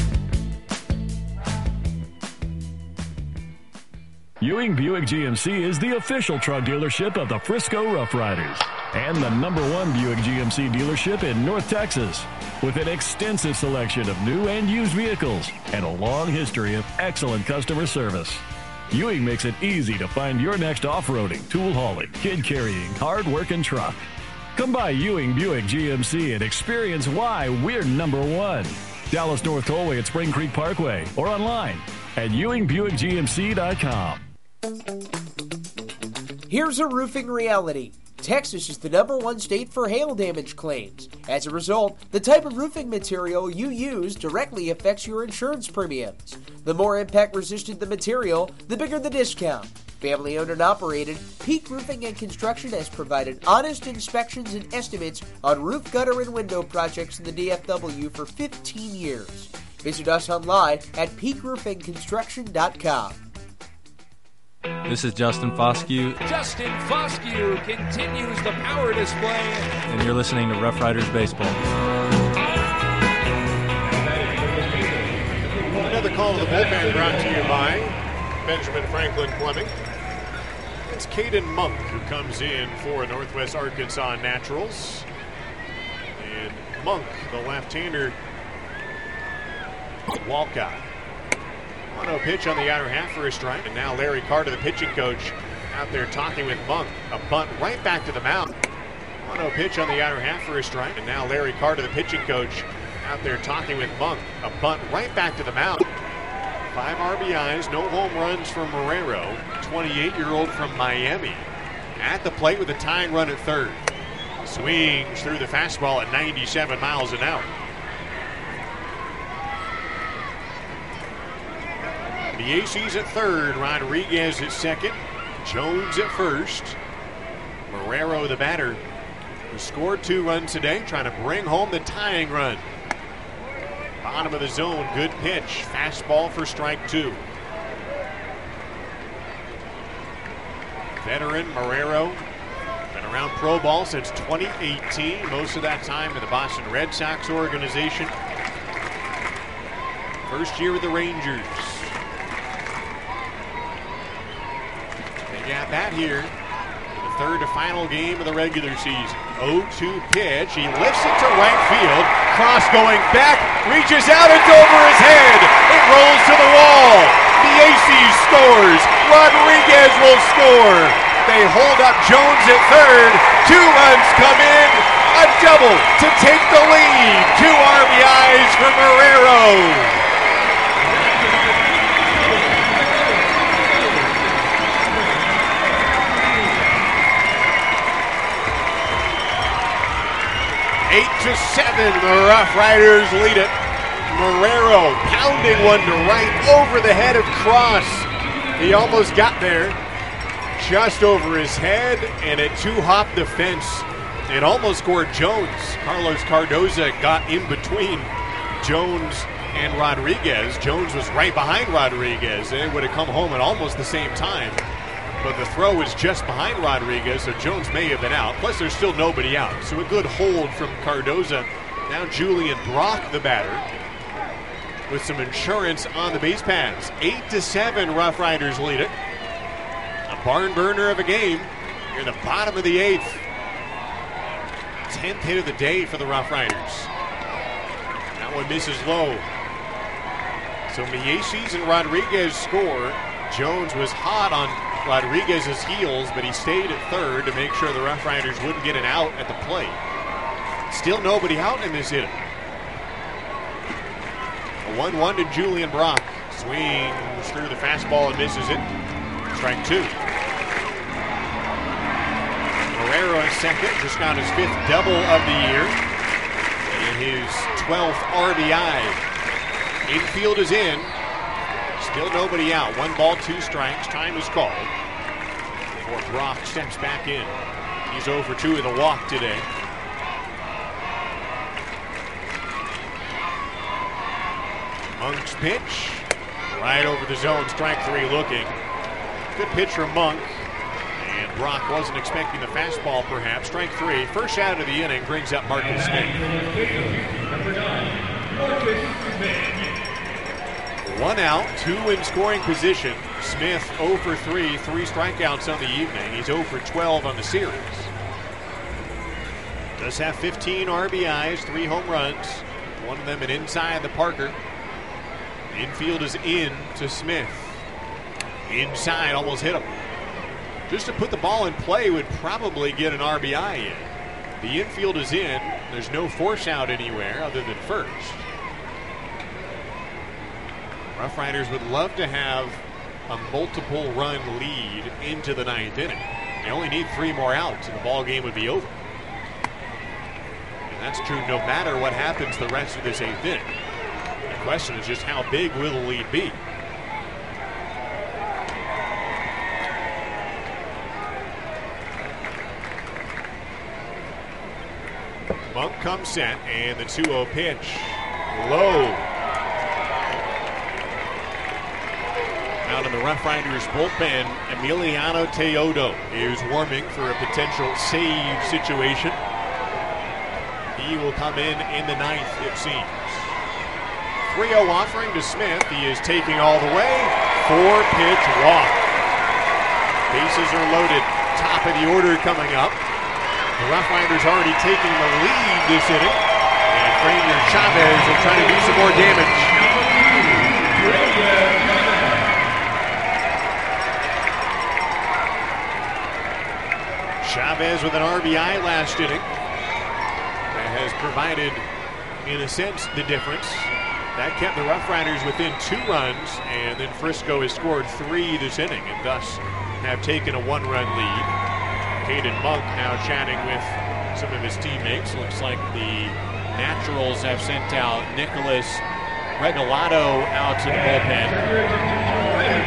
Ewing Buick GMC is the official truck dealership of the Frisco Rough Riders and the #1 Buick GMC dealership in North Texas. With an extensive selection of new and used vehicles and a long history of excellent customer service, Ewing makes it easy to find your next off-roading, tool hauling, kid-carrying, hard-working truck. Come by Ewing Buick GMC and experience why we're #1. Dallas North Tollway at Spring Creek Parkway or online at EwingBuickGMC.com. Here's a roofing reality. Texas is the #1 state for hail damage claims. As a result, the type of roofing material you use directly affects your insurance premiums. The more impact-resistant the material, the bigger the discount. Family-owned and operated, Peak Roofing and Construction has provided honest inspections and estimates on roof, gutter, and window projects in the DFW for 15 years. Visit us online at peakroofingconstruction.com. This is Justin Foscue. Justin Foscue continues the power display. And you're listening to Rough Riders Baseball. Another call to the bullpen brought to you by Benjamin Franklin Plumbing. It's Caden Monk who comes in for Northwest Arkansas Naturals. And Monk, the left-hander, Walcott. 1-0 pitch on the outer half for a strike. And now Larry Carter, the pitching coach, out there talking with Monk. A bunt right back to the mound. 1-0 pitch on the outer half for a strike. And now Larry Carter, the pitching coach, out there talking with Monk. A bunt right back to the mound. 5 RBIs, no home runs from Marrero, 28-year-old from Miami. At the plate with a tying run at third. Swings through the fastball at 97 miles an hour. The AC's at third, Rodriguez at second, Jones at first. Marrero, the batter, who scored 2 runs today, trying to bring home the tying run. Bottom of the zone, good pitch. Fastball for strike 2. Veteran Marrero, been around pro ball since 2018. Most of that time in the Boston Red Sox organization. First year with the Rangers. Big at bat here. The third to final game of the regular season. 0-2 pitch. He lifts it to right field. Cross going back. Reaches out. It's over his head. It rolls to the wall. The AC scores. Rodriguez will score. They hold up Jones at third. 2 runs come in. A double to take the lead. 2 RBIs for Marrero. Eight to 7, the Rough Riders lead it. Marrero pounding one to right over the head of Cross. He almost got there, just over his head, and a 2-hop defense. It almost scored Jones. Carlos Cardoza got in between Jones and Rodriguez. Jones was right behind Rodriguez. They would have come home at almost the same time. But the throw was just behind Rodriguez, so Jones may have been out. Plus, there's still nobody out. So a good hold from Cardoza. Now Julian Brock, the batter, with some insurance on the base paths. 8 to 7, Rough Riders lead it. A barn burner of a game. Near the bottom of the 8th. 10th hit of the day for the Rough Riders. That one misses low. So Mieses and Rodriguez score. Jones was hot on Rodriguez's heels, but he stayed at third to make sure the Rough Riders wouldn't get an out at the plate. Still nobody out in this inning. A 1-1 to Julian Brock. Swings through the fastball and misses it. Strike 2. Marrero in second, just got his 5th double of the year and his 12th RBI. Infield is in. Still nobody out. 1 ball, 2 strikes. Time is called before Brock steps back in. He's 0 for 2 with a walk today. Monk's pitch. Right over the zone, strike three looking. Good pitch from Monk. And Brock wasn't expecting the fastball, perhaps. Strike three. First out of the inning brings up Marcus Smith. Number 9, Marcus Smith. 1 out, 2 in scoring position. Smith 0 for 3, 3 strikeouts on the evening. He's 0 for 12 on the series. Does have 15 RBIs, 3 home runs. One of them an inside the Parker. Infield is in to Smith. Inside, almost hit him. Just to put the ball in play would probably get an RBI in. The infield is in. There's no force out anywhere other than first. Rough Riders would love to have a multiple run lead into the 9th inning. They only need 3 more outs and the ball game would be over. And that's true no matter what happens the rest of this 8th inning. The question is just how big will the lead be? Monk comes set and the 2-0 pitch. Low. Out in the Rough Riders bullpen, Emiliano Teodo is warming for a potential save situation. He will come in the 9th, it seems. 3-0 offering to Smith. He is taking all the way. 4-pitch walk. Bases are loaded. Top of the order coming up. The Rough Riders already taking the lead this inning. And Frazier Chavez will try to do some more damage. Chavez with an RBI last inning. That has provided, in a sense, the difference. That kept the Rough Riders within 2 runs, and then Frisco has scored 3 this inning, and thus have taken a 1-run lead. Caden Monk now chatting with some of his teammates. Looks like the Naturals have sent out Nicholas Regalado out to the bullpen.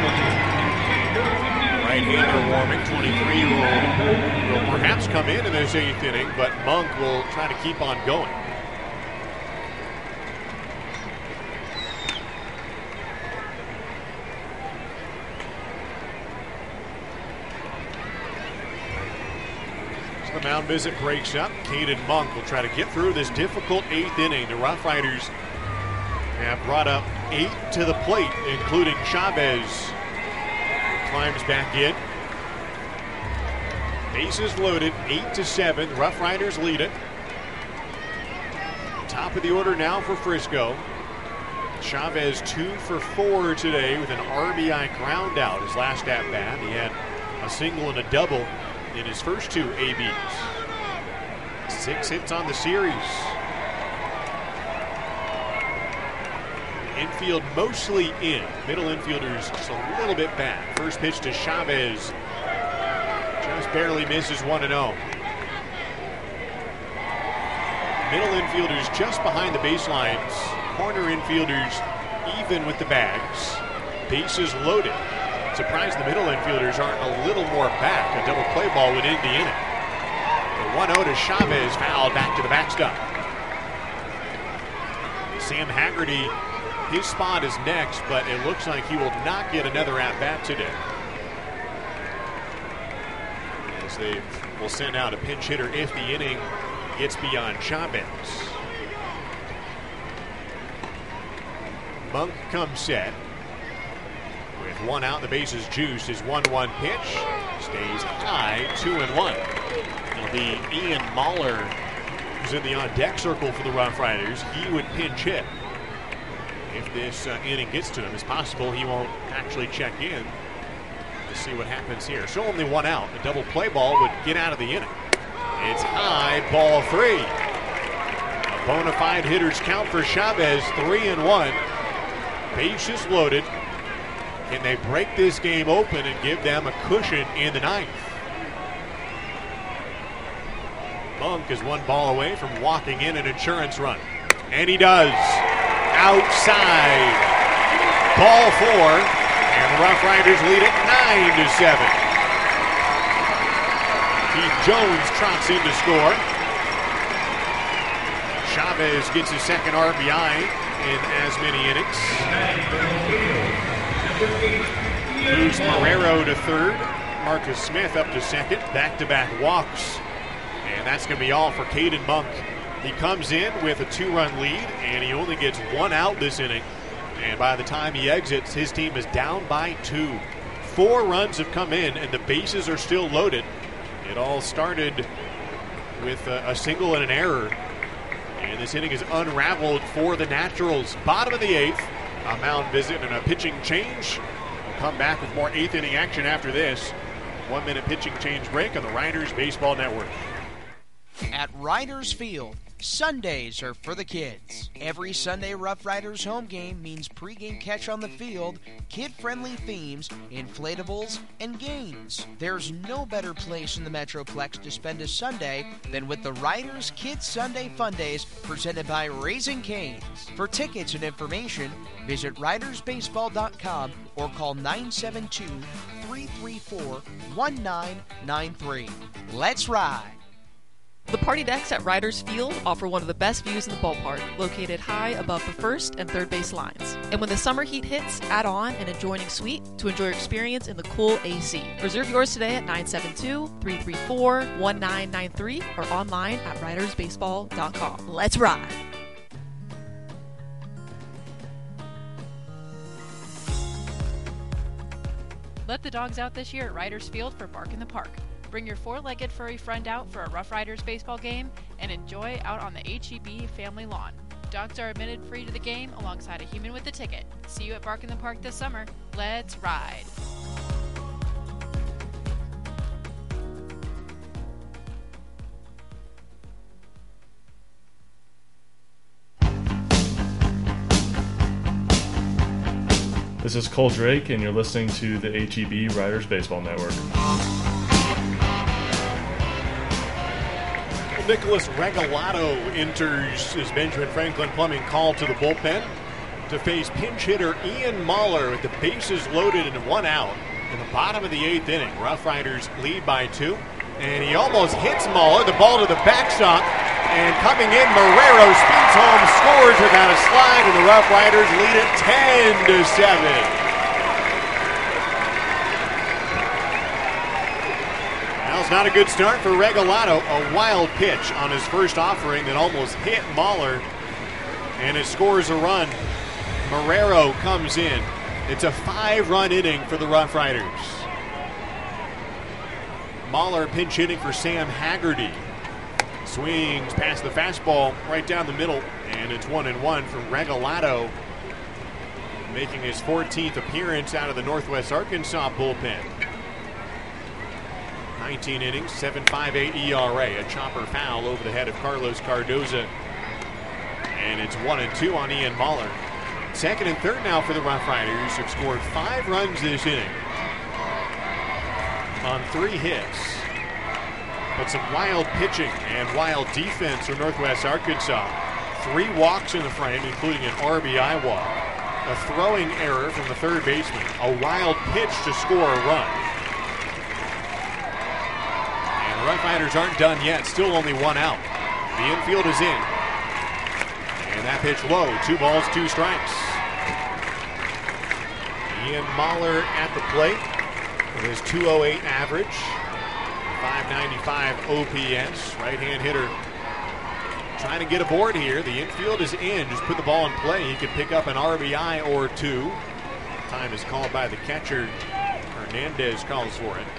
Right-hander warming, 23 will perhaps come in this 8th inning, but Monk will try to keep on going. So the mound visit breaks up. Caden Monk will try to get through this difficult 8th inning. The Rough Riders have brought up 8 to the plate, including Chavez. Climbs back in. Bases loaded, 8-7. The Rough Riders lead it. Top of the order now for Frisco. Chavez 2 for 4 today with an RBI ground out his last at bat. He had a single and a double in his first 2 ABs. 6 hits on the series. Infield mostly in. Middle infielders just a little bit back. First pitch to Chavez. Just barely misses 1-0. Middle infielders just behind the baselines. Corner infielders even with the bags. Bases loaded. Surprised the middle infielders aren't a little more back. A double play ball would end the inning. The 1-0 to Chavez, fouled back to the backstop. Sam Haggerty, his spot is next, but it looks like he will not get another at-bat today. As they will send out a pinch hitter if the inning gets beyond Chavez. Monk comes set. With 1 out, the bases juiced. His 1-1 pitch stays high, 2-1. It'll be Ian Mahler who's in the on-deck circle for the Rough Riders. He would pinch hit. If this inning gets to him, it's possible he won't actually check in. Let's see what happens here. So only 1 out. A double play ball would get out of the inning. It's high, ball 3. A bona fide hitter's count for Chavez, 3-1. Bases loaded. Can they break this game open and give them a cushion in the 9th? Monk is 1 ball away from walking in an insurance run. And he does. Outside. Ball 4. And the Rough Riders lead it 9-7. Keith Jones trots in to score. Chavez gets his 2nd RBI in as many innings. Moves Marrero to third. Marcus Smith up to second. Back-to-back walks. And that's going to be all for Caden Monk. He comes in with a 2-run lead, and he only gets 1 out this inning. And by the time he exits, his team is down by 2. 4 runs have come in, and the bases are still loaded. It all started with a single and an error. And this inning is unraveled for the Naturals. Bottom of the 8th, a mound visit and a pitching change. We'll come back with more 8th inning action after this. 1-minute pitching change break on the Riders Baseball Network. At Riders Field, Sundays are for the kids. Every Sunday Rough Riders home game means pregame catch on the field, kid-friendly themes, inflatables, and games. There's no better place in the Metroplex to spend a Sunday than with the Riders Kids Sunday Fun Days presented by Raising Cane's. For tickets and information, visit ridersbaseball.com or call 972-334-1993. Let's ride! The party decks at Riders Field offer one of the best views in the ballpark, located high above the first and third base lines. And when the summer heat hits, add on an adjoining suite to enjoy your experience in the cool AC. Reserve yours today at 972-334-1993 or online at ridersbaseball.com. Let's ride! Let the dogs out this year at Riders Field for Bark in the Park. Bring your 4-legged furry friend out for a Rough Riders baseball game and enjoy out on the HEB family lawn. Dogs are admitted free to the game alongside a human with a ticket. See you at Bark in the Park this summer. Let's ride. This is Cole Drake, and you're listening to the HEB Riders Baseball Network. Nicholas Regalado enters his Benjamin Franklin Plumbing call to the bullpen to face pinch hitter Ian Mahler with the bases loaded and 1 out in the bottom of the 8th inning. Rough Riders lead by 2, and he almost hits Mahler. The ball to the backstop, and coming in, Marrero speeds home, scores without a slide, and the Rough Riders lead it 10-7. It's not a good start for Regalado. A wild pitch on his first offering that almost hit Mahler, and it scores a run. Marrero comes in. It's a 5-run inning for the Rough Riders. Mahler pinch hitting for Sam Haggerty. Swings past the fastball right down the middle, and it's 1-1 from Regalado, making his 14th appearance out of the Northwest Arkansas bullpen. 19 innings, 7.58 ERA, a chopper foul over the head of Carlos Cardoza. And it's 1-2 on Ian Mahler. Second and third now for the Rough Riders, who've scored 5 runs this inning on 3 hits. But some wild pitching and wild defense from Northwest Arkansas. 3 walks in the frame, including an RBI walk. A throwing error from the third baseman. A wild pitch to score a run. The Rough Riders aren't done yet, still only 1 out. The infield is in. And that pitch low, 2 balls, 2 strikes. Ian Mahler at the plate with his .208 average, .595 OPS, right-hand hitter. Trying to get aboard here. The infield is in, just put the ball in play. He could pick up an RBI or 2. Time is called by the catcher. Hernandez calls for it.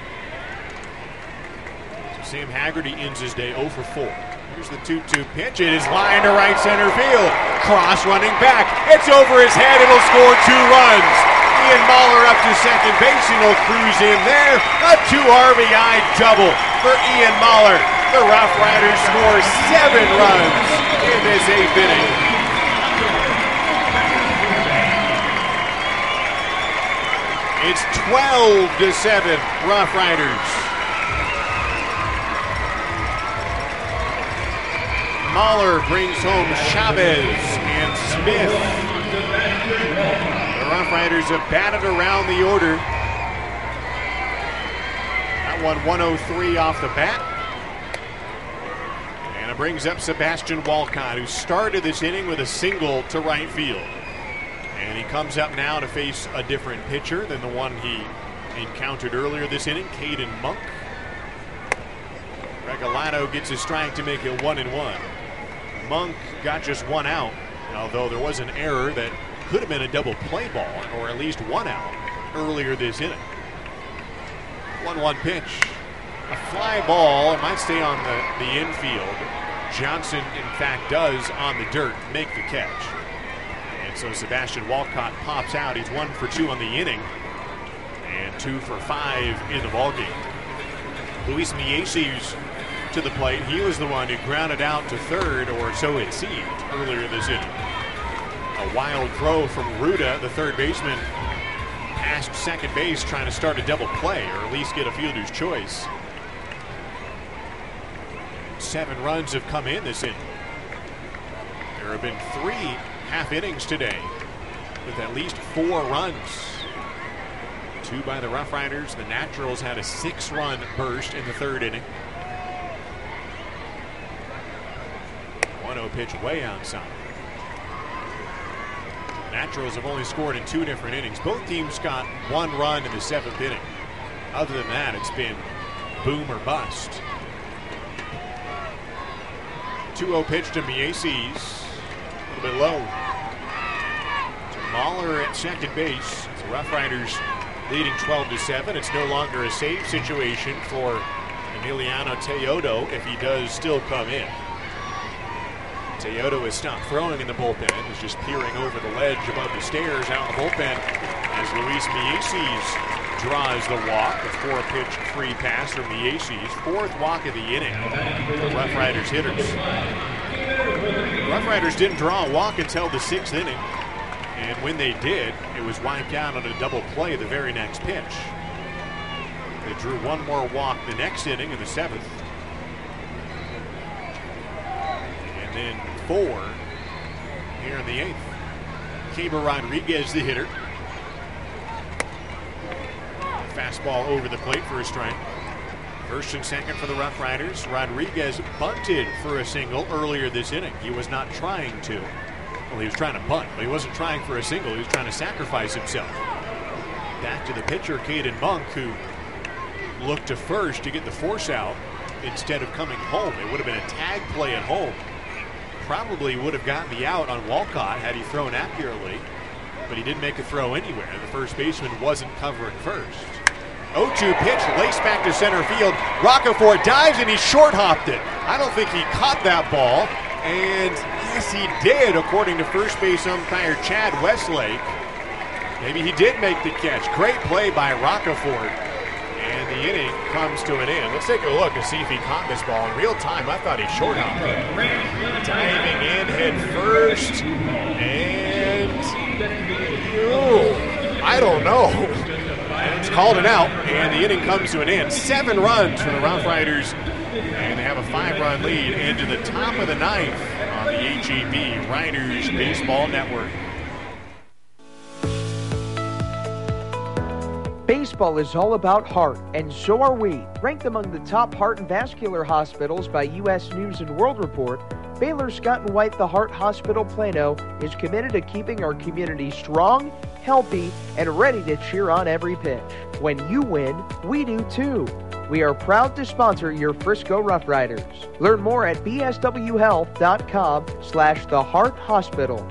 Sam Haggerty ends his day 0 for 4. Here's the 2-2 pitch. It is lined to right center field. Cross running back. It's over his head. It'll score 2 runs. Ian Mahler up to second base, and he'll cruise in there. A 2 RBI double for Ian Mahler. The Rough Riders score 7 runs in this 8th inning. It's 12-7 Rough Riders. Mahler brings home Chavez and Smith. The Rough Riders have batted around the order. That one 103 off the bat. And it brings up Sebastian Walcott, who started this inning with a single to right field. And he comes up now to face a different pitcher than the one he encountered earlier this inning, Caden Monk. Regalado gets his strike to make it 1-1. Monk got just one out, although there was an error that could have been a double play ball, or at least one out earlier this inning. 1-1 pitch. A fly ball. It might stay on the infield. Johnson, in fact, does on the dirt make the catch. And so Sebastian Walcott pops out. He's 1 for 2 on the inning and 2 for 5 in the ballgame. Luis Mieses to the plate. He was the one who grounded out to third, or so it seemed, earlier this inning. A wild throw from Ruda, the third baseman, past second base, trying to start a double play, or at least get a fielder's choice. 7 runs have come in this inning. There have been 3 half innings today with at least 4 runs. 2 by the Rough Riders. The Naturals had a 6-run burst in the third inning. 1-0 pitch way outside. Naturals have only scored in 2 different innings. Both teams got 1 run in the 7th inning. Other than that, it's been boom or bust. 2-0 pitch to Mieses. A little bit low. To Mahler at second base. The Rough Riders leading 12-7. It's no longer a safe situation for Emiliano Teodo if he does still come in. Teodo has stopped throwing in the bullpen. He's just peering over the ledge above the stairs out in the bullpen as Luis Mieses draws the walk. A 4-pitch free pass from Mieses. 4th walk of the inning for the Rough Riders hitters. The Rough Riders didn't draw a walk until the 6th inning. And when they did, it was wiped out on a double play the very next pitch. They drew 1 more walk the next inning in the 7th. And then 4 here in the 8th. Keber Rodriguez, the hitter. Fastball over the plate for a strike. First and second for the Rough Riders. Rodriguez bunted for a single earlier this inning. He was not trying to. Well, he was trying to bunt, but he wasn't trying for a single. He was trying to sacrifice himself. Back to the pitcher, Caden Monk, who looked to first to get the force out instead of coming home. It would have been a tag play at home. Probably would have gotten the out on Walcott had he thrown accurately, but he didn't make a throw anywhere. The first baseman wasn't covering first. 0-2 pitch, laced back to center field. Roccaforte dives and he short hopped it. I don't think he caught that ball, and yes, he did, according to first base umpire Chad Westlake. Maybe he did make the catch. Great play by Roccaforte. And the inning comes to an end. Let's take a look and see if he caught this ball in real time. I thought he short hopped it. Diving in head first. And I don't know. And it's called an out. And the inning comes to an end. 7 runs for the Rough Riders. And they have a 5-run lead into the top of the 9th on the HEB Riders Baseball Network. Baseball is all about heart, and so are we. Ranked among the top heart and vascular hospitals by U.S. News & World Report, Baylor Scott & White The Heart Hospital Plano is committed to keeping our community strong, healthy, and ready to cheer on every pitch. When you win, we do too. We are proud to sponsor your Frisco Rough Riders. Learn more at bswhealth.com/The Heart Hospital.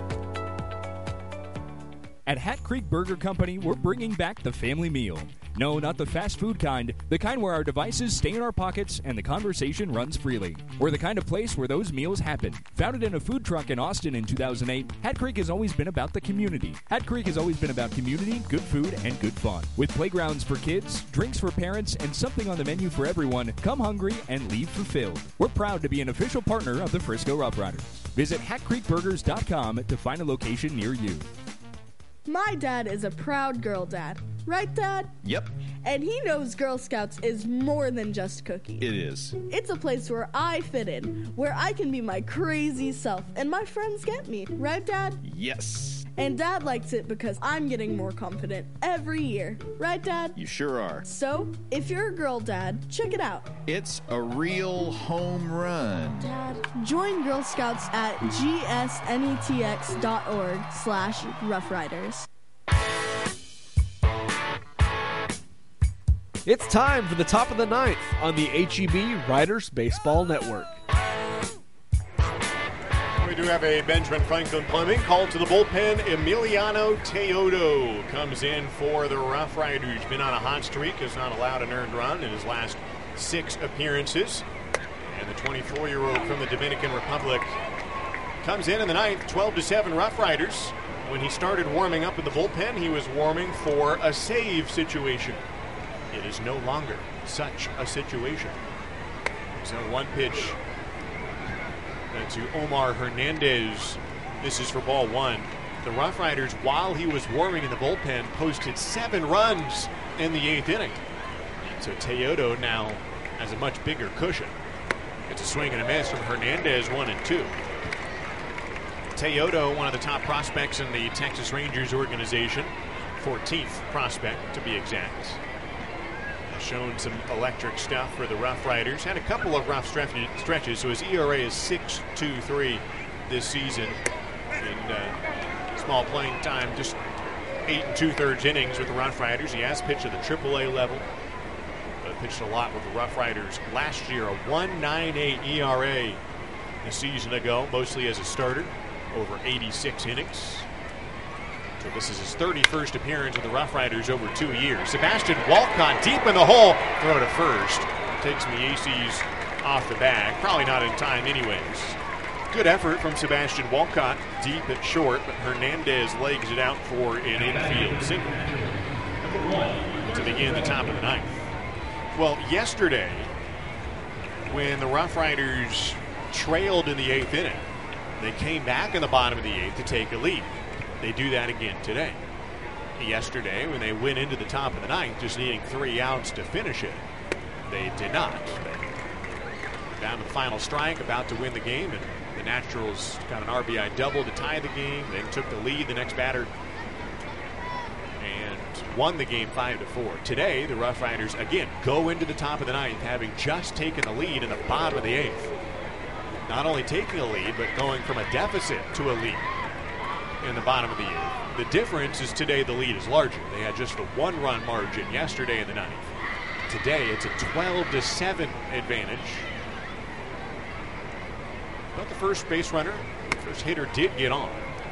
At Hat Creek Burger Company, we're bringing back the family meal. No, not the fast food kind. The kind where our devices stay in our pockets and the conversation runs freely. We're the kind of place where those meals happen. Founded in a food truck in Austin in 2008, Hat Creek has always been about the community. Hat Creek has always been about community, good food, and good fun. With playgrounds for kids, drinks for parents, and something on the menu for everyone, come hungry and leave fulfilled. We're proud to be an official partner of the Frisco Rough Riders. Visit hatcreekburgers.com to find a location near you. My dad is a proud girl dad. Right, Dad? Yep. And he knows Girl Scouts is more than just cookies. It is. It's a place where I fit in, where I can be my crazy self, and my friends get me. Right, Dad? Yes. And Dad likes it because I'm getting more confident every year. Right, Dad? You sure are. So, if you're a girl, Dad, check it out. It's a real home run. Dad, join Girl Scouts at gsnetx.org/roughriders. It's time for the top of the ninth on the HEB Riders Baseball Network. We do have a Benjamin Franklin Plumbing called to the bullpen. Emiliano Teodo comes in for the Rough Riders. Been on a hot streak, has not allowed an earned run in his last 6 appearances. And the 24-year-old from the Dominican Republic comes in the ninth, 12-7 Rough Riders. When he started warming up in the bullpen, he was warming for a save situation. It is no longer such a situation. So one pitch to Omar Hernandez. This is for ball 1. The Rough Riders, while he was warming in the bullpen, posted 7 runs in the 8th inning. So Teodo now has a much bigger cushion. It's a swing and a miss from Hernandez, 1-2. Teodo, one of the top prospects in the Texas Rangers organization, 14th prospect to be exact. Shown some electric stuff for the Rough Riders. Had a couple of rough stretches, so his ERA is 6.23 this season. In small playing time, just 8 2/3 innings with the Rough Riders. He has pitched at the AAA level, but pitched a lot with the Rough Riders last year. A 1.98 ERA a season ago, mostly as a starter, over 86 innings. So this is his 31st appearance with the Rough Riders over 2 years. Sebastian Walcott deep in the hole. Throw to first. Takes Mieses off the bag. Probably not in time anyways. Good effort from Sebastian Walcott. Deep at short, but Hernandez legs it out for an infield single to begin the top of the ninth. Well, yesterday, when the Rough Riders trailed in the 8th inning, they came back in the bottom of the 8th to take a lead. They do that again today. Yesterday, when they went into the top of the ninth, just needing 3 outs to finish it, they did not. Down to the final strike, about to win the game, and the Naturals got an RBI double to tie the game, then took the lead the next batter, and won the game 5-4. Today, the Rough Riders, again, go into the top of the ninth, having just taken the lead in the bottom of the 8th. Not only taking a lead, but going from a deficit to a lead in the bottom of the 8th. The difference is today the lead is larger. They had just a 1-run margin yesterday in the 9th. Today it's a 12-7 advantage. But the first base runner, first hitter, did get on.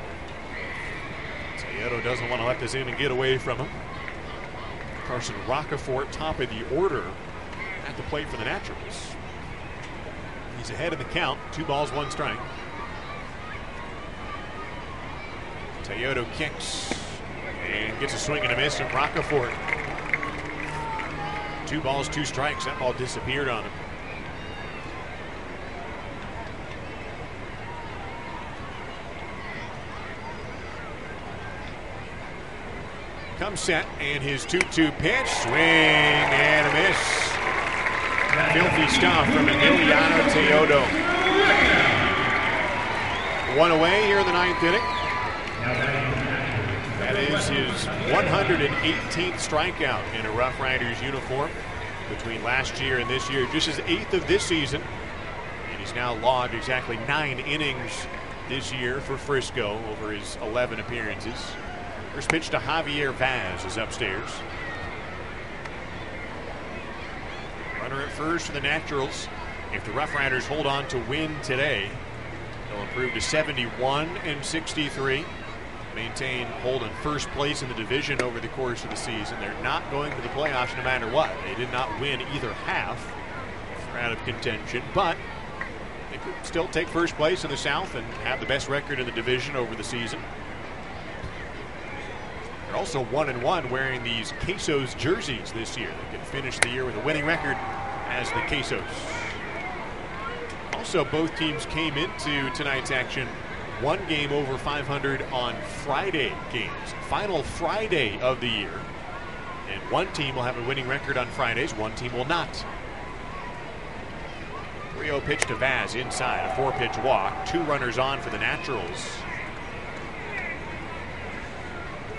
Teodo doesn't want to let this inning get away from him. Carson Roccaforte, top of the order at the plate for the Naturals. He's ahead in the count, 2 balls, 1 strike. Teodo kicks and gets a swing and a miss from Roccaforte. 2 balls, 2 strikes. That ball disappeared on him. Comes set, and his 2-2 pitch. Swing and a miss. Filthy stuff from Emiliano Teodo. 1 away here in the 9th inning. That is his 118th strikeout in a Rough Riders uniform between last year and this year. Just his 8th of this season. And he's now logged exactly 9 innings this year for Frisco over his 11 appearances. First pitch to Javier Vaz is upstairs. Runner at first for the Naturals. If the Rough Riders hold on to win today, they'll improve to 71-63. Maintain hold in first place in the division over the course of the season. They're not going to the playoffs no matter what. They did not win either half. They're out of contention, but they could still take first place in the South and have the best record in the division over the season. They're also 1-1 wearing these Quesos jerseys this year. They can finish the year with a winning record as the Quesos. Also, both teams came into tonight's action 1 game over 500 on Friday games. Final Friday of the year. And one team will have a winning record on Fridays, one team will not. 3-0 pitch to Vaz inside, a 4-pitch walk. 2 runners on for the Naturals.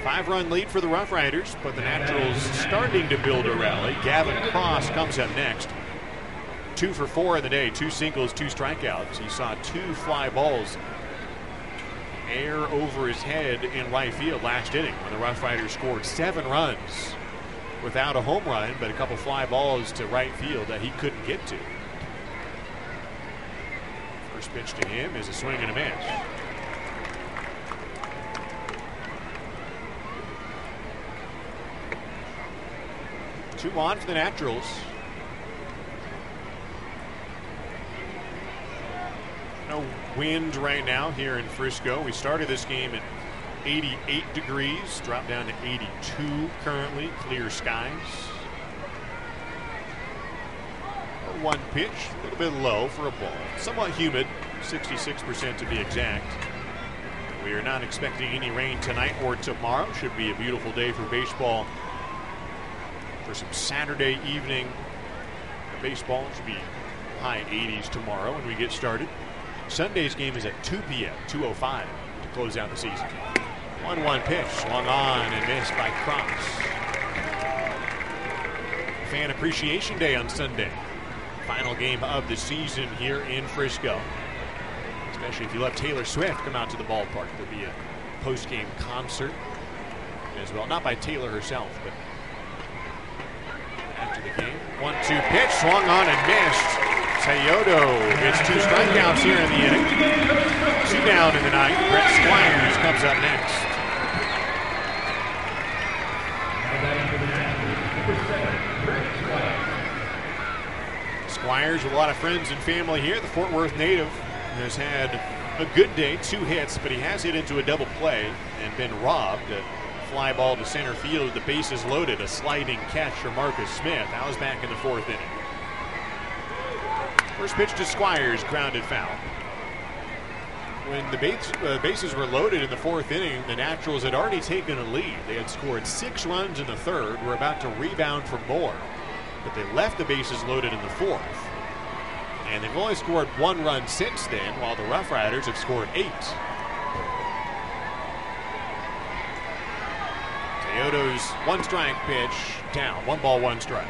5-run lead for the Rough Riders, but the Naturals starting to build a rally. Gavin Cross comes up next. 2 for 4 in the day, 2 singles, 2 strikeouts. He saw 2 fly balls air over his head in right field last inning when the Rough Riders scored 7 runs without a home run, but a couple fly balls to right field that he couldn't get to. First pitch to him is a swing and a miss. Two on for the Naturals. No wind right now here in Frisco. We started this game at 88 degrees, dropped down to 82 currently, clear skies. 1 pitch, a little bit low for a ball. Somewhat humid, 66% to be exact. We are not expecting any rain tonight or tomorrow. Should be a beautiful day for baseball. For some Saturday evening baseball, it should be high 80s tomorrow when we get started. Sunday's game is at 2 p.m., 2:05 to close out the season. 1-1 pitch, swung on and missed by Cross. Fan Appreciation Day on Sunday. Final game of the season here in Frisco. Especially if you let Taylor Swift come out to the ballpark. There'll be a post-game concert as well. Not by Taylor herself, but after the game. 1-2 pitch, swung on and missed. Teodo gets 2 strikeouts here in the inning. 2 down in the ninth. Brett Squires comes up next. Squires with a lot of friends and family here. The Fort Worth native has had a good day, 2 hits, but he has hit into a double play and been robbed. A fly ball to center field with the bases loaded. A sliding catch for Marcus Smith. That was back in the 4th inning. First pitch to Squires, grounded foul. When the bases were loaded in the 4th inning, the Naturals had already taken a lead. They had scored 6 runs in the 3rd, were about to rebound for more, but they left the bases loaded in the 4th. And they've only scored 1 run since then, while the Rough Riders have scored 8. Teodo's 1-strike pitch down, 1 ball, 1 strike.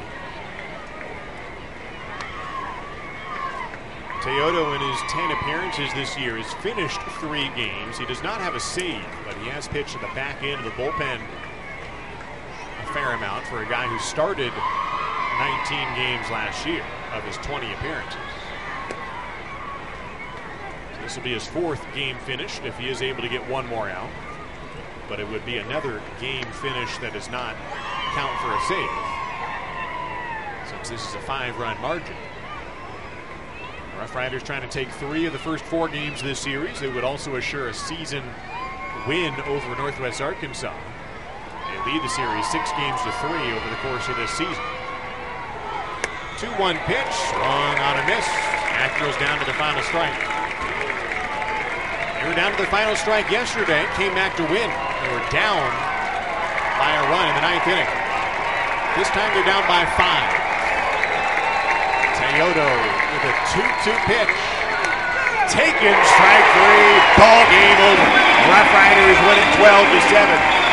Teodo in his 10 appearances this year has finished 3 games. He does not have a save, but he has pitched at the back end of the bullpen a fair amount for a guy who started 19 games last year of his 20 appearances. So this will be his 4th game finished if he is able to get 1 more out. But it would be another game finish that does not count for a save, since this is a 5-run margin. Rough Riders trying to take 3 of the first 4 games of this series. It would also assure a season win over Northwest Arkansas. They lead the series 6 games to 3 over the course of this season. 2-1 pitch, swung on a miss. Astros down to the final strike. They were down to the final strike yesterday, came back to win. They were down by a run in the 9th inning. This time they're down by 5. Teodo with a 2-2 pitch. Taken, strike 3, ball game over. Rough Riders win it 12-7.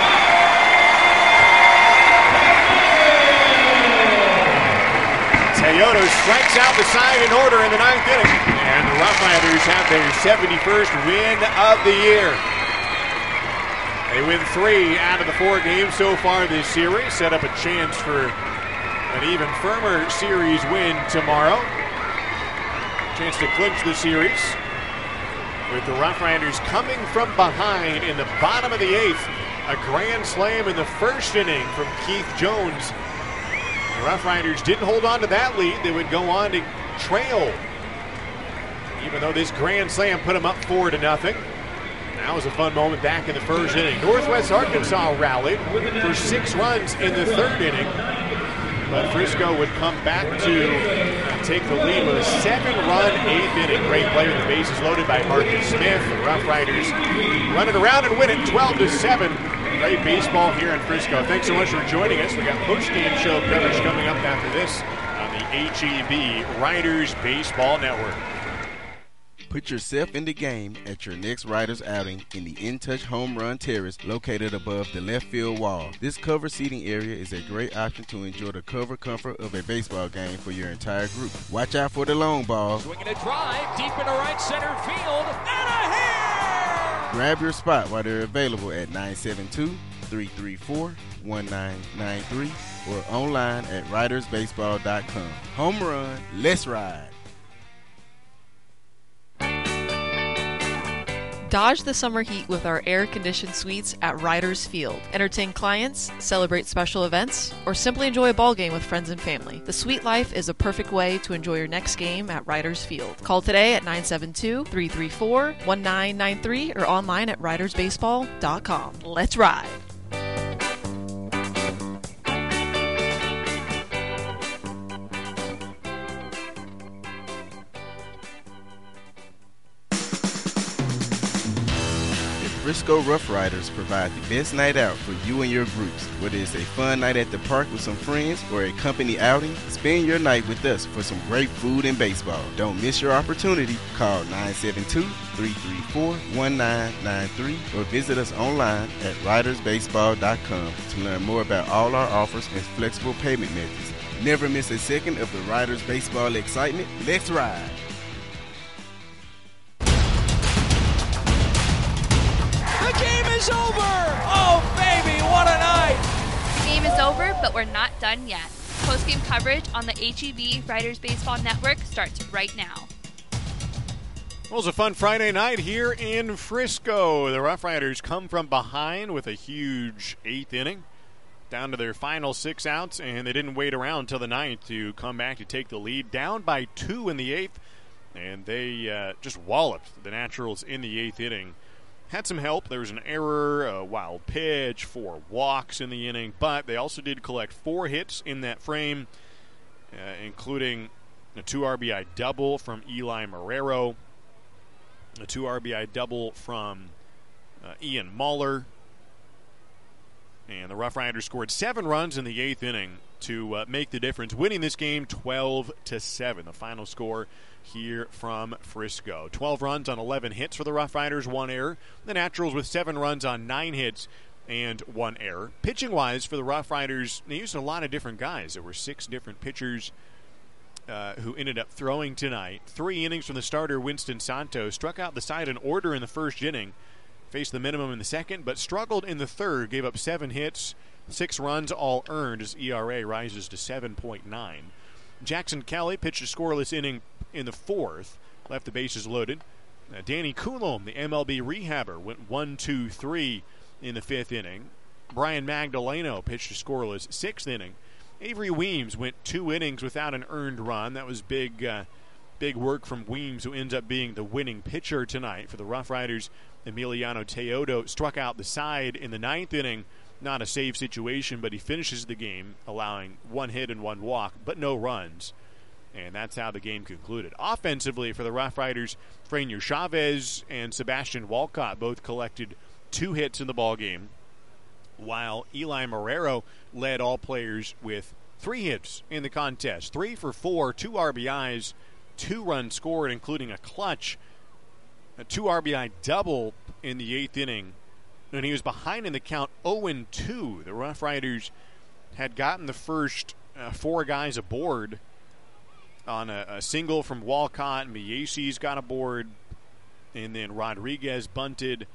Teodo strikes out the side in order in the 9th inning. And the Rough Riders have their 71st win of the year. They win 3 out of the 4 games so far this series. Set up a chance for an even firmer series win tomorrow. Chance to clinch the series. With the Rough Riders coming from behind in the bottom of the 8th. A grand slam in the 1st inning from Keith Jones. The Rough Riders didn't hold on to that lead. They would go on to trail, even though this grand slam put them up 4-0. That was a fun moment back in the 1st inning. Northwest Arkansas rallied for 6 runs in the 3rd inning, but Frisco would come back to take the lead with a 7-run 8th inning. Great play with the bases loaded by Marcus Smith. The Rough Riders run it around and win it 12-7. Great baseball here in Frisco. Thanks so much for joining us. We got post-game show coverage coming up after this on the HEB Riders Baseball Network. Put yourself in the game at your next Riders outing in the In Touch Home Run Terrace located above the left field wall. This cover seating area is a great option to enjoy the cover comfort of a baseball game for your entire group. Watch out for the long ball. Swinging a drive deep into right center field, and a hit! Grab your spot while they're available at 972-334-1993 or online at ridersbaseball.com. Home run, let's ride. Dodge the summer heat with our air-conditioned suites at Riders Field. Entertain clients, celebrate special events, or simply enjoy a ball game with friends and family. The suite life is a perfect way to enjoy your next game at Riders Field. Call today at 972-334-1993 or online at ridersbaseball.com. Let's ride! Frisco Rough Riders provide the best night out for you and your groups. Whether it's a fun night at the park with some friends or a company outing, spend your night with us for some great food and baseball. Don't miss your opportunity. Call 972-334-1993 or visit us online at ridersbaseball.com to learn more about all our offers and flexible payment methods. Never miss a second of the Riders baseball excitement. Let's ride! The game is over! Oh, baby, what a night! The game is over, but we're not done yet. Post-game coverage on the HEB Riders Baseball Network starts right now. Well, it was a fun Friday night here in Frisco. The Rough Riders come from behind with a huge 8th inning, down to their final 6 outs, and they didn't wait around until the 9th to come back to take the lead. Down by 2 in the 8th, and they just walloped the Naturals in the 8th inning. Had some help. There was an error, a wild pitch, 4 walks in the inning, but they also did collect 4 hits in that frame, including a 2 RBI double from Eli Marrero, a 2 RBI double from Ian Mahler, and the Rough Riders scored 7 runs in the 8th inning to make the difference, winning this game 12-7. The final score here from Frisco. 12 runs on 11 hits for the Rough Riders, 1 error. The Naturals with 7 runs on 9 hits and 1 error. Pitching-wise for the Rough Riders, they used a lot of different guys. There were 6 different pitchers who ended up throwing tonight. 3 innings from the starter, Winston Santos. Struck out the side in order in the first inning. Faced the minimum in the second, but struggled in the third. Gave up 7 hits, 6 runs, all earned. His ERA rises to 7.9. Jackson Kelly pitched a scoreless inning in the 4th. Left the bases loaded. Danny Coulombe, the MLB rehabber, went 1-2-3 in the 5th inning. Brian Magdaleno pitched a scoreless 6th inning. Avery Weems went 2 innings without an earned run. That was big work from Weems, who ends up being the winning pitcher tonight for the Rough Riders. Emiliano Teodo struck out the side in the 9th inning. Not a save situation, but he finishes the game, allowing 1 hit and 1 walk, but no runs. And that's how the game concluded. Offensively for the Rough Riders, Franier Chavez and Sebastian Walcott both collected 2 hits in the ballgame, while Eli Marrero led all players with 3 hits in the contest. 3 for 4, 2 RBIs, 2 runs scored, including a clutch, a 2 RBI double in the 8th inning. And he was behind in the count 0-2. The Rough Riders had gotten the first 4 guys aboard on a single from Walcott. Miyeses got aboard, and then Rodriguez bunted.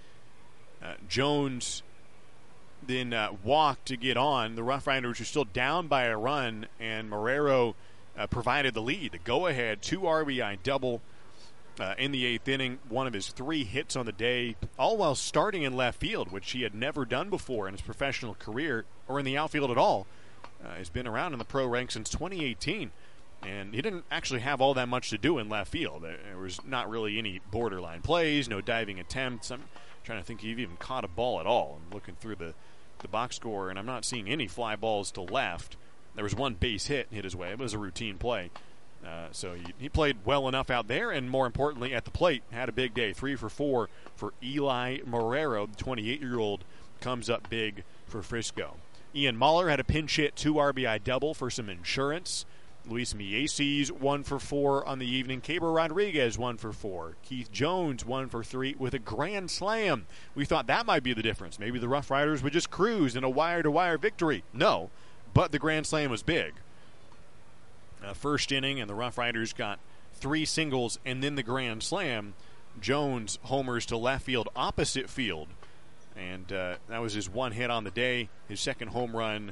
Jones then walked to get on. The Rough Riders were still down by a run, and Marrero provided the lead. The go-ahead 2 RBI double in the 8th inning, one of his 3 hits on the day, all while starting in left field, which he had never done before in his professional career or in the outfield at all. He's been around in the pro ranks since 2018, and he didn't actually have all that much to do in left field. There was not really any borderline plays, no diving attempts. I'm trying to think if he even caught a ball at all. I'm looking through the box score, and I'm not seeing any fly balls to left. There was 1 base hit his way. It was a routine play. So he played well enough out there, and more importantly, at the plate, had a big day. 3 for 4 for Eli Marrero. The 28-year-old comes up big for Frisco. Ian Mahler had a pinch hit 2 RBI double for some insurance. Luis Mieses 1 for 4 on the evening. Caber Rodriguez 1 for 4. Keith Jones 1 for 3 with a grand slam. We thought that might be the difference. Maybe the Rough Riders would just cruise in a wire-to-wire victory. No, but the grand slam was big. First inning, and the Rough Riders got 3 singles and then the grand slam. Jones homers to left field, opposite field. And that was his one hit on the day. His second home run,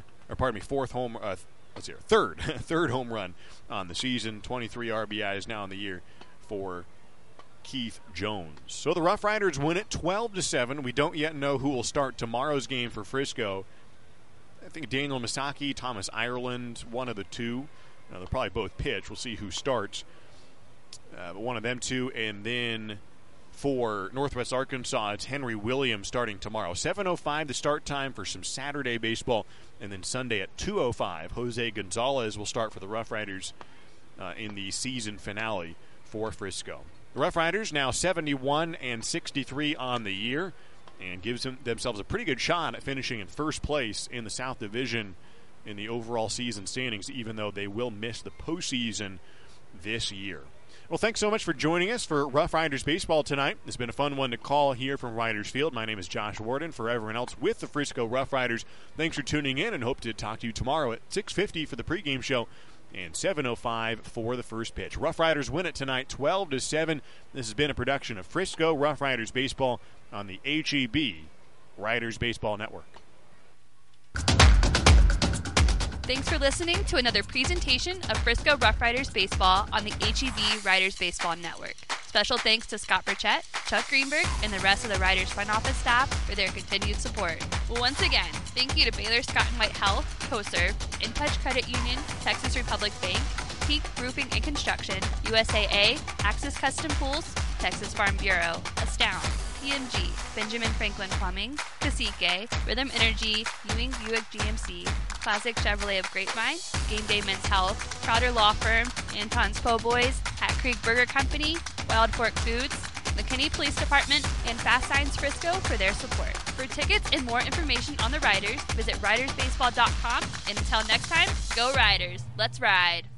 third home run on the season. 23 RBIs now in the year for Keith Jones. So the Rough Riders win it 12-7. We don't yet know who will start tomorrow's game for Frisco. I think Daniel Misaki, Thomas Ireland, one of the two. They'll probably both pitch. We'll see who starts. But one of them two, and then for Northwest Arkansas, it's Henry Williams starting tomorrow. 7:05 the start time for some Saturday baseball, and then Sunday at 2:05, Jose Gonzalez will start for the Rough Riders in the season finale for Frisco. The Rough Riders now 71-63 on the year, and gives themselves a pretty good shot at finishing in first place in the South Division in the overall season standings, even though they will miss the postseason this year. Well, thanks so much for joining us for Rough Riders baseball tonight. It's been a fun one to call here from Riders Field. My name is Josh Warden. For everyone else with the Frisco Rough Riders, thanks for tuning in, and hope to talk to you tomorrow at 6:50 for the pregame show and 7:05 for the first pitch. Rough Riders win it tonight 12-7. This has been a production of Frisco Rough Riders baseball on the HEB Riders Baseball Network. Thanks for listening to another presentation of Frisco Rough Riders Baseball on the HEB Riders Baseball Network. Special thanks to Scott Burchett, Chuck Greenberg, and the rest of the Riders front office staff for their continued support. Once again, thank you to Baylor Scott & White Health, CoServe, InTouch Credit Union, Texas Republic Bank, Peak Roofing and Construction, USAA, Axis Custom Pools, Texas Farm Bureau, Astound, PMG, Benjamin Franklin Plumbing, Cacique, Rhythm Energy, Ewing Buick GMC, Classic Chevrolet of Grapevine, Game Day Men's Health, Crowder Law Firm, Anton's Po' Boys, Hat Creek Burger Company, Wild Fork Foods, McKinney Police Department, and Fast Signs Frisco for their support. For tickets and more information on the Riders, visit ridersbaseball.com. And until next time, go Riders. Let's ride.